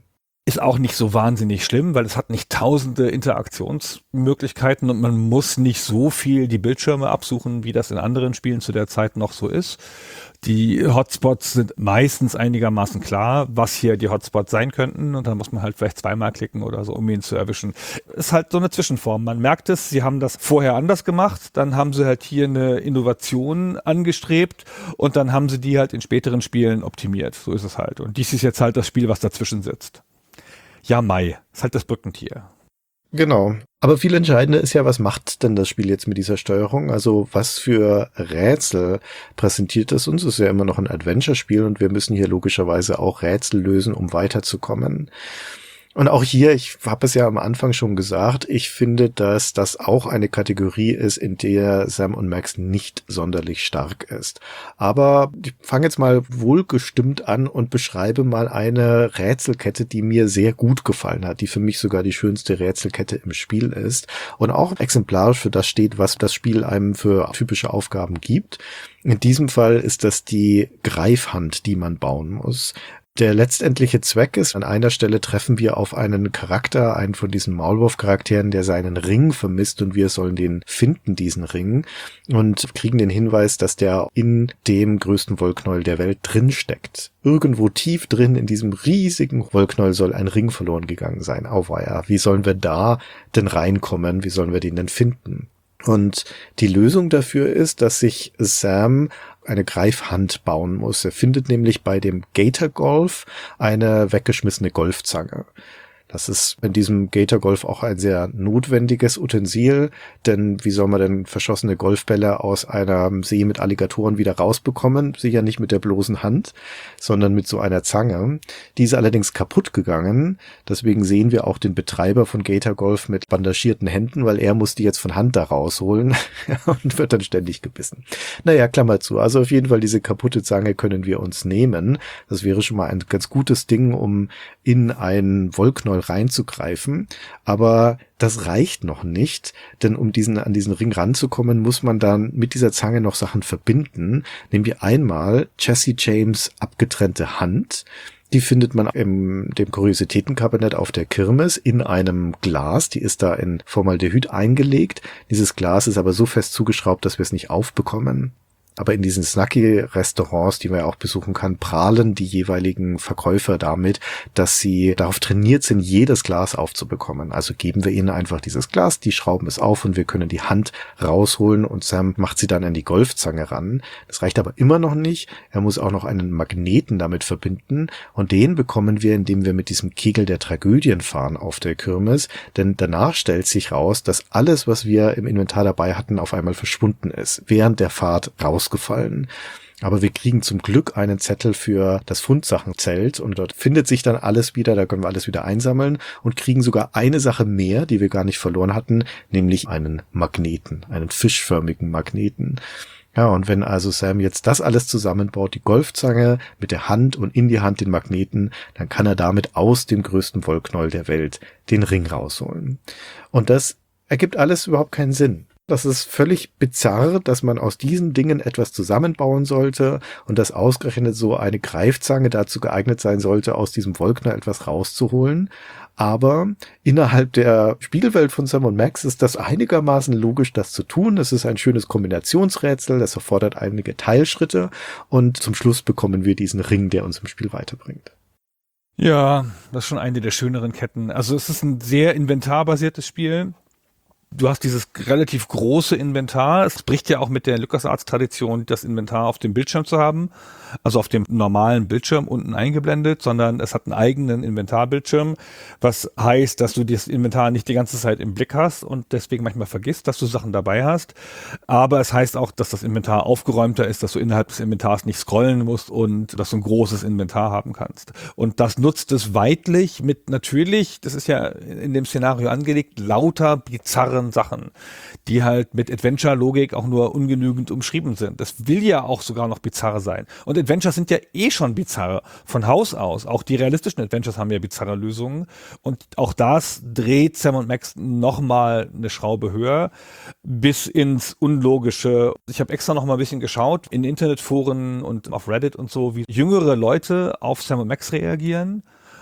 Ist auch nicht so wahnsinnig schlimm, weil es hat nicht tausende Interaktionsmöglichkeiten und man muss nicht so viel die Bildschirme absuchen, wie das in anderen Spielen zu der Zeit noch so ist. Die Hotspots sind meistens einigermaßen klar, was hier die Hotspots sein könnten und dann muss man halt vielleicht zweimal klicken oder so, um ihn zu erwischen. Ist halt so eine Zwischenform. Man merkt es, sie haben das vorher anders gemacht, dann haben sie halt hier eine Innovation angestrebt und dann haben sie die halt in späteren Spielen optimiert. So ist es halt. Und dies ist jetzt halt das Spiel, was dazwischen sitzt. Ja, Mai, ist halt das Brückentier. Genau. Aber viel entscheidender ist ja, was macht denn das Spiel jetzt mit dieser Steuerung? Also was für Rätsel präsentiert es uns? Es ist ja immer noch ein Adventure-Spiel und wir müssen hier logischerweise auch Rätsel lösen, um weiterzukommen. Und auch hier, ich habe es ja am Anfang schon gesagt, ich finde, dass das auch eine Kategorie ist, in der Sam und Max nicht sonderlich stark ist. Aber ich fange jetzt mal wohlgestimmt an und beschreibe mal eine Rätselkette, die mir sehr gut gefallen hat, die für mich sogar die schönste Rätselkette im Spiel ist und auch exemplarisch für das steht, was das Spiel einem für typische Aufgaben gibt. In diesem Fall ist das die Greifhand, die man bauen muss. Der letztendliche Zweck ist, an einer Stelle treffen wir auf einen Charakter, einen von diesen Maulwurf-Charakteren, der seinen Ring vermisst und wir sollen den finden, diesen Ring, und kriegen den Hinweis, dass der in dem größten Wollknäuel der Welt drin steckt. Irgendwo tief drin in diesem riesigen Wollknäuel soll ein Ring verloren gegangen sein. Auweia, wie sollen wir da denn reinkommen? Wie sollen wir den denn finden? Und die Lösung dafür ist, dass sich Sam eine Greifhand bauen muss. Er findet nämlich bei dem Gator Golf eine weggeschmissene Golfzange. Das ist in diesem Gator Golf auch ein sehr notwendiges Utensil, denn wie soll man denn verschossene Golfbälle aus einem See mit Alligatoren wieder rausbekommen? Sicher nicht mit der bloßen Hand, sondern mit so einer Zange. Die ist allerdings kaputt gegangen, deswegen sehen wir auch den Betreiber von Gator Golf mit bandagierten Händen, weil er muss die jetzt von Hand da rausholen und wird dann ständig gebissen. Naja, Klammer zu. Also auf jeden Fall diese kaputte Zange können wir uns nehmen. Das wäre schon mal ein ganz gutes Ding, um in ein Wollknäuel reinzugreifen, aber das reicht noch nicht, denn um diesen an diesen Ring ranzukommen, muss man dann mit dieser Zange noch Sachen verbinden. Nehmen wir einmal Jesse James abgetrennte Hand. Die findet man in dem Kuriositätenkabinett auf der Kirmes in einem Glas. Die ist da in Formaldehyd eingelegt. Dieses Glas ist aber so fest zugeschraubt, dass wir es nicht aufbekommen. Aber in diesen Snacky-Restaurants, die man ja auch besuchen kann, prahlen die jeweiligen Verkäufer damit, dass sie darauf trainiert sind, jedes Glas aufzubekommen. Also geben wir ihnen einfach dieses Glas, die schrauben es auf und wir können die Hand rausholen und Sam macht sie dann an die Golfzange ran. Das reicht aber immer noch nicht. Er muss auch noch einen Magneten damit verbinden und den bekommen wir, indem wir mit diesem Kegel der Tragödien fahren auf der Kirmes. Denn danach stellt sich raus, dass alles, was wir im Inventar dabei hatten, auf einmal verschwunden ist, während der Fahrt raus gefallen. Aber wir kriegen zum Glück einen Zettel für das Fundsachenzelt und dort findet sich dann alles wieder, da können wir alles wieder einsammeln und kriegen sogar eine Sache mehr, die wir gar nicht verloren hatten, nämlich einen Magneten, einen fischförmigen Magneten. Ja, und wenn also Sam jetzt das alles zusammenbaut, die Golfzange mit der Hand und in die Hand den Magneten, dann kann er damit aus dem größten Wollknäuel der Welt den Ring rausholen. Und das ergibt alles überhaupt keinen Sinn. Das ist völlig bizarr, dass man aus diesen Dingen etwas zusammenbauen sollte und dass ausgerechnet so eine Greifzange dazu geeignet sein sollte, aus diesem Wollknäuel etwas rauszuholen. Aber innerhalb der Spielwelt von Sam und Max ist das einigermaßen logisch, das zu tun. Es ist ein schönes Kombinationsrätsel, das erfordert einige Teilschritte und zum Schluss bekommen wir diesen Ring, der uns im Spiel weiterbringt. Ja, das ist schon eine der schöneren Ketten. Also es ist ein sehr inventarbasiertes Spiel. Du hast dieses relativ große Inventar. Es bricht ja auch mit der LucasArts-Tradition, das Inventar auf dem Bildschirm zu haben. Also auf dem normalen Bildschirm unten eingeblendet, sondern es hat einen eigenen Inventarbildschirm, was heißt, dass du das Inventar nicht die ganze Zeit im Blick hast und deswegen manchmal vergisst, dass du Sachen dabei hast. Aber es heißt auch, dass das Inventar aufgeräumter ist, dass du innerhalb des Inventars nicht scrollen musst und dass du ein großes Inventar haben kannst. Und das nutzt es weidlich mit natürlich, das ist ja in dem Szenario angelegt, lauter bizarren Sachen, die halt mit Adventure-Logik auch nur ungenügend umschrieben sind. Das will ja auch sogar noch bizarre sein. Und Adventures sind ja eh schon bizarre von Haus aus. Auch die realistischen Adventures haben ja bizarre Lösungen. Und auch das dreht Sam und Max nochmal eine Schraube höher bis ins Unlogische. Ich habe extra noch mal ein bisschen geschaut in Internetforen und auf Reddit und so, wie jüngere Leute auf Sam und Max reagieren.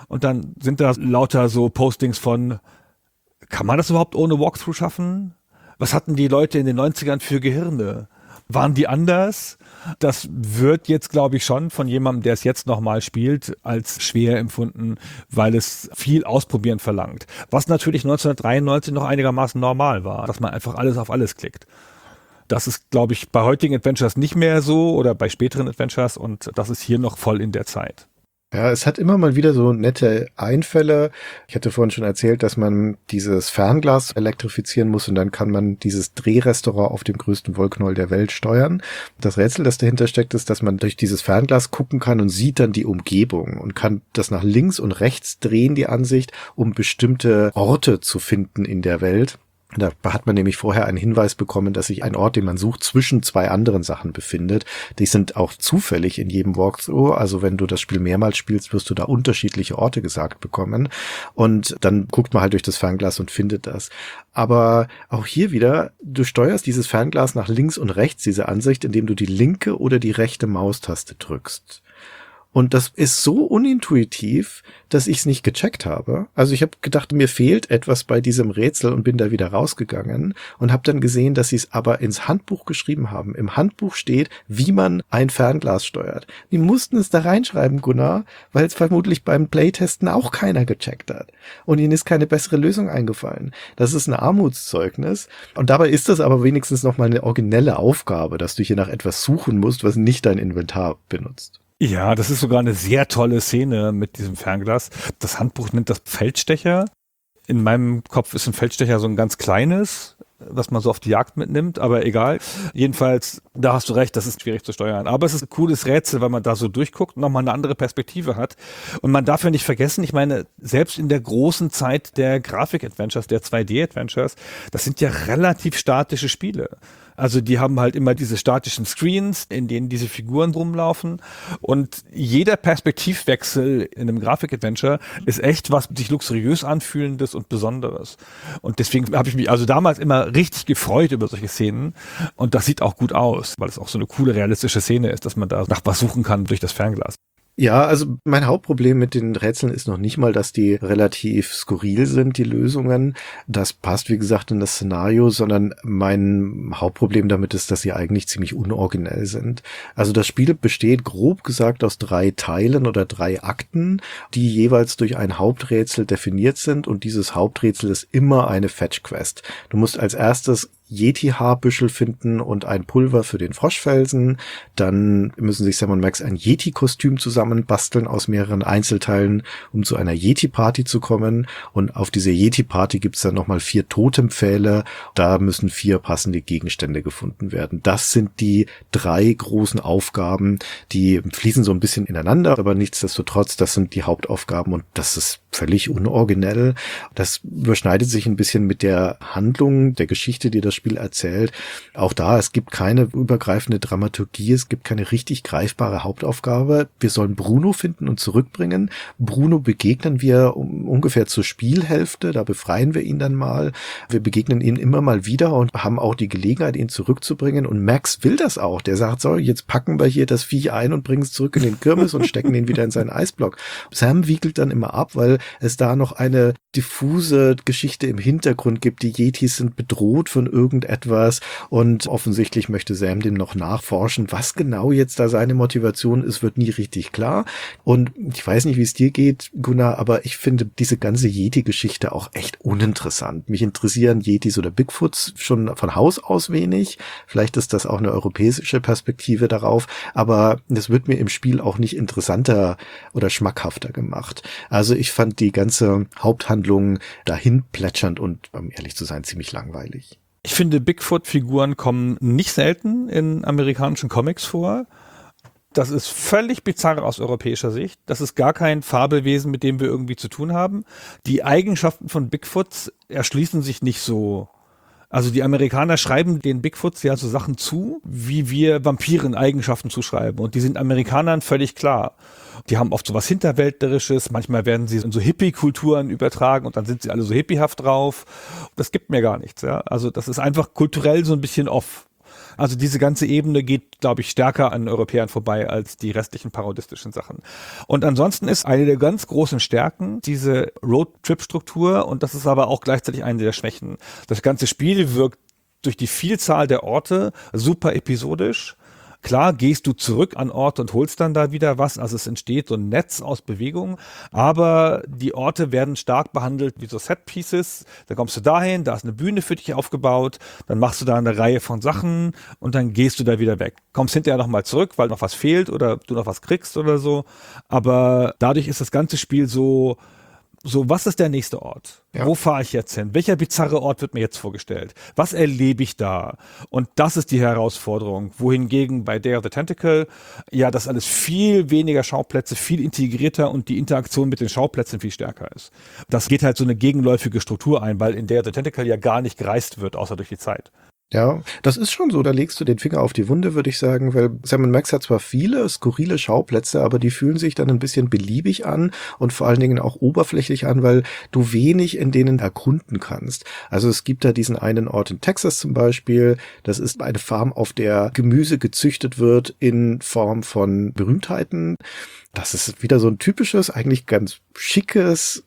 Und dann sind da lauter so Postings von, kann man das überhaupt ohne Walkthrough schaffen? Was hatten die Leute in den neunzigern für Gehirne? Waren die anders? Das wird jetzt, glaube ich, schon von jemandem, der es jetzt nochmal spielt, als schwer empfunden, weil es viel Ausprobieren verlangt. Was natürlich neunzehnhundertdreiundneunzig noch einigermaßen normal war, dass man einfach alles auf alles klickt. Das ist, glaube ich, bei heutigen Adventures nicht mehr so oder bei späteren Adventures und das ist hier noch voll in der Zeit. Ja, es hat immer mal wieder so nette Einfälle. Ich hatte vorhin schon erzählt, dass man dieses Fernglas elektrifizieren muss und dann kann man dieses Drehrestaurant auf dem größten Wollknäuel der Welt steuern. Das Rätsel, das dahinter steckt, ist, dass man durch dieses Fernglas gucken kann und sieht dann die Umgebung und kann das nach links und rechts drehen, die Ansicht, um bestimmte Orte zu finden in der Welt. Da hat man nämlich vorher einen Hinweis bekommen, dass sich ein Ort, den man sucht, zwischen zwei anderen Sachen befindet. Die sind auch zufällig in jedem Walkthrough. Also wenn du das Spiel mehrmals spielst, wirst du da unterschiedliche Orte gesagt bekommen. Und dann guckt man halt durch das Fernglas und findet das. Aber auch hier wieder, du steuerst dieses Fernglas nach links und rechts, diese Ansicht, indem du die linke oder die rechte Maustaste drückst. Und das ist so unintuitiv, dass ich es nicht gecheckt habe. Also ich habe gedacht, mir fehlt etwas bei diesem Rätsel und bin da wieder rausgegangen und habe dann gesehen, dass sie es aber ins Handbuch geschrieben haben. Im Handbuch steht, wie man ein Fernglas steuert. Die mussten es da reinschreiben, Gunnar, weil es vermutlich beim Playtesten auch keiner gecheckt hat. Und ihnen ist keine bessere Lösung eingefallen. Das ist ein Armutszeugnis. Und dabei ist das aber wenigstens nochmal eine originelle Aufgabe, dass du hier nach etwas suchen musst, was nicht dein Inventar benutzt. Ja, das ist sogar eine sehr tolle Szene mit diesem Fernglas. Das Handbuch nennt das Feldstecher. In meinem Kopf ist ein Feldstecher so ein ganz kleines, was man so auf die Jagd mitnimmt, aber egal. Jedenfalls, da hast du recht, das ist schwierig zu steuern. Aber es ist ein cooles Rätsel, weil man da so durchguckt und nochmal eine andere Perspektive hat. Und man darf ja nicht vergessen, ich meine, selbst in der großen Zeit der Grafik-Adventures, der zwei D-Adventures, das sind ja relativ statische Spiele. Also die haben halt immer diese statischen Screens, in denen diese Figuren rumlaufen und jeder Perspektivwechsel in einem Grafik-Adventure ist echt was sich luxuriös anfühlendes und Besonderes. Und deswegen habe ich mich also damals immer richtig gefreut über solche Szenen und das sieht auch gut aus, weil es auch so eine coole realistische Szene ist, dass man da nach was suchen kann durch das Fernglas. Ja, also mein Hauptproblem mit den Rätseln ist noch nicht mal, dass die relativ skurril sind, die Lösungen. Das passt, wie gesagt, in das Szenario, sondern mein Hauptproblem damit ist, dass sie eigentlich ziemlich unoriginell sind. Also das Spiel besteht grob gesagt aus drei Teilen oder drei Akten, die jeweils durch ein Haupträtsel definiert sind und dieses Haupträtsel ist immer eine Fetch-Quest. Du musst als erstes Yeti-Haarbüschel finden und ein Pulver für den Froschfelsen. Dann müssen sich Sam und Max ein Yeti-Kostüm zusammenbasteln aus mehreren Einzelteilen, um zu einer Yeti-Party zu kommen. Und auf diese Yeti-Party gibt's dann nochmal vier Totempfähle. Da müssen vier passende Gegenstände gefunden werden. Das sind die drei großen Aufgaben, die fließen so ein bisschen ineinander, aber nichtsdestotrotz, das sind die Hauptaufgaben und das ist völlig unoriginell. Das überschneidet sich ein bisschen mit der Handlung, der Geschichte, die das Spiel erzählt. Auch da, es gibt keine übergreifende Dramaturgie, es gibt keine richtig greifbare Hauptaufgabe. Wir sollen Bruno finden und zurückbringen. Bruno begegnen wir um, ungefähr zur Spielhälfte, da befreien wir ihn dann mal. Wir begegnen ihm immer mal wieder und haben auch die Gelegenheit, ihn zurückzubringen und Max will das auch. Der sagt, so, jetzt packen wir hier das Vieh ein und bringen es zurück in den Kirmes und stecken ihn wieder in seinen Eisblock. Sam wiegelt dann immer ab, weil es da noch eine diffuse Geschichte im Hintergrund gibt. Die Yetis sind bedroht von irgendetwas und offensichtlich möchte Sam dem noch nachforschen. Was genau jetzt da seine Motivation ist, wird nie richtig klar. Und ich weiß nicht, wie es dir geht, Gunnar, aber ich finde diese ganze Yeti-Geschichte auch echt uninteressant. Mich interessieren Yetis oder Bigfoots schon von Haus aus wenig. Vielleicht ist das auch eine europäische Perspektive darauf, aber das wird mir im Spiel auch nicht interessanter oder schmackhafter gemacht. Also ich fand die ganze Haupthandlung dahin plätschernd und, um ehrlich zu sein, ziemlich langweilig. Ich finde, Bigfoot-Figuren kommen nicht selten in amerikanischen Comics vor. Das ist völlig bizarr aus europäischer Sicht. Das ist gar kein Fabelwesen, mit dem wir irgendwie zu tun haben. Die Eigenschaften von Bigfoots erschließen sich nicht so. Also die Amerikaner schreiben den Bigfoots ja so Sachen zu, wie wir Vampiren Eigenschaften zuschreiben. Und die sind Amerikanern völlig klar. Die haben oft so was Hinterwäldlerisches. Manchmal werden sie in so Hippie-Kulturen übertragen und dann sind sie alle so hippiehaft drauf. Das gibt mir gar nichts. Ja? Also das ist einfach kulturell so ein bisschen off. Also diese ganze Ebene geht, glaube ich, stärker an Europäern vorbei als die restlichen parodistischen Sachen. Und ansonsten ist eine der ganz großen Stärken diese Roadtrip-Struktur und das ist aber auch gleichzeitig eine der Schwächen. Das ganze Spiel wirkt durch die Vielzahl der Orte super episodisch. Klar gehst du zurück an Orte und holst dann da wieder was, also es entsteht so ein Netz aus Bewegung, aber die Orte werden stark behandelt wie so Set-Pieces, da kommst du dahin, da ist eine Bühne für dich aufgebaut, dann machst du da eine Reihe von Sachen und dann gehst du da wieder weg. Kommst hinterher nochmal zurück, weil noch was fehlt oder du noch was kriegst oder so, aber dadurch ist das ganze Spiel so, so, was ist der nächste Ort? Ja. Wo fahre ich jetzt hin? Welcher bizarre Ort wird mir jetzt vorgestellt? Was erlebe ich da? Und das ist die Herausforderung. Wohingegen bei Day of the Tentacle, ja, das alles viel weniger Schauplätze, viel integrierter und die Interaktion mit den Schauplätzen viel stärker ist. Das geht halt so eine gegenläufige Struktur ein, weil in Day of the Tentacle ja gar nicht gereist wird, außer durch die Zeit. Ja, das ist schon so, da legst du den Finger auf die Wunde, würde ich sagen, weil Sam and Max hat zwar viele skurrile Schauplätze, aber die fühlen sich dann ein bisschen beliebig an und vor allen Dingen auch oberflächlich an, weil du wenig in denen erkunden kannst. Also es gibt da diesen einen Ort in Texas zum Beispiel, das ist eine Farm, auf der Gemüse gezüchtet wird in Form von Berühmtheiten. Das ist wieder so ein typisches, eigentlich ganz schickes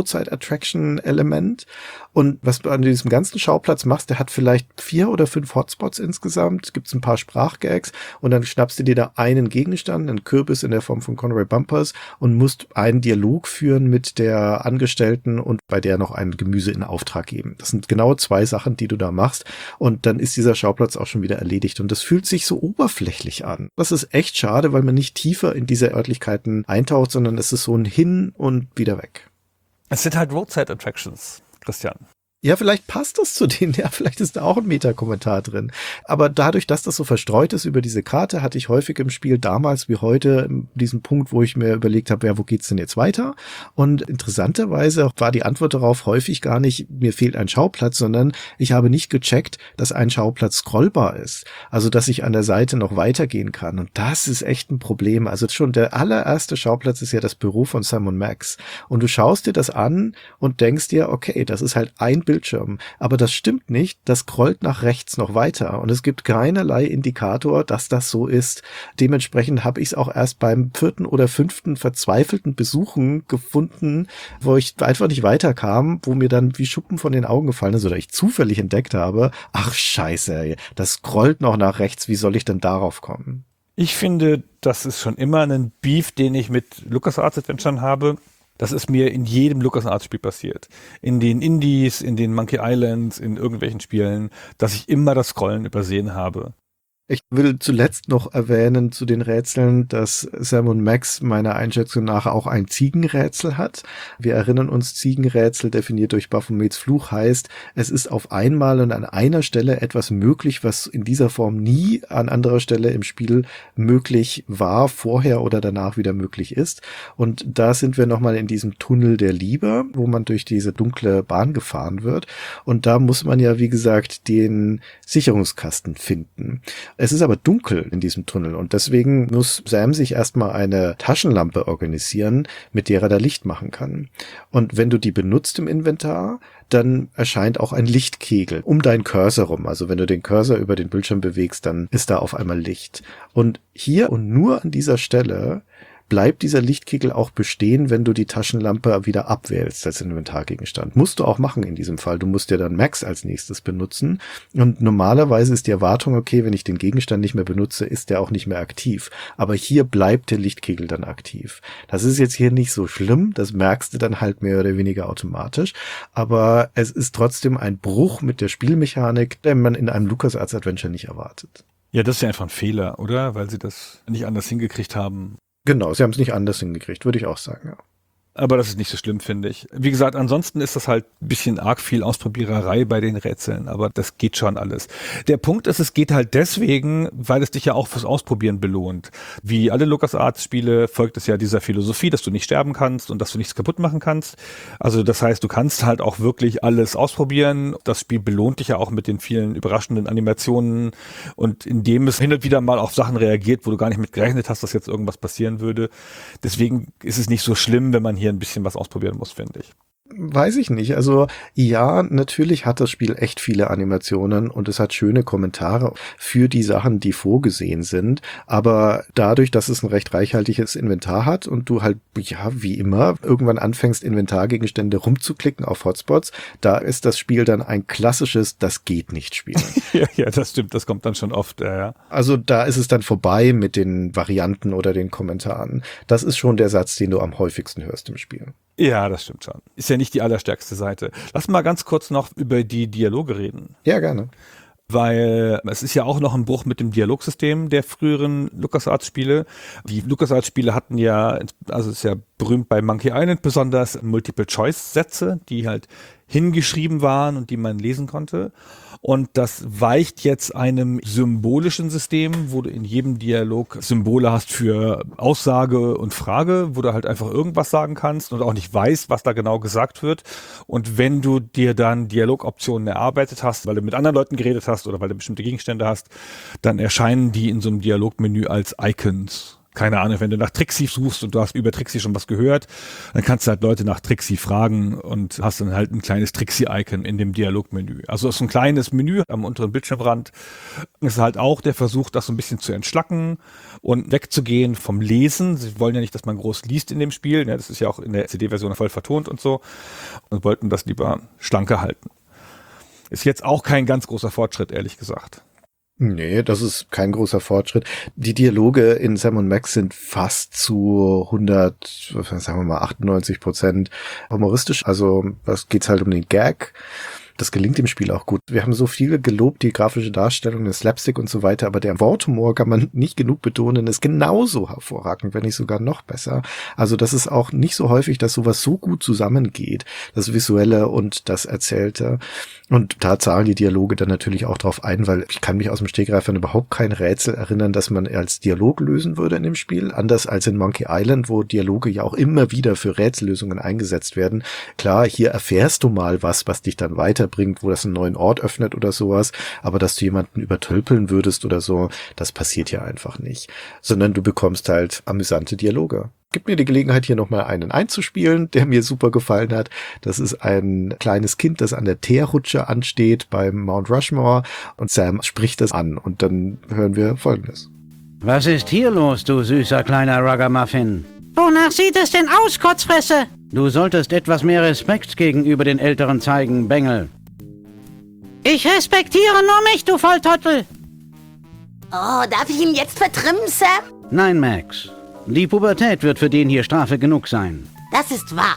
Roadside-Attraction-Element. Und was du an diesem ganzen Schauplatz machst, der hat vielleicht vier oder fünf Hotspots insgesamt, gibt's ein paar Sprachgags und dann schnappst du dir da einen Gegenstand, einen Kürbis in der Form von Conway Bumpers und musst einen Dialog führen mit der Angestellten und bei der noch ein Gemüse in Auftrag geben. Das sind genau zwei Sachen, die du da machst und dann ist dieser Schauplatz auch schon wieder erledigt und das fühlt sich so oberflächlich an. Das ist echt schade, weil man nicht tiefer in diese Örtlichkeit eintaucht, sondern es ist so ein Hin und wieder weg. Es sind halt Roadside-Attractions, Christian. Ja, vielleicht passt das zu denen, ja, vielleicht ist da auch ein Meta-Kommentar drin. Aber dadurch, dass das so verstreut ist über diese Karte, hatte ich häufig im Spiel damals wie heute diesen Punkt, wo ich mir überlegt habe, ja, wo geht's denn jetzt weiter? Und interessanterweise war die Antwort darauf häufig gar nicht, mir fehlt ein Schauplatz, sondern ich habe nicht gecheckt, dass ein Schauplatz scrollbar ist. Also, dass ich an der Seite noch weitergehen kann. Und das ist echt ein Problem. Also schon der allererste Schauplatz ist ja das Büro von Sam und Max. Und du schaust dir das an und denkst dir, okay, das ist halt ein Bild Bildschirm. Aber das stimmt nicht, das scrollt nach rechts noch weiter und es gibt keinerlei Indikator, dass das so ist. Dementsprechend habe ich es auch erst beim vierten oder fünften verzweifelten Besuchen gefunden, wo ich einfach nicht weiterkam, wo mir dann wie Schuppen von den Augen gefallen ist oder ich zufällig entdeckt habe, ach scheiße, das scrollt noch nach rechts, wie soll ich denn darauf kommen? Ich finde, das ist schon immer ein Beef, den ich mit LucasArts Adventuren habe. Das ist mir in jedem LucasArts-Spiel passiert. In den Indies, in den Monkey Islands, in irgendwelchen Spielen, dass ich immer das Scrollen übersehen habe. Ich will zuletzt noch erwähnen zu den Rätseln, dass Sam und Max meiner Einschätzung nach auch ein Ziegenrätsel hat. Wir erinnern uns, Ziegenrätsel definiert durch Baphomets Fluch heißt, es ist auf einmal und an einer Stelle etwas möglich, was in dieser Form nie an anderer Stelle im Spiel möglich war, vorher oder danach wieder möglich ist. Und da sind wir nochmal in diesem Tunnel der Liebe, wo man durch diese dunkle Bahn gefahren wird. Und da muss man ja, wie gesagt, den Sicherungskasten finden. Es ist aber dunkel in diesem Tunnel und deswegen muss Sam sich erstmal eine Taschenlampe organisieren, mit der er da Licht machen kann. Und wenn du die benutzt im Inventar, dann erscheint auch ein Lichtkegel um deinen Cursor rum. Also wenn du den Cursor über den Bildschirm bewegst, dann ist da auf einmal Licht. Und hier und nur an dieser Stelle bleibt dieser Lichtkegel auch bestehen, wenn du die Taschenlampe wieder abwählst als Inventargegenstand. Musst du auch machen in diesem Fall. Du musst ja dann Max als nächstes benutzen. Und normalerweise ist die Erwartung, okay, wenn ich den Gegenstand nicht mehr benutze, ist der auch nicht mehr aktiv. Aber hier bleibt der Lichtkegel dann aktiv. Das ist jetzt hier nicht so schlimm. Das merkst du dann halt mehr oder weniger automatisch. Aber es ist trotzdem ein Bruch mit der Spielmechanik, den man in einem LucasArts Adventure nicht erwartet. Ja, das ist ja einfach ein Fehler, oder? Weil sie das nicht anders hingekriegt haben. Genau, sie haben es nicht anders hingekriegt, würde ich auch sagen, ja. Aber das ist nicht so schlimm, finde ich. Wie gesagt, ansonsten ist das halt ein bisschen arg viel Ausprobiererei bei den Rätseln, aber das geht schon alles. Der Punkt ist, es geht halt deswegen, weil es dich ja auch fürs Ausprobieren belohnt. Wie alle LucasArts-Spiele folgt es ja dieser Philosophie, dass du nicht sterben kannst und dass du nichts kaputt machen kannst. Also das heißt, du kannst halt auch wirklich alles ausprobieren. Das Spiel belohnt dich ja auch mit den vielen überraschenden Animationen und indem es hin und wieder mal auf Sachen reagiert, wo du gar nicht mit gerechnet hast, dass jetzt irgendwas passieren würde. Deswegen ist es nicht so schlimm, wenn man hier ein bisschen was ausprobieren muss, finde ich. Weiß ich nicht. Also ja, natürlich hat das Spiel echt viele Animationen und es hat schöne Kommentare für die Sachen, die vorgesehen sind. Aber dadurch, dass es ein recht reichhaltiges Inventar hat und du halt, ja, wie immer, irgendwann anfängst, Inventargegenstände rumzuklicken auf Hotspots, da ist das Spiel dann ein klassisches Das geht nicht Spiel. ja, ja, das stimmt. Das kommt dann schon oft. Ja, ja. Also da ist es dann vorbei mit den Varianten oder den Kommentaren. Das ist schon der Satz, den du am häufigsten hörst im Spiel. Ja, das stimmt schon. Ist ja nicht die allerstärkste Seite. Lass mal ganz kurz noch über die Dialoge reden. Ja, gerne. Weil es ist ja auch noch ein Bruch mit dem Dialogsystem der früheren LucasArts-Spiele. Die LucasArts-Spiele hatten ja, also es ist ja berühmt bei Monkey Island besonders, Multiple-Choice-Sätze, die halt hingeschrieben waren und die man lesen konnte. Und das weicht jetzt einem symbolischen System, wo du in jedem Dialog Symbole hast für Aussage und Frage, wo du halt einfach irgendwas sagen kannst und auch nicht weißt, was da genau gesagt wird. Und wenn du dir dann Dialogoptionen erarbeitet hast, weil du mit anderen Leuten geredet hast oder weil du bestimmte Gegenstände hast, dann erscheinen die in so einem Dialogmenü als Icons. Keine Ahnung, wenn du nach Trixie suchst und du hast über Trixie schon was gehört, dann kannst du halt Leute nach Trixie fragen und hast dann halt ein kleines Trixie-Icon in dem Dialogmenü. Also es ist ein kleines Menü am unteren Bildschirmrand. Es ist halt auch der Versuch, das so ein bisschen zu entschlacken und wegzugehen vom Lesen. Sie wollen ja nicht, dass man groß liest in dem Spiel. Das ist ja auch in der C D-Version voll vertont und so. Und wollten das lieber schlanker halten. Ist jetzt auch kein ganz großer Fortschritt, ehrlich gesagt. Nee, das ist kein großer Fortschritt. Die Dialoge in Sam und Max sind fast zu hundert, sagen wir mal achtundneunzig Prozent humoristisch. Also es geht halt um den Gag. Das gelingt im Spiel auch gut. Wir haben so viele gelobt, die grafische Darstellung, den Slapstick und so weiter, aber der Worthumor, kann man nicht genug betonen, ist genauso hervorragend, wenn nicht sogar noch besser. Also das ist auch nicht so häufig, dass sowas so gut zusammengeht, das Visuelle und das Erzählte. Und da zahlen die Dialoge dann natürlich auch drauf ein, weil ich kann mich aus dem Stegreif an überhaupt kein Rätsel erinnern, dass man als Dialog lösen würde in dem Spiel, anders als in Monkey Island, wo Dialoge ja auch immer wieder für Rätsellösungen eingesetzt werden. Klar, hier erfährst du mal was, was dich dann weiter bringt, wo das einen neuen Ort öffnet oder sowas, aber dass du jemanden übertölpeln würdest oder so, das passiert ja einfach nicht, sondern du bekommst halt amüsante Dialoge. Gib mir die Gelegenheit, hier nochmal einen einzuspielen, der mir super gefallen hat. Das ist ein kleines Kind, das an der Teerrutsche ansteht beim Mount Rushmore und Sam spricht das an und dann hören wir Folgendes. Was ist hier los, du süßer kleiner Ruggermuffin? Wonach sieht es denn aus, Kotzfresse? Du solltest etwas mehr Respekt gegenüber den Älteren zeigen, Bengel. Ich respektiere nur mich, du Volltrottel. Oh, darf ich ihn jetzt vertrimmen, Sam? Nein, Max. Die Pubertät wird für den hier Strafe genug sein. Das ist wahr.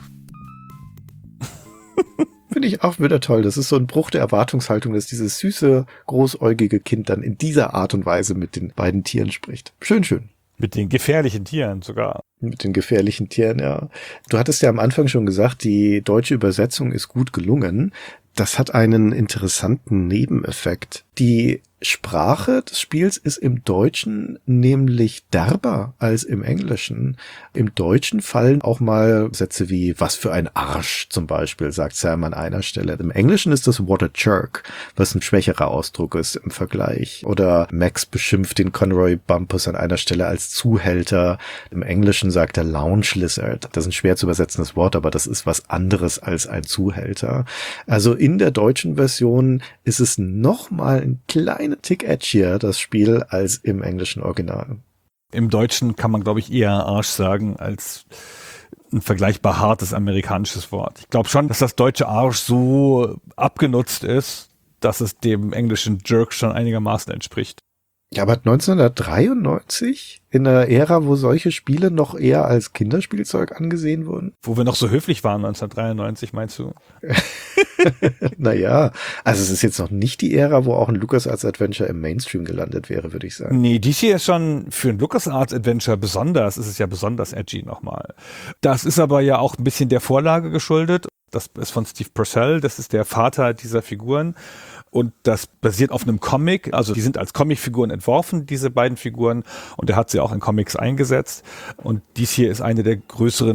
Finde ich auch wieder toll. Das ist so ein Bruch der Erwartungshaltung, dass dieses süße, großäugige Kind dann in dieser Art und Weise mit den beiden Tieren spricht. Schön, schön. Mit den gefährlichen Tieren sogar. Mit den gefährlichen Tieren, ja. Du hattest ja am Anfang schon gesagt, die deutsche Übersetzung ist gut gelungen. Das hat einen interessanten Nebeneffekt. Die Sprache des Spiels ist im Deutschen nämlich derber als im Englischen. Im Deutschen fallen auch mal Sätze wie "was für ein Arsch" zum Beispiel, sagt Sam an einer Stelle. Im Englischen ist das "what a jerk", was ein schwächerer Ausdruck ist im Vergleich. Oder Max beschimpft den Conroy Bumpus an einer Stelle als Zuhälter. Im Englischen sagt er "lounge lizard". Das ist ein schwer zu übersetzendes Wort, aber das ist was anderes als ein Zuhälter. Also in der deutschen Version ist es noch mal ein kleiner Tick edgier, das Spiel, als im englischen Original. Im Deutschen kann man, glaube ich, eher Arsch sagen als ein vergleichbar hartes amerikanisches Wort. Ich glaube schon, dass das deutsche Arsch so abgenutzt ist, dass es dem englischen Jerk schon einigermaßen entspricht. Ja, aber neunzehnhundertdreiundneunzig, in einer Ära, wo solche Spiele noch eher als Kinderspielzeug angesehen wurden? Wo wir noch so höflich waren, neunzehnhundertdreiundneunzig, meinst du? Naja, also es ist jetzt noch nicht die Ära, wo auch ein LucasArts Adventure im Mainstream gelandet wäre, würde ich sagen. Nee, dies hier ist schon für ein LucasArts Adventure besonders, ist es ja besonders edgy nochmal. Das ist aber ja auch ein bisschen der Vorlage geschuldet. Das ist von Steve Purcell, das ist der Vater dieser Figuren. Und das basiert auf einem Comic, also die sind als Comicfiguren entworfen, diese beiden Figuren, und er hat sie auch in Comics eingesetzt. Und dies hier ist eine der größeren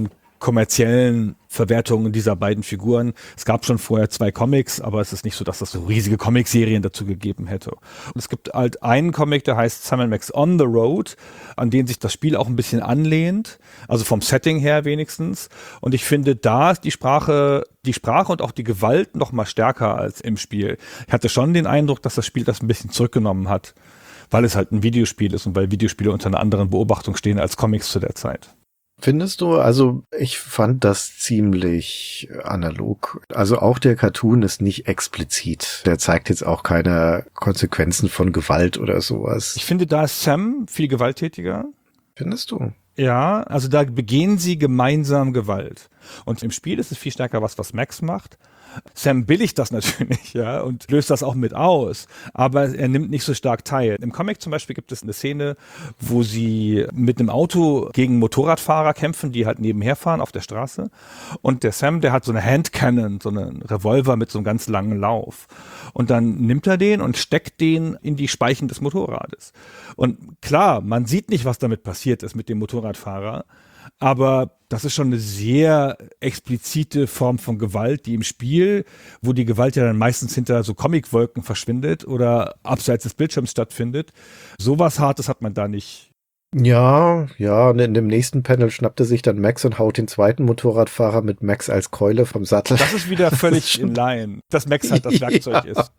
kommerziellen Verwertungen dieser beiden Figuren. Es gab schon vorher zwei Comics, aber es ist nicht so, dass das so riesige Comicserien dazu gegeben hätte. Und es gibt halt einen Comic, der heißt Sam and Max on the Road, an den sich das Spiel auch ein bisschen anlehnt, also vom Setting her wenigstens. Und ich finde, da ist die Sprache, die Sprache und auch die Gewalt noch mal stärker als im Spiel. Ich hatte schon den Eindruck, dass das Spiel das ein bisschen zurückgenommen hat, weil es halt ein Videospiel ist und weil Videospiele unter einer anderen Beobachtung stehen als Comics zu der Zeit. Findest du? Also ich fand das ziemlich analog. Also auch der Cartoon ist nicht explizit. Der zeigt jetzt auch keine Konsequenzen von Gewalt oder sowas. Ich finde, da ist Sam viel gewalttätiger. Findest du? Ja, also da begehen sie gemeinsam Gewalt. Und im Spiel ist es viel stärker was, was Max macht. Sam billigt das natürlich, ja, und löst das auch mit aus, aber er nimmt nicht so stark teil. Im Comic zum Beispiel gibt es eine Szene, wo sie mit einem Auto gegen Motorradfahrer kämpfen, die halt nebenher fahren auf der Straße. Und der Sam, der hat so eine Handcannon, so einen Revolver mit so einem ganz langen Lauf. Und dann nimmt er den und steckt den in die Speichen des Motorrades. Und klar, man sieht nicht, was damit passiert ist mit dem Motorradfahrer, aber das ist schon eine sehr explizite Form von Gewalt, die im Spiel, wo die Gewalt ja dann meistens hinter so Comicwolken verschwindet oder abseits des Bildschirms stattfindet. Sowas Hartes hat man da nicht. Ja, ja, und in dem nächsten Panel schnappt er sich dann Max und haut den zweiten Motorradfahrer mit Max als Keule vom Sattel. Das ist wieder völlig in line, dass Max halt das Werkzeug ja. ist.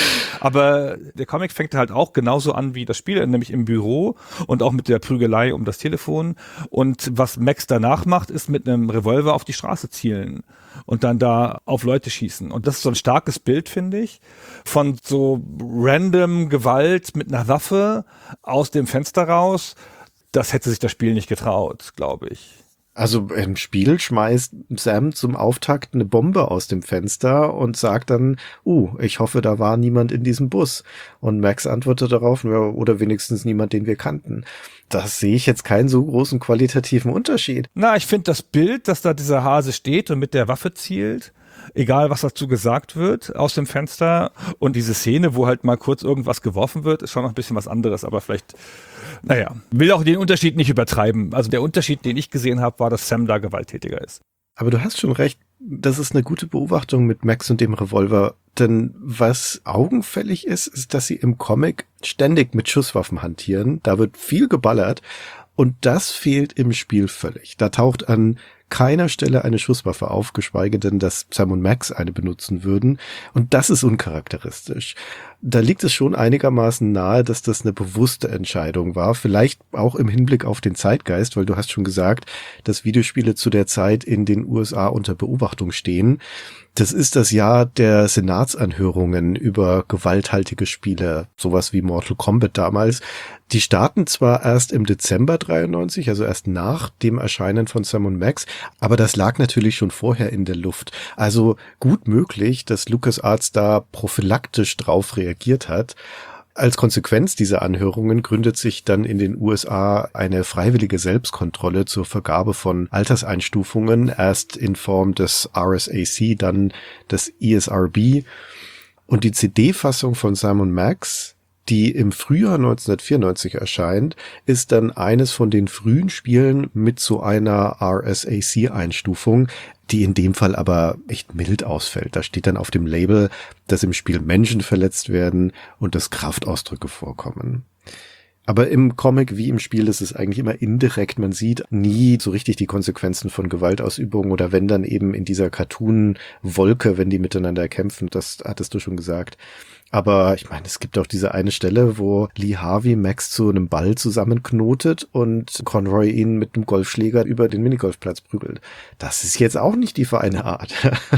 Aber der Comic fängt halt auch genauso an wie das Spiel, nämlich im Büro und auch mit der Prügelei um das Telefon. Und was Max danach macht, ist mit einem Revolver auf die Straße zielen und dann da auf Leute schießen. Und das ist so ein starkes Bild, finde ich, von so random Gewalt mit einer Waffe aus dem Fenster raus. Das hätte sich das Spiel nicht getraut, glaube ich. Also im Spiel schmeißt Sam zum Auftakt eine Bombe aus dem Fenster und sagt dann, uh, ich hoffe, da war niemand in diesem Bus. Und Max antwortet darauf, ja, oder wenigstens niemand, den wir kannten. Das sehe ich jetzt keinen so großen qualitativen Unterschied. Na, ich finde das Bild, dass da dieser Hase steht und mit der Waffe zielt, egal was dazu gesagt wird, aus dem Fenster, und diese Szene, wo halt mal kurz irgendwas geworfen wird, ist schon noch ein bisschen was anderes, aber vielleicht, naja, will auch den Unterschied nicht übertreiben. Also der Unterschied, den ich gesehen habe, war, dass Sam da gewalttätiger ist. Aber du hast schon recht, das ist eine gute Beobachtung mit Max und dem Revolver, denn was augenfällig ist, ist, dass sie im Comic ständig mit Schusswaffen hantieren, da wird viel geballert und das fehlt im Spiel völlig. Da taucht an keiner Stelle eine Schusswaffe auf, geschweige denn, dass Sam und Max eine benutzen würden. Und das ist uncharakteristisch. Da liegt es schon einigermaßen nahe, dass das eine bewusste Entscheidung war. Vielleicht auch im Hinblick auf den Zeitgeist, weil du hast schon gesagt, dass Videospiele zu der Zeit in den U S A unter Beobachtung stehen. Das ist das Jahr der Senatsanhörungen über gewalthaltige Spiele, sowas wie Mortal Kombat damals. Die starten zwar erst im Dezember dreiundneunzig, also erst nach dem Erscheinen von Sam und Max, aber das lag natürlich schon vorher in der Luft. Also gut möglich, dass LucasArts da prophylaktisch drauf reagiert hat. Als Konsequenz dieser Anhörungen gründet sich dann in den U S A eine freiwillige Selbstkontrolle zur Vergabe von Alterseinstufungen, erst in Form des R S A C, dann des E S R B. Und die C D-Fassung von Sam und Max, die im Frühjahr neunzehnhundertvierundneunzig erscheint, ist dann eines von den frühen Spielen mit so einer R S A C-Einstufung, die in dem Fall aber echt mild ausfällt. Da steht dann auf dem Label, dass im Spiel Menschen verletzt werden und dass Kraftausdrücke vorkommen. Aber im Comic wie im Spiel ist es eigentlich immer indirekt. Man sieht nie so richtig die Konsequenzen von Gewaltausübung oder wenn dann eben in dieser Cartoon-Wolke, wenn die miteinander kämpfen, das hattest du schon gesagt. Aber ich meine, es gibt auch diese eine Stelle, wo Lee Harvey Max zu einem Ball zusammenknotet und Conroy ihn mit einem Golfschläger über den Minigolfplatz prügelt. Das ist jetzt auch nicht die feine Art.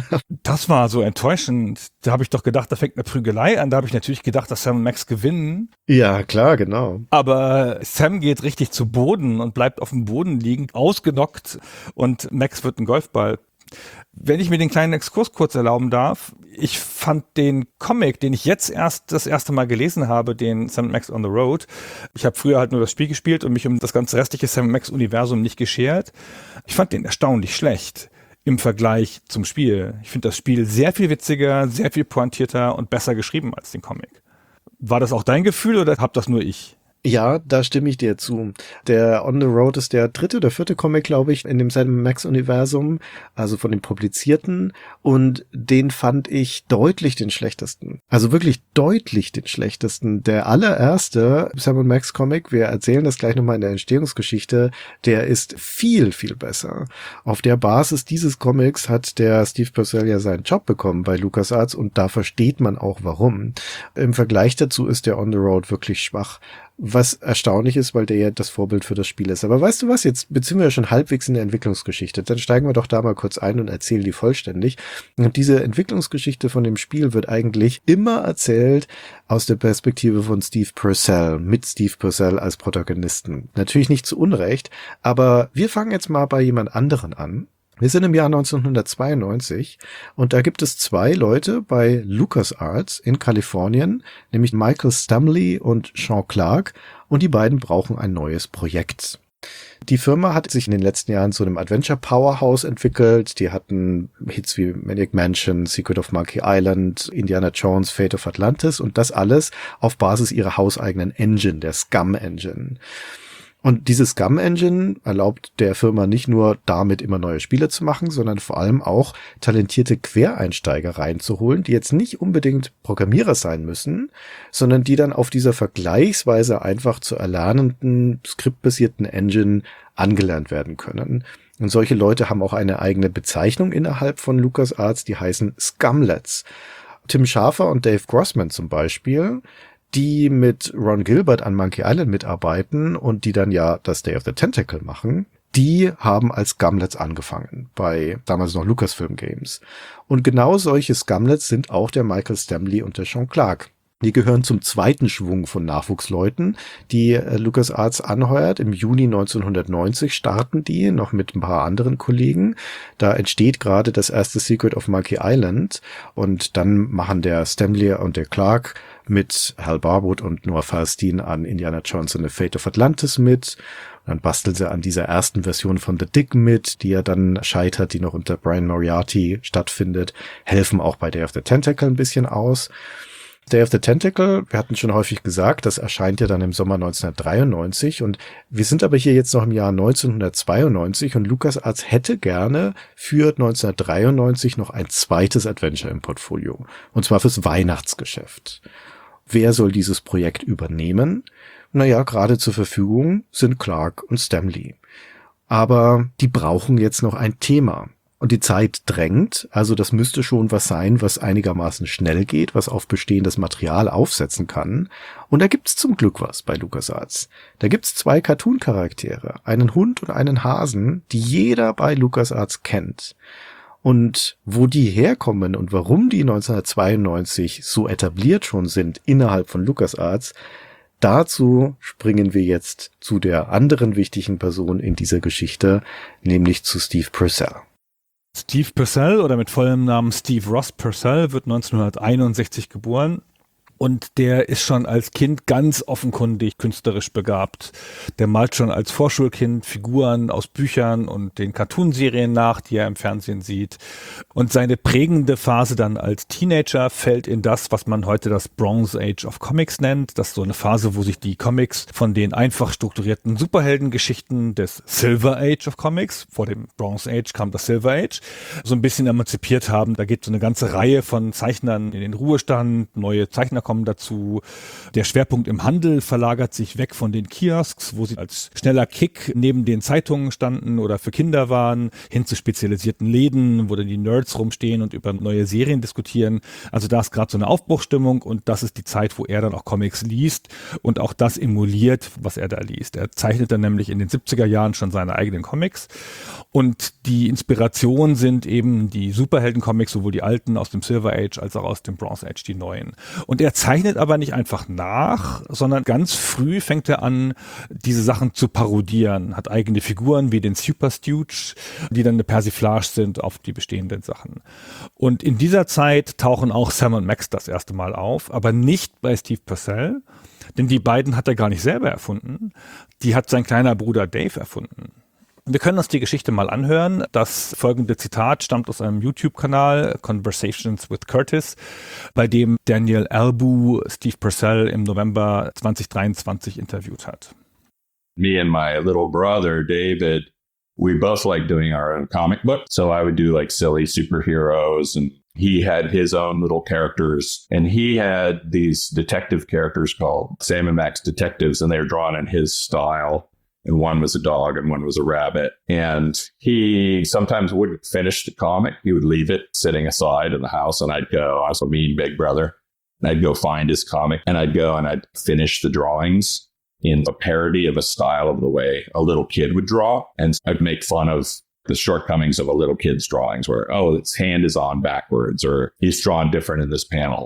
Das war so enttäuschend. Da habe ich doch gedacht, da fängt eine Prügelei an. Da habe ich natürlich gedacht, dass Sam und Max gewinnen. Ja, klar, genau. Aber Sam geht richtig zu Boden und bleibt auf dem Boden liegen, ausgenockt, und Max wird ein Golfball. Wenn ich mir den kleinen Exkurs kurz erlauben darf, ich fand den Comic, den ich jetzt erst das erste Mal gelesen habe, den Sam und Max on the Road, ich habe früher halt nur das Spiel gespielt und mich um das ganze restliche Sam und Max Universum nicht geschert, ich fand den erstaunlich schlecht im Vergleich zum Spiel. Ich finde das Spiel sehr viel witziger, sehr viel pointierter und besser geschrieben als den Comic. War das auch dein Gefühl oder hab das nur ich? Ja, da stimme ich dir zu. Der On the Road ist der dritte oder vierte Comic, glaube ich, in dem Sam Max-Universum, also von den publizierten, und den fand ich deutlich den schlechtesten. Also wirklich deutlich den schlechtesten. Der allererste Sam Max Comic, wir erzählen das gleich nochmal in der Entstehungsgeschichte, der ist viel, viel besser. Auf der Basis dieses Comics hat der Steve Purcell ja seinen Job bekommen bei LucasArts und da versteht man auch warum. Im Vergleich dazu ist der On the Road wirklich schwach. Was erstaunlich ist, weil der ja das Vorbild für das Spiel ist. Aber weißt du was, jetzt beziehen wir ja schon halbwegs in der Entwicklungsgeschichte. Dann steigen wir doch da mal kurz ein und erzählen die vollständig. Und diese Entwicklungsgeschichte von dem Spiel wird eigentlich immer erzählt aus der Perspektive von Steve Purcell, mit Steve Purcell als Protagonisten. Natürlich nicht zu Unrecht, aber wir fangen jetzt mal bei jemand anderen an. Wir sind im Jahr neunzehnhundertzweiundneunzig und da gibt es zwei Leute bei LucasArts in Kalifornien, nämlich Michael Stamley und Sean Clark, und die beiden brauchen ein neues Projekt. Die Firma hat sich in den letzten Jahren zu einem Adventure-Powerhouse entwickelt. Die hatten Hits wie Maniac Mansion, Secret of Monkey Island, Indiana Jones, Fate of Atlantis und das alles auf Basis ihrer hauseigenen Engine, der Scum Engine. Und diese Scum Engine erlaubt der Firma nicht nur damit immer neue Spiele zu machen, sondern vor allem auch talentierte Quereinsteiger reinzuholen, die jetzt nicht unbedingt Programmierer sein müssen, sondern die dann auf dieser vergleichsweise einfach zu erlernenden, skriptbasierten Engine angelernt werden können. Und solche Leute haben auch eine eigene Bezeichnung innerhalb von LucasArts, die heißen Scumlets. Tim Schafer und Dave Grossman zum Beispiel, die mit Ron Gilbert an Monkey Island mitarbeiten und die dann ja das Day of the Tentacle machen, die haben als Scumlets angefangen, bei damals noch Lucasfilm Games. Und genau solche Scumlets sind auch der Michael Stamley und der Sean Clark. Die gehören zum zweiten Schwung von Nachwuchsleuten, die LucasArts anheuert. Im Juni neunzehnhundertneunzig starten die, noch mit ein paar anderen Kollegen. Da entsteht gerade das erste Secret of Monkey Island und dann machen der Stamley und der Clark mit Hal Barwood und Noah Falstein an Indiana Jones and the Fate of Atlantis mit. Dann basteln sie an dieser ersten Version von The Dig mit, die ja dann scheitert, die noch unter Brian Moriarty stattfindet, helfen auch bei Day of the Tentacle ein bisschen aus. Day of the Tentacle, wir hatten schon häufig gesagt, das erscheint ja dann im Sommer neunzehnhundertdreiundneunzig und wir sind aber hier jetzt noch im Jahr neunzehnhundertzweiundneunzig und LucasArts hätte gerne für neunzehnhundertdreiundneunzig noch ein zweites Adventure im Portfolio, und zwar fürs Weihnachtsgeschäft. Wer soll dieses Projekt übernehmen? Naja, gerade zur Verfügung sind Clark und Stamley. Aber die brauchen jetzt noch ein Thema. Und die Zeit drängt, also das müsste schon was sein, was einigermaßen schnell geht, was auf bestehendes Material aufsetzen kann. Und da gibt's zum Glück was bei LucasArts. Da gibt's zwei Cartoon-Charaktere, einen Hund und einen Hasen, die jeder bei LucasArts kennt. Und wo die herkommen und warum die neunzehnhundertzweiundneunzig so etabliert schon sind innerhalb von LucasArts, dazu springen wir jetzt zu der anderen wichtigen Person in dieser Geschichte, nämlich zu Steve Purcell. Steve Purcell oder mit vollem Namen Steve Ross Purcell wird neunzehnhunderteinundsechzig geboren. Und der ist schon als Kind ganz offenkundig künstlerisch begabt. Der malt schon als Vorschulkind Figuren aus Büchern und den Cartoonserien nach, die er im Fernsehen sieht. Und seine prägende Phase dann als Teenager fällt in das, was man heute das Bronze Age of Comics nennt. Das ist so eine Phase, wo sich die Comics von den einfach strukturierten Superheldengeschichten des Silver Age of Comics, vor dem Bronze Age kam das Silver Age, so ein bisschen emanzipiert haben. Da geht so eine ganze Reihe von Zeichnern in den Ruhestand, neue Zeichner kommen dazu. Der Schwerpunkt im Handel verlagert sich weg von den Kiosks, wo sie als schneller Kick neben den Zeitungen standen oder für Kinder waren, hin zu spezialisierten Läden, wo dann die Nerds rumstehen und über neue Serien diskutieren. Also da ist gerade so eine Aufbruchstimmung und das ist die Zeit, wo er dann auch Comics liest und auch das emuliert, was er da liest. Er zeichnet dann nämlich in den siebziger Jahren schon seine eigenen Comics und die Inspiration sind eben die Superhelden-Comics, sowohl die alten aus dem Silver Age als auch aus dem Bronze Age, die neuen. Und er zeichnet aber nicht einfach nach, sondern ganz früh fängt er an, diese Sachen zu parodieren, hat eigene Figuren wie den Super Stooge, die dann eine Persiflage sind auf die bestehenden Sachen. Und in dieser Zeit tauchen auch Sam und Max das erste Mal auf, aber nicht bei Steve Purcell, denn die beiden hat er gar nicht selber erfunden, die hat sein kleiner Bruder Dave erfunden. Wir können uns die Geschichte mal anhören. Das folgende Zitat stammt aus einem YouTube-Kanal, Conversations with Curtis, bei dem Daniel Albu Steve Purcell im November zwanzig dreiundzwanzig interviewt hat. Me and my little brother, David, we both like doing our own comic book. So I would do like silly superheroes, and he had his own little characters, and he had these detective characters called Sam and Max Detectives, and they were drawn in his style. And one was a dog and one was a rabbit. And he sometimes wouldn't finish the comic. He would leave it sitting aside in the house, and I'd go, I was a mean big brother, and I'd go find his comic, and I'd go and I'd finish the drawings in a parody of a style of the way a little kid would draw. And I'd make fun of the shortcomings of a little kid's drawings where, oh, its hand is on backwards, or he's drawn different in this panel.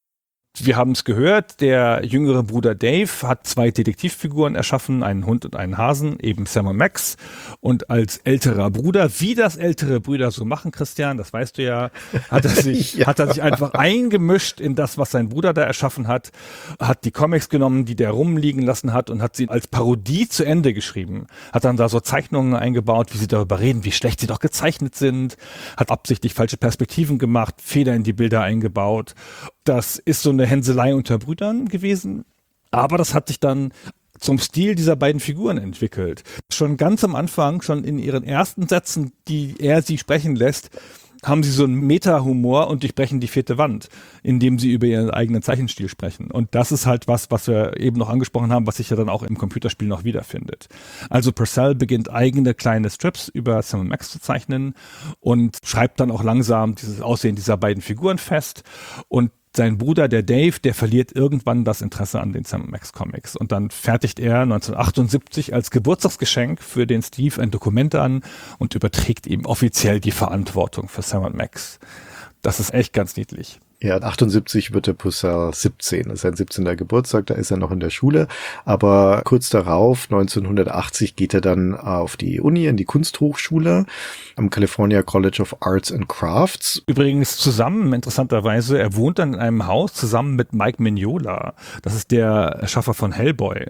Wir haben es gehört, der jüngere Bruder Dave hat zwei Detektivfiguren erschaffen, einen Hund und einen Hasen, eben Sam und Max. Und als älterer Bruder, wie das ältere Brüder so machen, Christian, das weißt du ja, hat er sich, ja. hat er sich einfach eingemischt in das, was sein Bruder da erschaffen hat, hat die Comics genommen, die der rumliegen lassen hat, und hat sie als Parodie zu Ende geschrieben. Hat dann da so Zeichnungen eingebaut, wie sie darüber reden, wie schlecht sie doch gezeichnet sind, hat absichtlich falsche Perspektiven gemacht, Fehler in die Bilder eingebaut. Das ist so eine Hänselei unter Brüdern gewesen, aber das hat sich dann zum Stil dieser beiden Figuren entwickelt. Schon ganz am Anfang, schon in ihren ersten Sätzen, die er sie sprechen lässt, haben sie so einen Meta-Humor und durchbrechen die vierte Wand, indem sie über ihren eigenen Zeichenstil sprechen. Und das ist halt was, was wir eben noch angesprochen haben, was sich ja dann auch im Computerspiel noch wiederfindet. Also Purcell beginnt eigene kleine Strips über Sam und Max zu zeichnen und schreibt dann auch langsam dieses Aussehen dieser beiden Figuren fest. Und sein Bruder, der Dave, der verliert irgendwann das Interesse an den Sam und Max Comics. Und dann fertigt er neunzehnhundertachtundsiebzig als Geburtstagsgeschenk für den Steve ein Dokument an und überträgt ihm offiziell die Verantwortung für Sam und Max. Das ist echt ganz niedlich. Ja, achtundsiebzig wird der Purcell siebzehn. Das ist sein siebzehnter Geburtstag, da ist er noch in der Schule. Aber kurz darauf, neunzehnhundertachtzig, geht er dann auf die Uni, in die Kunsthochschule am California College of Arts and Crafts. Übrigens zusammen, interessanterweise, er wohnt dann in einem Haus zusammen mit Mike Mignola. Das ist der Erschaffer von Hellboy.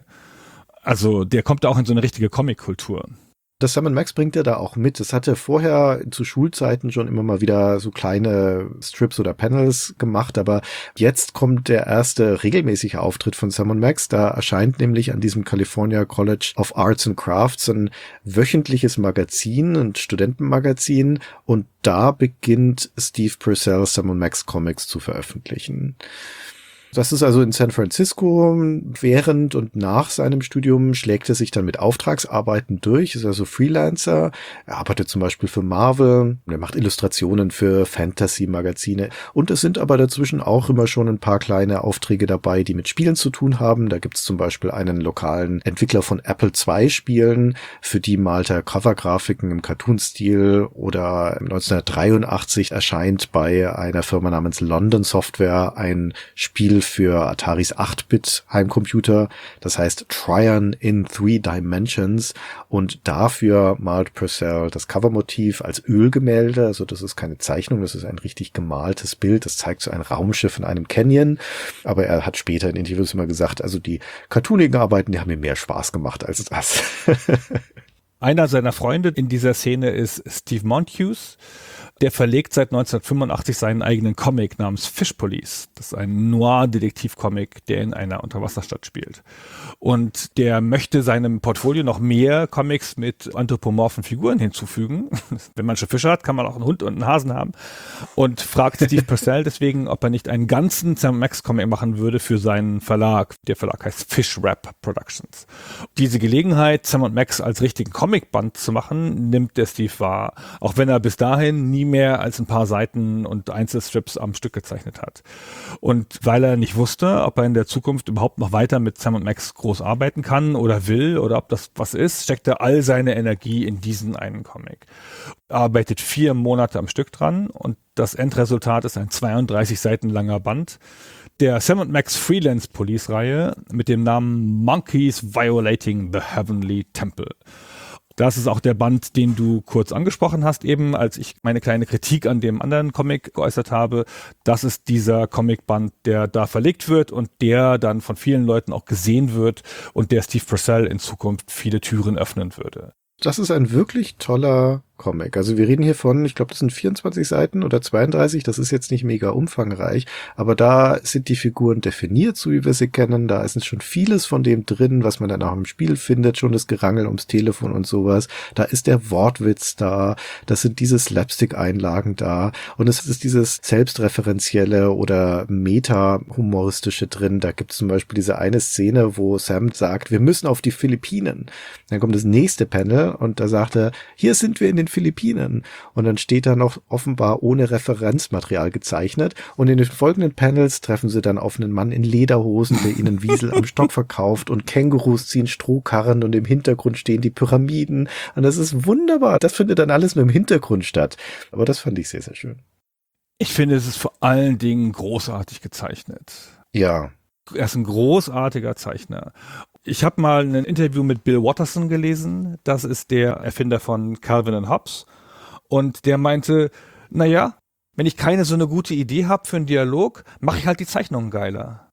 Also der kommt da auch in so eine richtige Comic-Kultur. Das Sam und Max bringt er da auch mit. Es hatte vorher zu Schulzeiten schon immer mal wieder so kleine Strips oder Panels gemacht, aber jetzt kommt der erste regelmäßige Auftritt von Sam und Max. Da erscheint nämlich an diesem California College of Arts and Crafts ein wöchentliches Magazin, ein Studentenmagazin, und da beginnt Steve Purcell Sam und Max Comics zu veröffentlichen. Das ist also in San Francisco. Während und nach seinem Studium schlägt er sich dann mit Auftragsarbeiten durch, ist also Freelancer. Er arbeitet zum Beispiel für Marvel, er macht Illustrationen für Fantasy-Magazine, und es sind aber dazwischen auch immer schon ein paar kleine Aufträge dabei, die mit Spielen zu tun haben. Da gibt es zum Beispiel einen lokalen Entwickler von Apple zwei Spielen, für die malt er Covergrafiken im Cartoon-Stil, oder neunzehnhundertdreiundachtzig erscheint bei einer Firma namens London Software ein Spiel für Ataris acht-Bit Heimcomputer, das heißt Tryon in Three Dimensions, und dafür malt Purcell das Covermotiv als Ölgemälde, also das ist keine Zeichnung, das ist ein richtig gemaltes Bild, das zeigt so ein Raumschiff in einem Canyon, aber er hat später in Interviews immer gesagt, also die cartoonigen Arbeiten, die haben mir mehr Spaß gemacht als das. Einer seiner Freunde in dieser Szene ist Steve Monteith. Der verlegt seit neunzehnhundertfünfundachtzig seinen eigenen Comic namens Fish Police. Das ist ein Noir-Detektiv-Comic, der in einer Unterwasserstadt spielt. Und der möchte seinem Portfolio noch mehr Comics mit anthropomorphen Figuren hinzufügen. Wenn man schon Fische hat, kann man auch einen Hund und einen Hasen haben. Und fragt Steve Purcell deswegen, ob er nicht einen ganzen Sam Max Comic machen würde für seinen Verlag. Der Verlag heißt Fish Rap Productions. Diese Gelegenheit, Sam und Max als richtigen Comicband zu machen, nimmt der Steve wahr. Auch wenn er bis dahin nie mehr als ein paar Seiten und Einzelstrips am Stück gezeichnet hat. Und weil er nicht wusste, ob er in der Zukunft überhaupt noch weiter mit Sam und Max groß arbeiten kann oder will oder ob das was ist, steckt er all seine Energie in diesen einen Comic. Er arbeitet vier Monate am Stück dran und das Endresultat ist ein zweiunddreißig Seiten langer Band der Sam und Max Freelance Police Reihe mit dem Namen Monkeys Violating the Heavenly Temple. Das ist auch der Band, den du kurz angesprochen hast, eben als ich meine kleine Kritik an dem anderen Comic geäußert habe. Das ist dieser Comicband, der da verlegt wird und der dann von vielen Leuten auch gesehen wird und der Steve Purcell in Zukunft viele Türen öffnen würde. Das ist ein wirklich toller Comic. Also wir reden hier von, ich glaube, das sind vierundzwanzig Seiten oder zweiunddreißig, das ist jetzt nicht mega umfangreich, aber da sind die Figuren definiert, so wie wir sie kennen, da ist schon vieles von dem drin, was man dann auch im Spiel findet, schon das Gerangel ums Telefon und sowas, da ist der Wortwitz da, das sind diese Slapstick-Einlagen da und es ist dieses selbstreferenzielle oder meta-humoristische drin, da gibt es zum Beispiel diese eine Szene, wo Sam sagt, wir müssen auf die Philippinen, dann kommt das nächste Panel und da sagt er, hier sind wir in den Philippinen. Und dann steht da noch offenbar ohne Referenzmaterial gezeichnet. Und in den folgenden Panels treffen sie dann auf einen Mann in Lederhosen, der ihnen Wiesel am Stock verkauft und Kängurus ziehen Strohkarren und im Hintergrund stehen die Pyramiden. Und das ist wunderbar. Das findet dann alles nur im Hintergrund statt. Aber das fand ich sehr, sehr schön. Ich finde, es ist vor allen Dingen großartig gezeichnet. Ja. Er ist ein großartiger Zeichner. Ich habe mal ein Interview mit Bill Watterson gelesen, das ist der Erfinder von Calvin and Hobbes, und der meinte, naja, wenn ich keine so eine gute Idee habe für einen Dialog, mache ich halt die Zeichnungen geiler.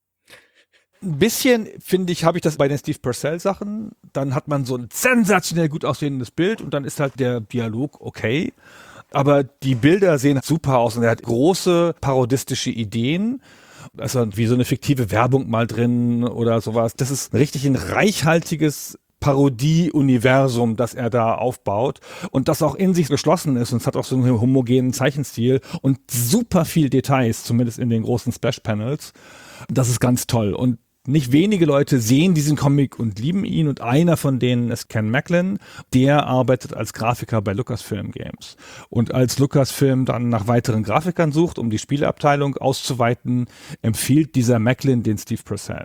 Ein bisschen, finde ich, habe ich das bei den Steve Purcell-Sachen, dann hat man so ein sensationell gut aussehendes Bild und dann ist halt der Dialog okay, aber die Bilder sehen super aus und er hat große parodistische Ideen. Also wie so eine fiktive Werbung mal drin oder sowas. Das ist richtig ein reichhaltiges Parodie-Universum, das er da aufbaut und das auch in sich geschlossen ist und es hat auch so einen homogenen Zeichenstil und super viel Details, zumindest in den großen Splash-Panels. Das ist ganz toll und nicht wenige Leute sehen diesen Comic und lieben ihn und einer von denen ist Ken Macklin, der arbeitet als Grafiker bei Lucasfilm Games. Und als Lucasfilm dann nach weiteren Grafikern sucht, um die Spieleabteilung auszuweiten, empfiehlt dieser Macklin den Steve Purcell.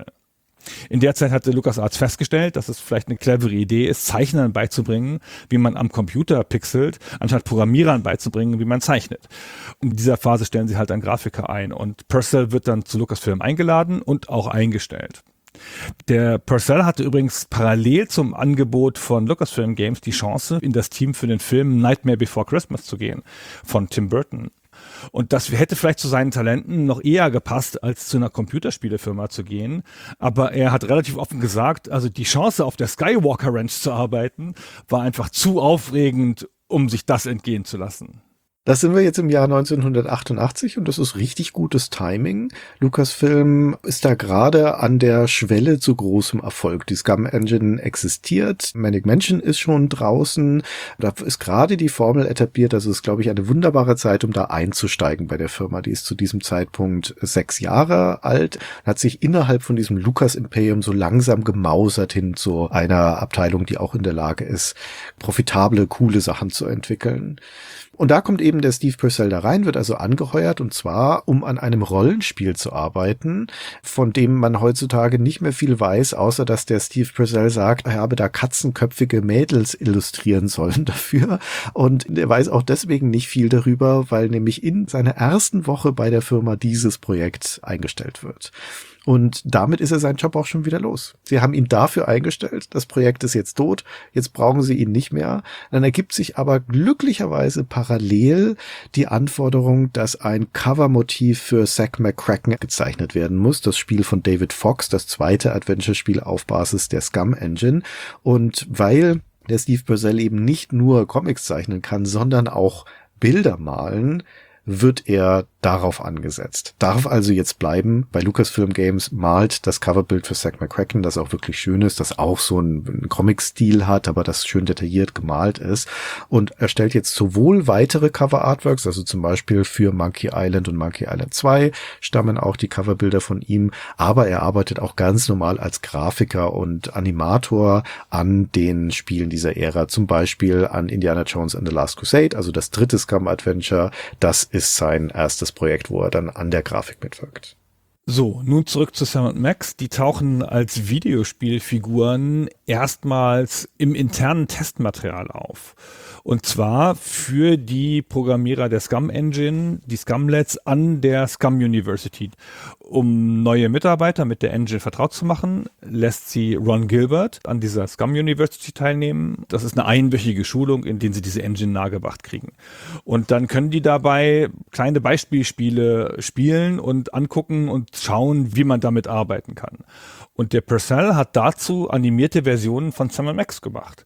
In der Zeit hatte LucasArts festgestellt, dass es vielleicht eine clevere Idee ist, Zeichnern beizubringen, wie man am Computer pixelt, anstatt Programmierern beizubringen, wie man zeichnet. In dieser Phase stellen sie halt einen Grafiker ein und Purcell wird dann zu Lucasfilm eingeladen und auch eingestellt. Der Purcell hatte übrigens parallel zum Angebot von Lucasfilm Games die Chance, in das Team für den Film Nightmare Before Christmas zu gehen, von Tim Burton. Und das hätte vielleicht zu seinen Talenten noch eher gepasst, als zu einer Computerspielefirma zu gehen. Aber er hat relativ offen gesagt, also die Chance, auf der Skywalker Ranch zu arbeiten, war einfach zu aufregend, um sich das entgehen zu lassen. Das sind wir jetzt im Jahr neunzehnhundertachtundachtzig und das ist richtig gutes Timing. Lucasfilm ist da gerade an der Schwelle zu großem Erfolg. Die Scum Engine existiert, Manic Mansion ist schon draußen, da ist gerade die Formel etabliert, also ist, glaube ich, eine wunderbare Zeit, um da einzusteigen bei der Firma. Die ist zu diesem Zeitpunkt sechs Jahre alt, hat sich innerhalb von diesem Lucas-Imperium so langsam gemausert hin zu einer Abteilung, die auch in der Lage ist, profitable, coole Sachen zu entwickeln. Und da kommt eben der Steve Purcell da rein, wird also angeheuert und zwar, um an einem Rollenspiel zu arbeiten, von dem man heutzutage nicht mehr viel weiß, außer dass der Steve Purcell sagt, er habe da katzenköpfige Mädels illustrieren sollen dafür. Und er weiß auch deswegen nicht viel darüber, weil nämlich in seiner ersten Woche bei der Firma dieses Projekt eingestellt wird. Und damit ist er seinen Job auch schon wieder los. Sie haben ihn dafür eingestellt, das Projekt ist jetzt tot, jetzt brauchen sie ihn nicht mehr. Dann ergibt sich aber glücklicherweise parallel die Anforderung, dass ein Covermotiv für Zack McCracken gezeichnet werden muss. Das Spiel von David Fox, das zweite Adventure-Spiel auf Basis der Scum Engine. Und weil der Steve Purcell eben nicht nur Comics zeichnen kann, sondern auch Bilder malen, wird er darauf angesetzt. Darf also jetzt bleiben. Bei Lucasfilm Games malt das Coverbild für Zack McCracken, das auch wirklich schön ist, das auch so einen, einen Comic-Stil hat, aber das schön detailliert gemalt ist. Und er stellt jetzt sowohl weitere Cover-Artworks, also zum Beispiel für Monkey Island und Monkey Island zwei stammen auch die Coverbilder von ihm, aber er arbeitet auch ganz normal als Grafiker und Animator an den Spielen dieser Ära, zum Beispiel an Indiana Jones and the Last Crusade, also das dritte Scum-Adventure, das ist sein erstes Projekt, wo er dann an der Grafik mitwirkt. So, nun zurück zu Sam und Max. Die tauchen als Videospielfiguren erstmals im internen Testmaterial auf. Und zwar für die Programmierer der Scum Engine, die Scumlets an der Scum University. Um neue Mitarbeiter mit der Engine vertraut zu machen, lässt sie Ron Gilbert an dieser Scum University teilnehmen. Das ist eine einwöchige Schulung, in der sie diese Engine nahegebracht kriegen. Und dann können die dabei kleine Beispielspiele spielen und angucken und schauen, wie man damit arbeiten kann. Und der Purcell hat dazu animierte Versionen von Sam und Max gemacht.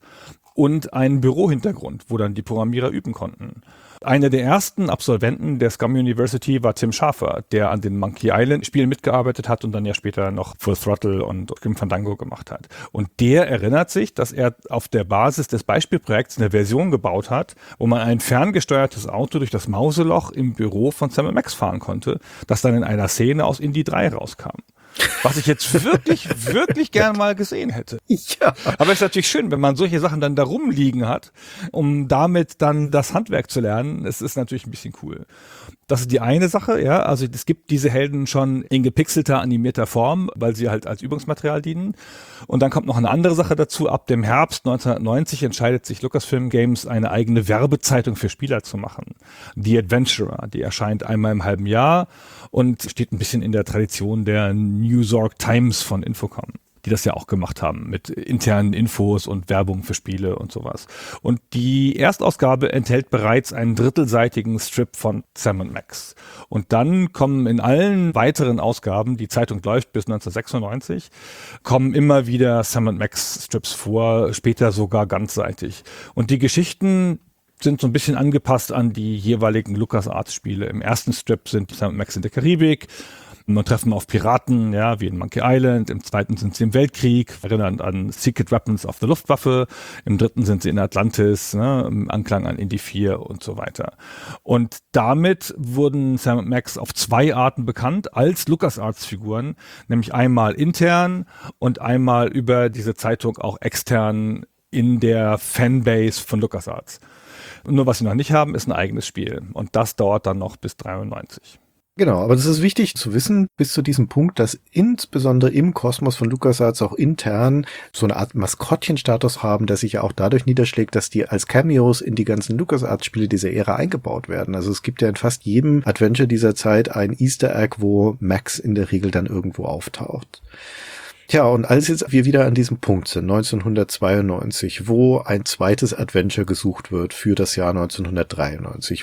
und einen Bürohintergrund, wo dann die Programmierer üben konnten. Einer der ersten Absolventen der Scum University war Tim Schafer, der an den Monkey Island Spielen mitgearbeitet hat und dann ja später noch Full Throttle und Grim Fandango gemacht hat. Und der erinnert sich, dass er auf der Basis des Beispielprojekts eine Version gebaut hat, wo man ein ferngesteuertes Auto durch das Mauseloch im Büro von Sam und Max fahren konnte, das dann in einer Szene aus Indie drei rauskam. Was ich jetzt wirklich, wirklich gern mal gesehen hätte. Ja. Aber es ist natürlich schön, wenn man solche Sachen dann da rumliegen hat, um damit dann das Handwerk zu lernen. Es ist natürlich ein bisschen cool. Das ist die eine Sache, ja. Also es gibt diese Helden schon in gepixelter, animierter Form, weil sie halt als Übungsmaterial dienen. Und dann kommt noch eine andere Sache dazu. Ab dem Herbst neunzehnhundertneunzig entscheidet sich Lucasfilm Games, eine eigene Werbezeitung für Spieler zu machen. The Adventurer. Die erscheint einmal im halben Jahr und steht ein bisschen in der Tradition der New York Times von Infocom, die das ja auch gemacht haben mit internen Infos und Werbung für Spiele und sowas. Und die Erstausgabe enthält bereits einen drittelseitigen Strip von Sam und Max. Und dann kommen in allen weiteren Ausgaben, die Zeitung läuft bis neunzehnhundertsechsundneunzig, kommen immer wieder Sam und Max Strips vor, später sogar ganzseitig. Und die Geschichten sind so ein bisschen angepasst an die jeweiligen LucasArts-Spiele. Im ersten Strip sind Sam und Max in der Karibik. Man treffen auf Piraten, ja, wie in Monkey Island. Im zweiten sind sie im Weltkrieg, erinnernd an Secret Weapons of the Luftwaffe. Im dritten sind sie in Atlantis, ne, im Anklang an Indie vier und so weiter. Und damit wurden Sam und Max auf zwei Arten bekannt als LucasArts-Figuren, nämlich einmal intern und einmal über diese Zeitung auch extern in der Fanbase von LucasArts. Nur was sie noch nicht haben, ist ein eigenes Spiel. Und das dauert dann noch bis dreiundneunzig. Genau, aber das ist wichtig zu wissen, bis zu diesem Punkt, dass insbesondere im Kosmos von LucasArts auch intern so eine Art Maskottchenstatus haben, der sich ja auch dadurch niederschlägt, dass die als Cameos in die ganzen LucasArts-Spiele dieser Ära eingebaut werden. Also es gibt ja in fast jedem Adventure dieser Zeit ein Easter Egg, wo Max in der Regel dann irgendwo auftaucht. Tja, und als jetzt wir wieder an diesem Punkt sind, neunzehnhundertzweiundneunzig, wo ein zweites Adventure gesucht wird für das Jahr neunzehnhundertdreiundneunzig,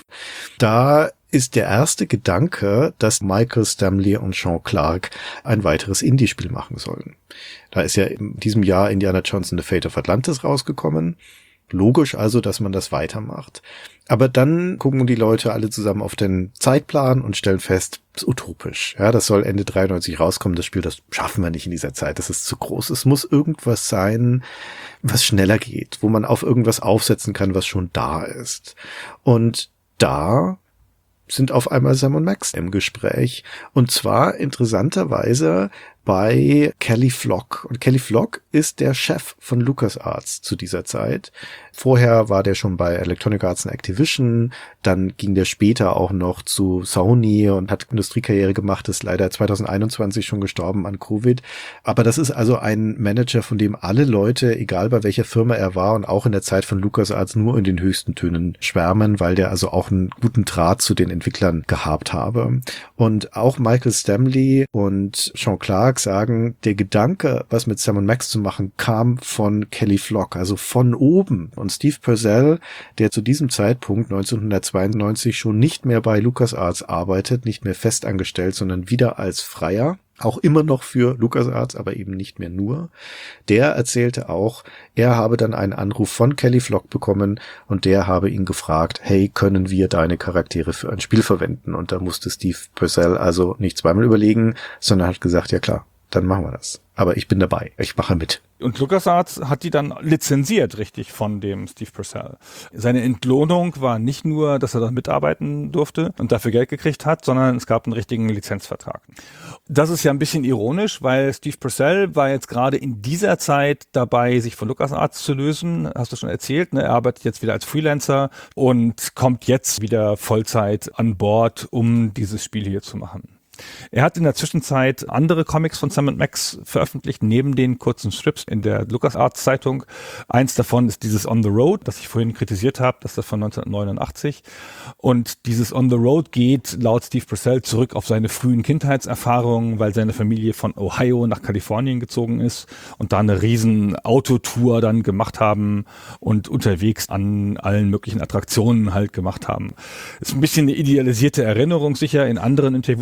da ist der erste Gedanke, dass Michael Stamley und Sean Clark ein weiteres Indie-Spiel machen sollen. Da ist ja in diesem Jahr Indiana Jones and the Fate of Atlantis rausgekommen. Logisch also, dass man das weitermacht. Aber dann gucken die Leute alle zusammen auf den Zeitplan und stellen fest, das ist utopisch. Ja, das soll Ende dreiundneunzig rauskommen. Das Spiel, das schaffen wir nicht in dieser Zeit. Das ist zu groß. Es muss irgendwas sein, was schneller geht, wo man auf irgendwas aufsetzen kann, was schon da ist. Und da sind auf einmal Sam und Max im Gespräch. Und zwar interessanterweise bei Kelly Flock. Und Kelly Flock ist der Chef von LucasArts zu dieser Zeit. Vorher war der schon bei Electronic Arts und Activision, dann ging der später auch noch zu Sony und hat Industriekarriere gemacht, ist leider zweitausendeinundzwanzig schon gestorben an Covid. Aber das ist also ein Manager, von dem alle Leute, egal bei welcher Firma er war und auch in der Zeit von LucasArts, nur in den höchsten Tönen schwärmen, weil der also auch einen guten Draht zu den Entwicklern gehabt habe. Und auch Michael Stamley und Sean Clark sagen, der Gedanke, was mit Sam und Max zu machen, kam von Kelly Flock, also von oben. Und Steve Purcell, der zu diesem Zeitpunkt neunzehnhundertzweiundneunzig schon nicht mehr bei LucasArts arbeitet, nicht mehr festangestellt, sondern wieder als Freier, auch immer noch für LucasArts, aber eben nicht mehr nur, der erzählte auch, er habe dann einen Anruf von Kelly Flock bekommen und der habe ihn gefragt, hey, können wir deine Charaktere für ein Spiel verwenden? Und da musste Steve Purcell also nicht zweimal überlegen, sondern hat gesagt, ja klar, dann machen wir das. Aber ich bin dabei, ich mache mit. Und LucasArts hat die dann lizenziert, richtig, von dem Steve Purcell. Seine Entlohnung war nicht nur, dass er da mitarbeiten durfte und dafür Geld gekriegt hat, sondern es gab einen richtigen Lizenzvertrag. Das ist ja ein bisschen ironisch, weil Steve Purcell war jetzt gerade in dieser Zeit dabei, sich von LucasArts zu lösen, hast du schon erzählt, ne? Er arbeitet jetzt wieder als Freelancer und kommt jetzt wieder Vollzeit an Bord, um dieses Spiel hier zu machen. Er hat in der Zwischenzeit andere Comics von Sam und Max veröffentlicht, neben den kurzen Strips in der LucasArts-Zeitung. Eins davon ist dieses On the Road, das ich vorhin kritisiert habe, das ist von neunzehnhundertneunundachtzig. Und dieses On the Road geht laut Steve Purcell zurück auf seine frühen Kindheitserfahrungen, weil seine Familie von Ohio nach Kalifornien gezogen ist und da eine riesen Autotour dann gemacht haben und unterwegs an allen möglichen Attraktionen halt gemacht haben. Ist ein bisschen eine idealisierte Erinnerung sicher. In anderen Interviews hat er auch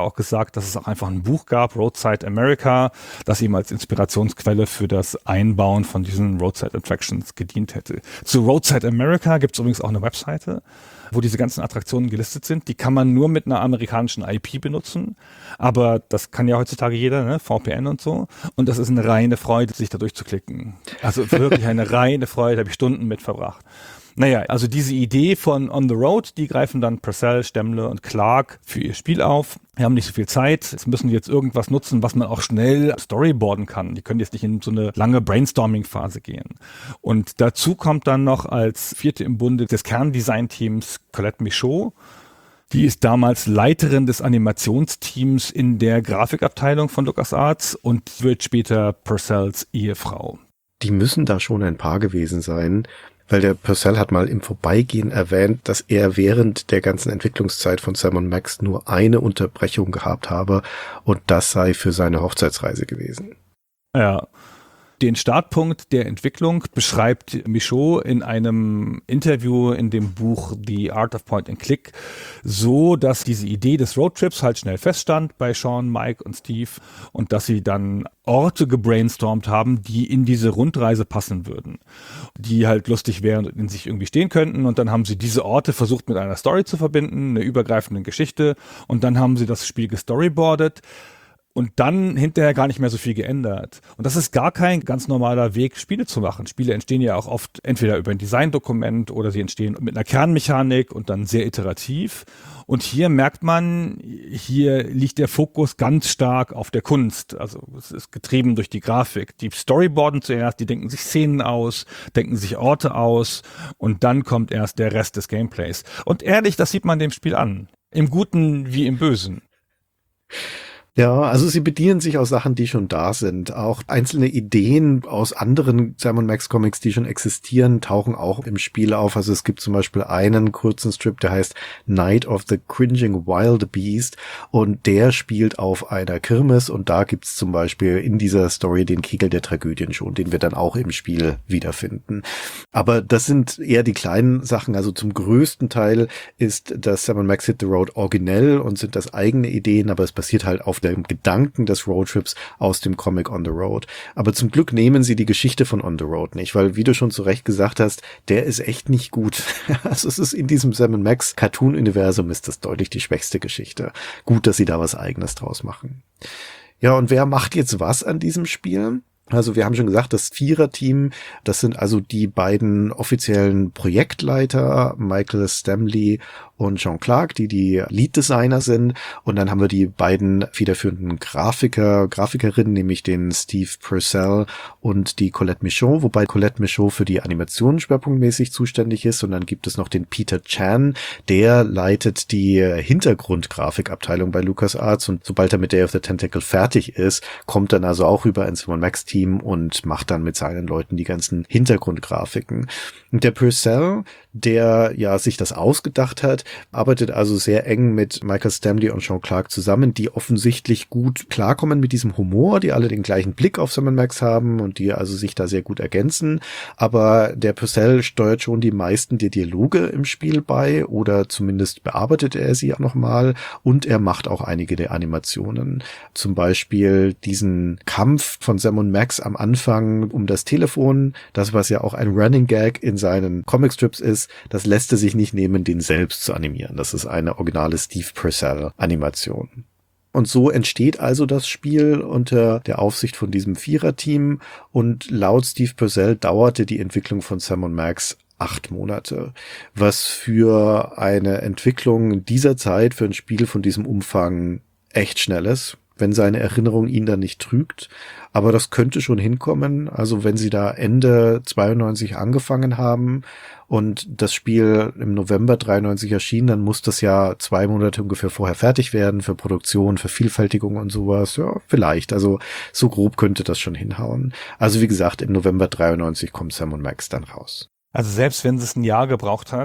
auch gesagt, dass es auch einfach ein Buch gab, Roadside America, das ihm als Inspirationsquelle für das Einbauen von diesen Roadside Attractions gedient hätte. Zu Roadside America gibt es übrigens auch eine Webseite, wo diese ganzen Attraktionen gelistet sind. Die kann man nur mit einer amerikanischen I P benutzen, aber das kann ja heutzutage jeder, ne? V P N und so. Und das ist eine reine Freude, sich da durchzuklicken. Also wirklich eine reine Freude, da habe ich Stunden mit verbracht. Naja, also diese Idee von On the Road, die greifen dann Purcell, Stemmle und Clark für ihr Spiel auf. Wir haben nicht so viel Zeit, jetzt müssen wir jetzt irgendwas nutzen, was man auch schnell storyboarden kann. Die können jetzt nicht in so eine lange Brainstorming-Phase gehen. Und dazu kommt dann noch als vierte im Bunde des Kerndesign-Teams Colette Michaud. Die ist damals Leiterin des Animationsteams in der Grafikabteilung von LucasArts und wird später Purcells Ehefrau. Die müssen da schon ein Paar gewesen sein, weil der Purcell hat mal im Vorbeigehen erwähnt, dass er während der ganzen Entwicklungszeit von Sam und Max nur eine Unterbrechung gehabt habe und das sei für seine Hochzeitsreise gewesen. Ja. Den Startpunkt der Entwicklung beschreibt Michaud in einem Interview in dem Buch The Art of Point and Click so, dass diese Idee des Roadtrips halt schnell feststand bei Sean, Mike und Steve und dass sie dann Orte gebrainstormt haben, die in diese Rundreise passen würden, die halt lustig wären und in sich irgendwie stehen könnten und dann haben sie diese Orte versucht mit einer Story zu verbinden, einer übergreifenden Geschichte und dann haben sie das Spiel gestoryboardet. Und dann hinterher gar nicht mehr so viel geändert. Und das ist gar kein ganz normaler Weg, Spiele zu machen. Spiele entstehen ja auch oft entweder über ein Designdokument oder sie entstehen mit einer Kernmechanik und dann sehr iterativ. Und hier merkt man, hier liegt der Fokus ganz stark auf der Kunst. Also es ist getrieben durch die Grafik. Die storyboarden zuerst, die denken sich Szenen aus, denken sich Orte aus und dann kommt erst der Rest des Gameplays. Und ehrlich, das sieht man dem Spiel an. Im Guten wie im Bösen. Ja, also sie bedienen sich aus Sachen, die schon da sind. Auch einzelne Ideen aus anderen Sam und Max Comics, die schon existieren, tauchen auch im Spiel auf. Also es gibt zum Beispiel einen kurzen Strip, der heißt Night of the Cringing Wild Beast und der spielt auf einer Kirmes und da gibt's zum Beispiel in dieser Story den Kegel der Tragödien schon, den wir dann auch im Spiel wiederfinden. Aber das sind eher die kleinen Sachen. Also zum größten Teil ist das Sam und Max Hit the Road originell und sind das eigene Ideen, aber es basiert halt auf der Gedanken des Roadtrips aus dem Comic On the Road. Aber zum Glück nehmen sie die Geschichte von On the Road nicht, weil, wie du schon zu Recht gesagt hast, der ist echt nicht gut. Also es ist in diesem Sam und Max Cartoon-Universum ist das deutlich die schwächste Geschichte. Gut, dass sie da was Eigenes draus machen. Ja, und wer macht jetzt was an diesem Spiel? Also wir haben schon gesagt, das Vierer-Team, das sind also die beiden offiziellen Projektleiter, Michael Stamley und Sean Clark, die die Lead-Designer sind. Und dann haben wir die beiden federführenden Grafiker, Grafikerinnen, nämlich den Steve Purcell und die Colette Michaud, wobei Colette Michaud für die Animationen schwerpunktmäßig zuständig ist. Und dann gibt es noch den Peter Chan, der leitet die Hintergrundgrafikabteilung bei LucasArts. Und sobald er mit Day of the Tentacle fertig ist, kommt dann also auch rüber ins Sam und Max Team und macht dann mit seinen Leuten die ganzen Hintergrundgrafiken. Und der Purcell, der ja sich das ausgedacht hat, arbeitet also sehr eng mit Michael Stamley und Sean Clark zusammen, die offensichtlich gut klarkommen mit diesem Humor, die alle den gleichen Blick auf Sam und Max haben und die also sich da sehr gut ergänzen. Aber der Purcell steuert schon die meisten der Dialoge im Spiel bei oder zumindest bearbeitet er sie auch nochmal und er macht auch einige der Animationen. Zum Beispiel diesen Kampf von Sam und Max am Anfang um das Telefon, das was ja auch ein Running Gag in seinen Comicstrips ist, das lässt er sich nicht nehmen, den selbst zu animieren. Das ist eine originale Steve Purcell-Animation. Und so entsteht also das Spiel unter der Aufsicht von diesem Vierer-Team und laut Steve Purcell dauerte die Entwicklung von Sam und Max acht Monate, was für eine Entwicklung dieser Zeit, für ein Spiel von diesem Umfang echt schnell ist, wenn seine Erinnerung ihn dann nicht trügt. Aber das könnte schon hinkommen. Also wenn sie da Ende zweiundneunzig angefangen haben und das Spiel im November dreiundneunzig erschien, dann muss das ja zwei Monate ungefähr vorher fertig werden für Produktion, Vervielfältigung und sowas. Ja, vielleicht. Also so grob könnte das schon hinhauen. Also wie gesagt, im November dreiundneunzig kommt Sam und Max dann raus. Also selbst wenn es ein Jahr gebraucht hat,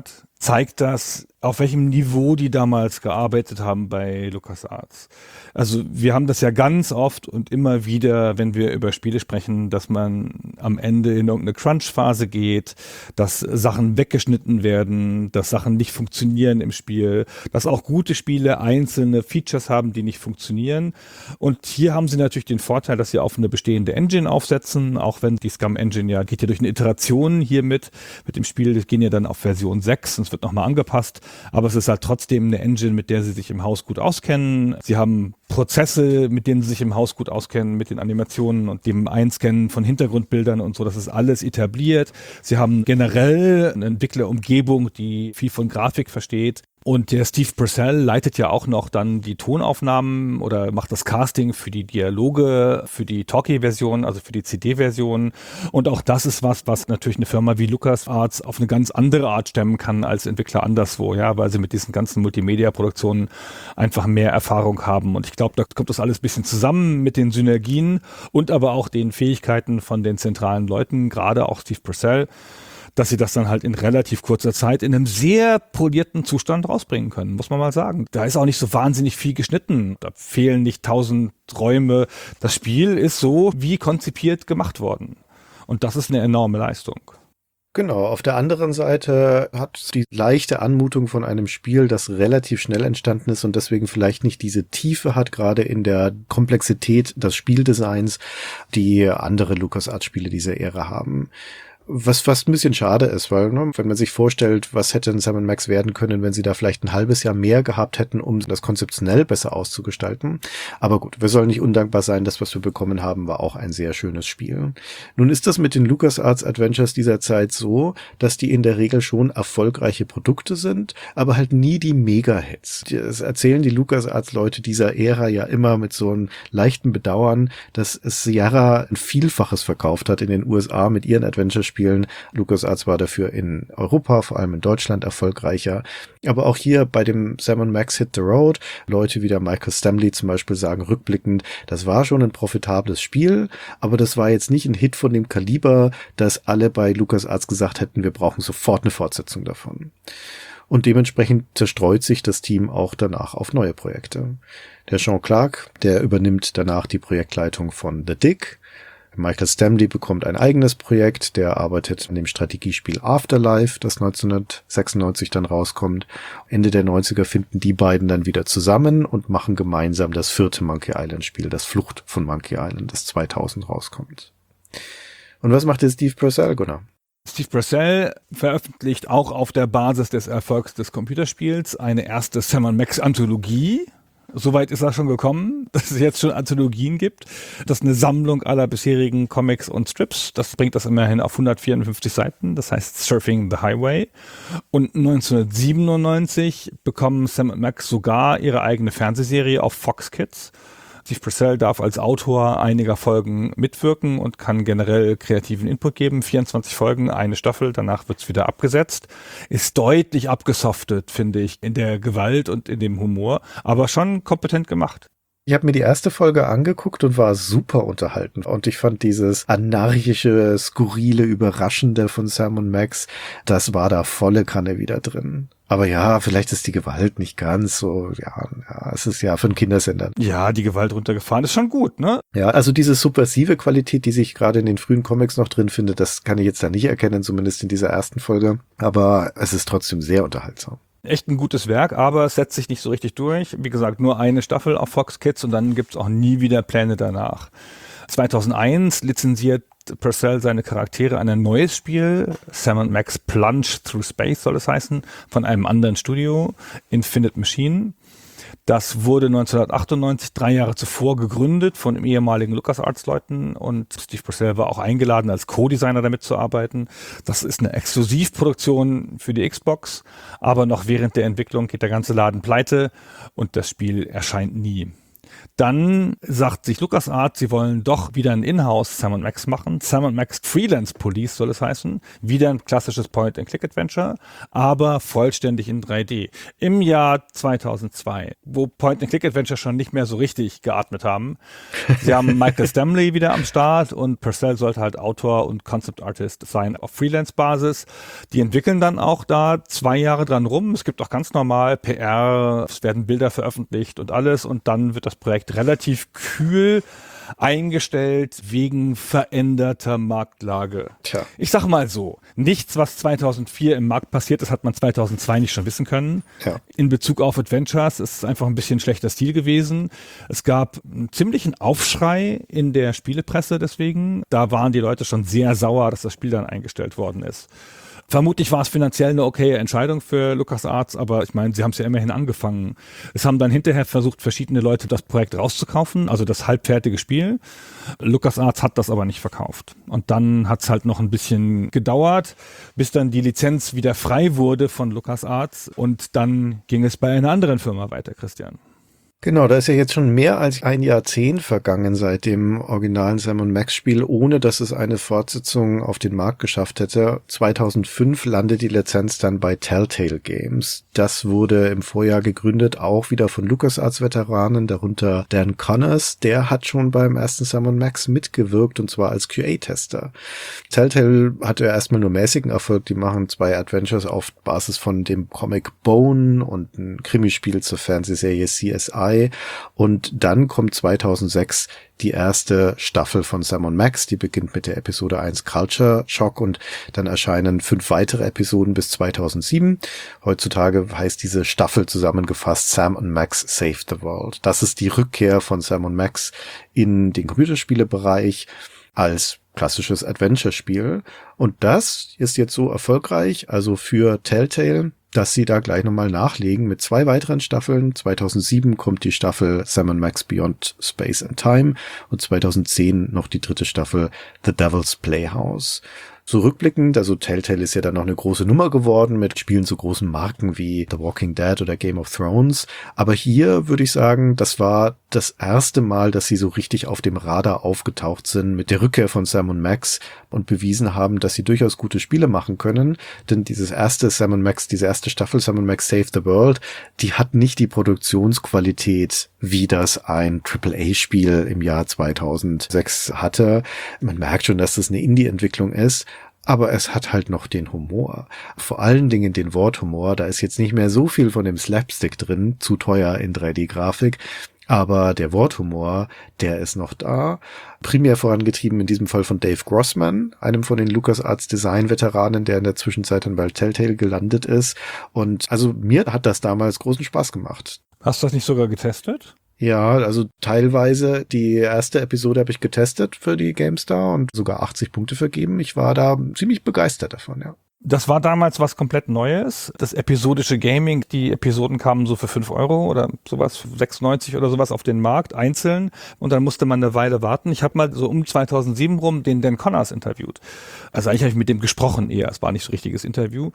zeigt das, auf welchem Niveau die damals gearbeitet haben bei LucasArts. Also wir haben das ja ganz oft und immer wieder, wenn wir über Spiele sprechen, dass man am Ende in irgendeine Crunch-Phase geht, dass Sachen weggeschnitten werden, dass Sachen nicht funktionieren im Spiel, dass auch gute Spiele einzelne Features haben, die nicht funktionieren. Und hier haben sie natürlich den Vorteil, dass sie auf eine bestehende Engine aufsetzen, auch wenn die Scum-Engine ja, geht ja durch eine Iteration hier mit, mit dem Spiel, das gehen ja dann auf Version sechs und es wird nochmal angepasst. Aber es ist halt trotzdem eine Engine, mit der sie sich im Haus gut auskennen. Sie haben Prozesse, mit denen sie sich im Haus gut auskennen, mit den Animationen und dem Einscannen von Hintergrundbildern und so. Das ist alles etabliert. Sie haben generell eine Entwicklerumgebung, die viel von Grafik versteht. Und der Steve Purcell leitet ja auch noch dann die Tonaufnahmen oder macht das Casting für die Dialoge, für die Talkie-Version, also für die C D-Version. Und auch das ist was, was natürlich eine Firma wie LucasArts auf eine ganz andere Art stemmen kann als Entwickler anderswo, ja, weil sie mit diesen ganzen Multimedia-Produktionen einfach mehr Erfahrung haben. Und ich glaube, da kommt das alles ein bisschen zusammen mit den Synergien und aber auch den Fähigkeiten von den zentralen Leuten, gerade auch Steve Purcell, dass sie das dann halt in relativ kurzer Zeit in einem sehr polierten Zustand rausbringen können, muss man mal sagen. Da ist auch nicht so wahnsinnig viel geschnitten. Da fehlen nicht tausend Räume. Das Spiel ist so wie konzipiert gemacht worden. Und das ist eine enorme Leistung. Genau, auf der anderen Seite hat die leichte Anmutung von einem Spiel, das relativ schnell entstanden ist und deswegen vielleicht nicht diese Tiefe hat, gerade in der Komplexität des Spieldesigns, die andere LucasArts-Spiele dieser Ära haben. Was fast ein bisschen schade ist, weil, ne, wenn man sich vorstellt, was hätte ein Sam und Max werden können, wenn sie da vielleicht ein halbes Jahr mehr gehabt hätten, um das konzeptionell besser auszugestalten. Aber gut, wir sollen nicht undankbar sein. Das, was wir bekommen haben, war auch ein sehr schönes Spiel. Nun ist das mit den LucasArts Adventures dieser Zeit so, dass die in der Regel schon erfolgreiche Produkte sind, aber halt nie die Mega-Hits. Das erzählen die LucasArts-Leute dieser Ära ja immer mit so einem leichten Bedauern, dass Sierra ein Vielfaches verkauft hat in den U S A mit ihren Adventures Spielen. LucasArts war dafür in Europa, vor allem in Deutschland, erfolgreicher. Aber auch hier bei dem Sam und Max Hit the Road, Leute wie der Michael Stamley zum Beispiel sagen rückblickend, das war schon ein profitables Spiel, aber das war jetzt nicht ein Hit von dem Kaliber, dass alle bei LucasArts gesagt hätten, wir brauchen sofort eine Fortsetzung davon. Und dementsprechend zerstreut sich das Team auch danach auf neue Projekte. Der Sean Clark, der übernimmt danach die Projektleitung von The Dig. Michael Stamley bekommt ein eigenes Projekt, der arbeitet an dem Strategiespiel Afterlife, das neunzehnhundertsechsundneunzig dann rauskommt. Ende der neunziger finden die beiden dann wieder zusammen und machen gemeinsam das vierte Monkey Island Spiel, das Flucht von Monkey Island, das zweitausend rauskommt. Und was macht jetzt Steve Purcell, Gunnar? Steve Purcell veröffentlicht auch auf der Basis des Erfolgs des Computerspiels eine erste Sam und Max Anthologie. Soweit ist das schon gekommen, dass es jetzt schon Anthologien gibt. Das ist eine Sammlung aller bisherigen Comics und Strips. Das bringt das immerhin auf hundertvierundfünfzig Seiten. Das heißt Surfing the Highway. Und neunzehnhundertsiebenundneunzig bekommen Sam und Max sogar ihre eigene Fernsehserie auf Fox Kids. Steve Purcell darf als Autor einiger Folgen mitwirken und kann generell kreativen Input geben. vierundzwanzig Folgen, eine Staffel, danach wird's wieder abgesetzt. Ist deutlich abgesoftet, finde ich, in der Gewalt und in dem Humor, aber schon kompetent gemacht. Ich habe mir die erste Folge angeguckt und war super unterhalten. Und ich fand dieses anarchische, skurrile, überraschende von Sam und Max, das war da volle Kanne wieder drin. Aber ja, vielleicht ist die Gewalt nicht ganz so, ja, ja, es ist ja für einen Kindersender. Ja, die Gewalt runtergefahren ist schon gut, ne? Ja, also diese subversive Qualität, die sich gerade in den frühen Comics noch drin findet, das kann ich jetzt da nicht erkennen, zumindest in dieser ersten Folge. Aber es ist trotzdem sehr unterhaltsam. Echt ein gutes Werk, aber es setzt sich nicht so richtig durch. Wie gesagt, nur eine Staffel auf Fox Kids und dann gibt's auch nie wieder Pläne danach. zweitausendeins lizenziert Purcell seine Charaktere an ein neues Spiel, Sam und Max Plunge Through Space soll es heißen, von einem anderen Studio, Infinite Machine. Das wurde neunzehnhundertachtundneunzig, drei Jahre zuvor, gegründet von ehemaligen LucasArts-Leuten und Steve Purcell war auch eingeladen, als Co-Designer damit zu arbeiten. Das ist eine Exklusivproduktion für die Xbox, aber noch während der Entwicklung geht der ganze Laden pleite und das Spiel erscheint nie. Dann sagt sich LucasArts, sie wollen doch wieder ein Inhouse Sam und Max machen. Sam und Max Freelance Police soll es heißen. Wieder ein klassisches Point-and-Click-Adventure, aber vollständig in drei D. Im Jahr zweitausendzwei, wo Point-and-Click-Adventure schon nicht mehr so richtig geatmet haben. Sie haben Michael Stamley wieder am Start und Purcell sollte halt Autor und Concept Artist sein auf Freelance-Basis. Die entwickeln dann auch da zwei Jahre dran rum. Es gibt auch ganz normal P R, es werden Bilder veröffentlicht und alles und dann wird das Projekt relativ kühl eingestellt wegen veränderter Marktlage. Tja. Ich sag mal so, nichts, was zweitausendvier im Markt passiert ist, hat man zweitausendzwei nicht schon wissen können. Ja. In Bezug auf Adventures ist es einfach ein bisschen schlechter Stil gewesen. Es gab einen ziemlichen Aufschrei in der Spielepresse deswegen. Da waren die Leute schon sehr sauer, dass das Spiel dann eingestellt worden ist. Vermutlich war es finanziell eine okaye Entscheidung für LucasArts, aber ich meine, sie haben es ja immerhin angefangen. Es haben dann hinterher versucht, verschiedene Leute das Projekt rauszukaufen, also das halbfertige Spiel. LucasArts hat das aber nicht verkauft. Und dann hat es halt noch ein bisschen gedauert, bis dann die Lizenz wieder frei wurde von LucasArts und dann ging es bei einer anderen Firma weiter, Christian. Genau, da ist ja jetzt schon mehr als ein Jahrzehnt vergangen seit dem originalen Sam und Max Spiel, ohne dass es eine Fortsetzung auf den Markt geschafft hätte. zweitausendfünf landet die Lizenz dann bei Telltale Games. Das wurde im Vorjahr gegründet, auch wieder von LucasArts-Veteranen, darunter Dan Connors. Der hat schon beim ersten Sam und Max mitgewirkt und zwar als Q A-Tester. Telltale hatte erstmal nur mäßigen Erfolg. Die machen zwei Adventures auf Basis von dem Comic Bone und ein Krimispiel zur Fernsehserie C S I. Und dann kommt zweitausendsechs die erste Staffel von Sam und Max, die beginnt mit der Episode eins Culture Shock und dann erscheinen fünf weitere Episoden bis zweitausendsieben. Heutzutage heißt diese Staffel zusammengefasst Sam und Max Save the World. Das ist die Rückkehr von Sam und Max in den Computerspielebereich als klassisches Adventure-Spiel. Und das ist jetzt so erfolgreich, also für Telltale, dass sie da gleich nochmal nachlegen mit zwei weiteren Staffeln. zweitausendsieben kommt die Staffel Sam and Max Beyond Space and Time und zweitausendzehn noch die dritte Staffel The Devil's Playhouse. So rückblickend, also Telltale ist ja dann noch eine große Nummer geworden mit Spielen zu großen Marken wie The Walking Dead oder Game of Thrones. Aber hier würde ich sagen, das war das erste Mal, dass sie so richtig auf dem Radar aufgetaucht sind mit der Rückkehr von Sam und Max und bewiesen haben, dass sie durchaus gute Spiele machen können. Denn dieses erste Sam und Max, diese erste Staffel Sam und Max Save the World, die hat nicht die Produktionsqualität, wie das ein Triple A Spiel im Jahr zweitausendsechs hatte. Man merkt schon, dass das eine Indie-Entwicklung ist. Aber es hat halt noch den Humor. Vor allen Dingen den Worthumor. Da ist jetzt nicht mehr so viel von dem Slapstick drin, zu teuer in drei D-Grafik. Aber der Worthumor, der ist noch da. Primär vorangetrieben in diesem Fall von Dave Grossman, einem von den LucasArts Design-Veteranen, der in der Zwischenzeit dann bei Telltale gelandet ist. Und also mir hat das damals großen Spaß gemacht. Hast du das nicht sogar getestet? Ja, also teilweise die erste Episode habe ich getestet für die GameStar und sogar achtzig Punkte vergeben. Ich war da ziemlich begeistert davon, ja. Das war damals was komplett Neues. Das episodische Gaming, die Episoden kamen so für fünf Euro oder sowas, sechsundneunzig oder sowas auf den Markt, einzeln. Und dann musste man eine Weile warten. Ich habe mal so um zweitausendsieben rum den Dan Connors interviewt. Also eigentlich habe ich mit dem gesprochen eher. Es war nicht so ein richtiges Interview,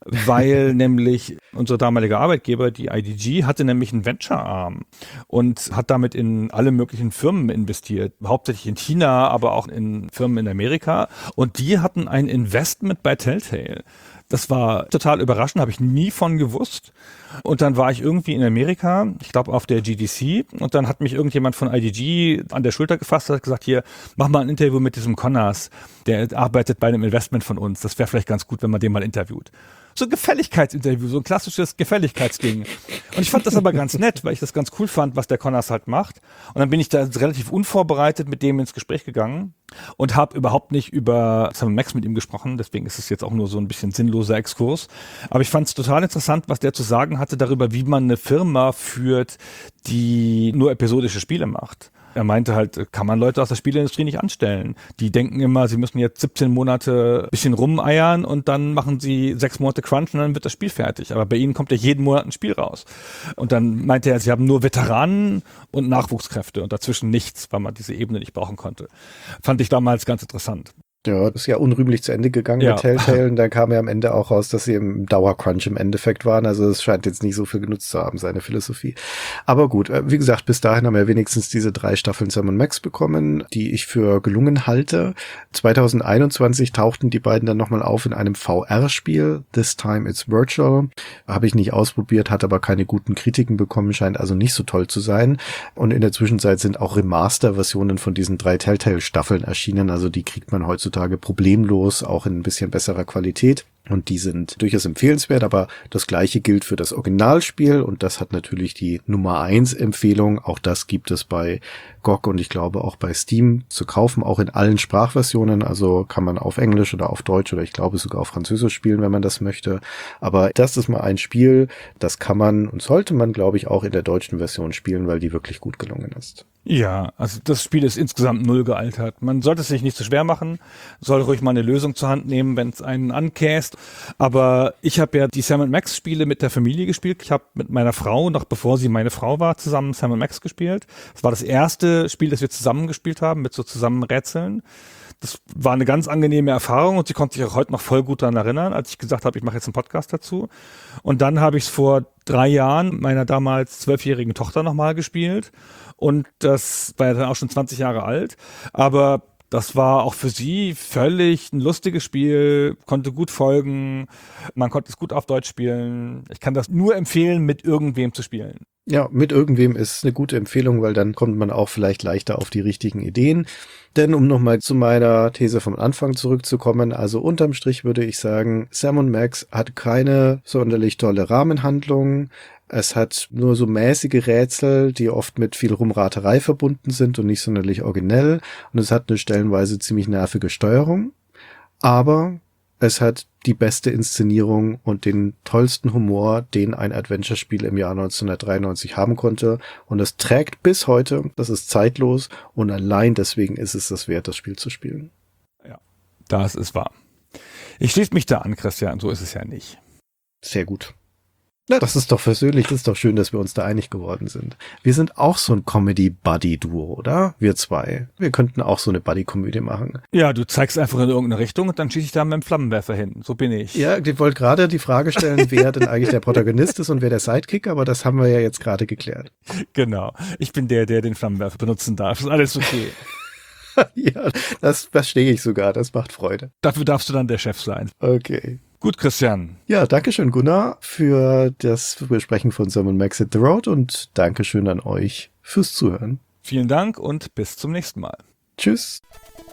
weil nämlich unsere damalige Arbeitgeber, die I D G, hatte nämlich einen Venture-Arm und hat damit in alle möglichen Firmen investiert. Hauptsächlich in China, aber auch in Firmen in Amerika. Und die hatten ein Investment bei Telltale. Das war total überraschend, habe ich nie von gewusst. Und dann war ich irgendwie in Amerika, ich glaube auf der G D C, und dann hat mich irgendjemand von I D G an der Schulter gefasst und hat gesagt, hier, mach mal ein Interview mit diesem Connors, der arbeitet bei einem Investment von uns. Das wäre vielleicht ganz gut, wenn man den mal interviewt. So ein Gefälligkeitsinterview, so ein klassisches Gefälligkeitsding. Und ich fand das aber ganz nett, weil ich das ganz cool fand, was der Connors halt macht. Und dann bin ich da relativ unvorbereitet mit dem ins Gespräch gegangen und habe überhaupt nicht über Sam und Max mit ihm gesprochen. Deswegen ist es jetzt auch nur so ein bisschen sinnloser Exkurs. Aber ich fand es total interessant, was der zu sagen hatte darüber, wie man eine Firma führt, die nur episodische Spiele macht. Er meinte halt, kann man Leute aus der Spieleindustrie nicht anstellen. Die denken immer, sie müssen jetzt siebzehn Monate ein bisschen rumeiern und dann machen sie sechs Monate Crunch und dann wird das Spiel fertig. Aber bei ihnen kommt ja jeden Monat ein Spiel raus. Und dann meinte er, sie haben nur Veteranen und Nachwuchskräfte und dazwischen nichts, weil man diese Ebene nicht brauchen konnte. Fand ich damals ganz interessant. Ja, das ist ja unrühmlich zu Ende gegangen Ja. mit Telltale und da kam ja am Ende auch raus, dass sie im Dauercrunch im Endeffekt waren. Also es scheint jetzt nicht so viel genutzt zu haben, seine Philosophie. Aber gut, wie gesagt, bis dahin haben wir wenigstens diese drei Staffeln Sam und Max bekommen, die ich für gelungen halte. zwanzig einundzwanzig tauchten die beiden dann nochmal auf in einem V R-Spiel. This Time It's Virtual. Habe ich nicht ausprobiert, hat aber keine guten Kritiken bekommen, scheint also nicht so toll zu sein. Und in der Zwischenzeit sind auch Remaster-Versionen von diesen drei Telltale-Staffeln erschienen. Also die kriegt man heutzutage problemlos, auch in ein bisschen besserer Qualität. Und die sind durchaus empfehlenswert, aber das Gleiche gilt für das Originalspiel und das hat natürlich die Nummer eins Empfehlung. Auch das gibt es bei G O G und ich glaube auch bei Steam zu kaufen, auch in allen Sprachversionen. Also kann man auf Englisch oder auf Deutsch oder ich glaube sogar auf Französisch spielen, wenn man das möchte. Aber das ist mal ein Spiel, das kann man und sollte man, glaube ich, auch in der deutschen Version spielen, weil die wirklich gut gelungen ist. Ja, also das Spiel ist insgesamt null gealtert. Man sollte es sich nicht zu schwer machen, soll ruhig mal eine Lösung zur Hand nehmen, wenn es einen ankäst. Aber ich habe ja die Sam und Max Spiele mit der Familie gespielt. Ich habe mit meiner Frau, noch bevor sie meine Frau war, zusammen Sam und Max gespielt. Das war das erste Spiel, das wir zusammen gespielt haben, mit so zusammen Rätseln. Das war eine ganz angenehme Erfahrung und sie konnte sich auch heute noch voll gut daran erinnern, als ich gesagt habe, ich mache jetzt einen Podcast dazu. Und dann habe ich es vor drei Jahren meiner damals zwölfjährigen Tochter nochmal gespielt. Und das war ja dann auch schon zwanzig Jahre alt. Aber das war auch für sie völlig ein lustiges Spiel, konnte gut folgen, man konnte es gut auf Deutsch spielen. Ich kann das nur empfehlen, mit irgendwem zu spielen. Ja, mit irgendwem ist eine gute Empfehlung, weil dann kommt man auch vielleicht leichter auf die richtigen Ideen. Denn um nochmal zu meiner These vom Anfang zurückzukommen, also unterm Strich würde ich sagen, Sam und Max hat keine sonderlich tolle Rahmenhandlung. Es hat nur so mäßige Rätsel, die oft mit viel Rumraterei verbunden sind und nicht sonderlich originell. Und es hat eine stellenweise ziemlich nervige Steuerung. Aber es hat die beste Inszenierung und den tollsten Humor, den ein Adventure-Spiel im Jahr neunzehnhundertdreiundneunzig haben konnte. Und es trägt bis heute, das ist zeitlos und allein deswegen ist es das wert, das Spiel zu spielen. Ja, das ist wahr. Ich schließe mich da an, Christian, so ist es ja nicht. Sehr gut. Na, das ist doch versöhnlich, das ist doch schön, dass wir uns da einig geworden sind. Wir sind auch so ein Comedy-Buddy-Duo, oder? Wir zwei. Wir könnten auch so eine Buddy-Komödie machen. Ja, du zeigst einfach in irgendeine Richtung und dann schieße ich da mit dem Flammenwerfer hin. So bin ich. Ja, ich wollte gerade die Frage stellen, wer denn eigentlich der Protagonist ist und wer der Sidekick, aber das haben wir ja jetzt gerade geklärt. Genau. Ich bin der, der den Flammenwerfer benutzen darf. Ist alles okay. Ja, das verstehe ich sogar. Das macht Freude. Dafür darfst du dann der Chef sein. Okay. Gut, Christian. Ja, danke schön, Gunnar, für das Besprechen von Sam und Max Hit the Road und danke schön an euch fürs Zuhören. Vielen Dank und bis zum nächsten Mal. Tschüss.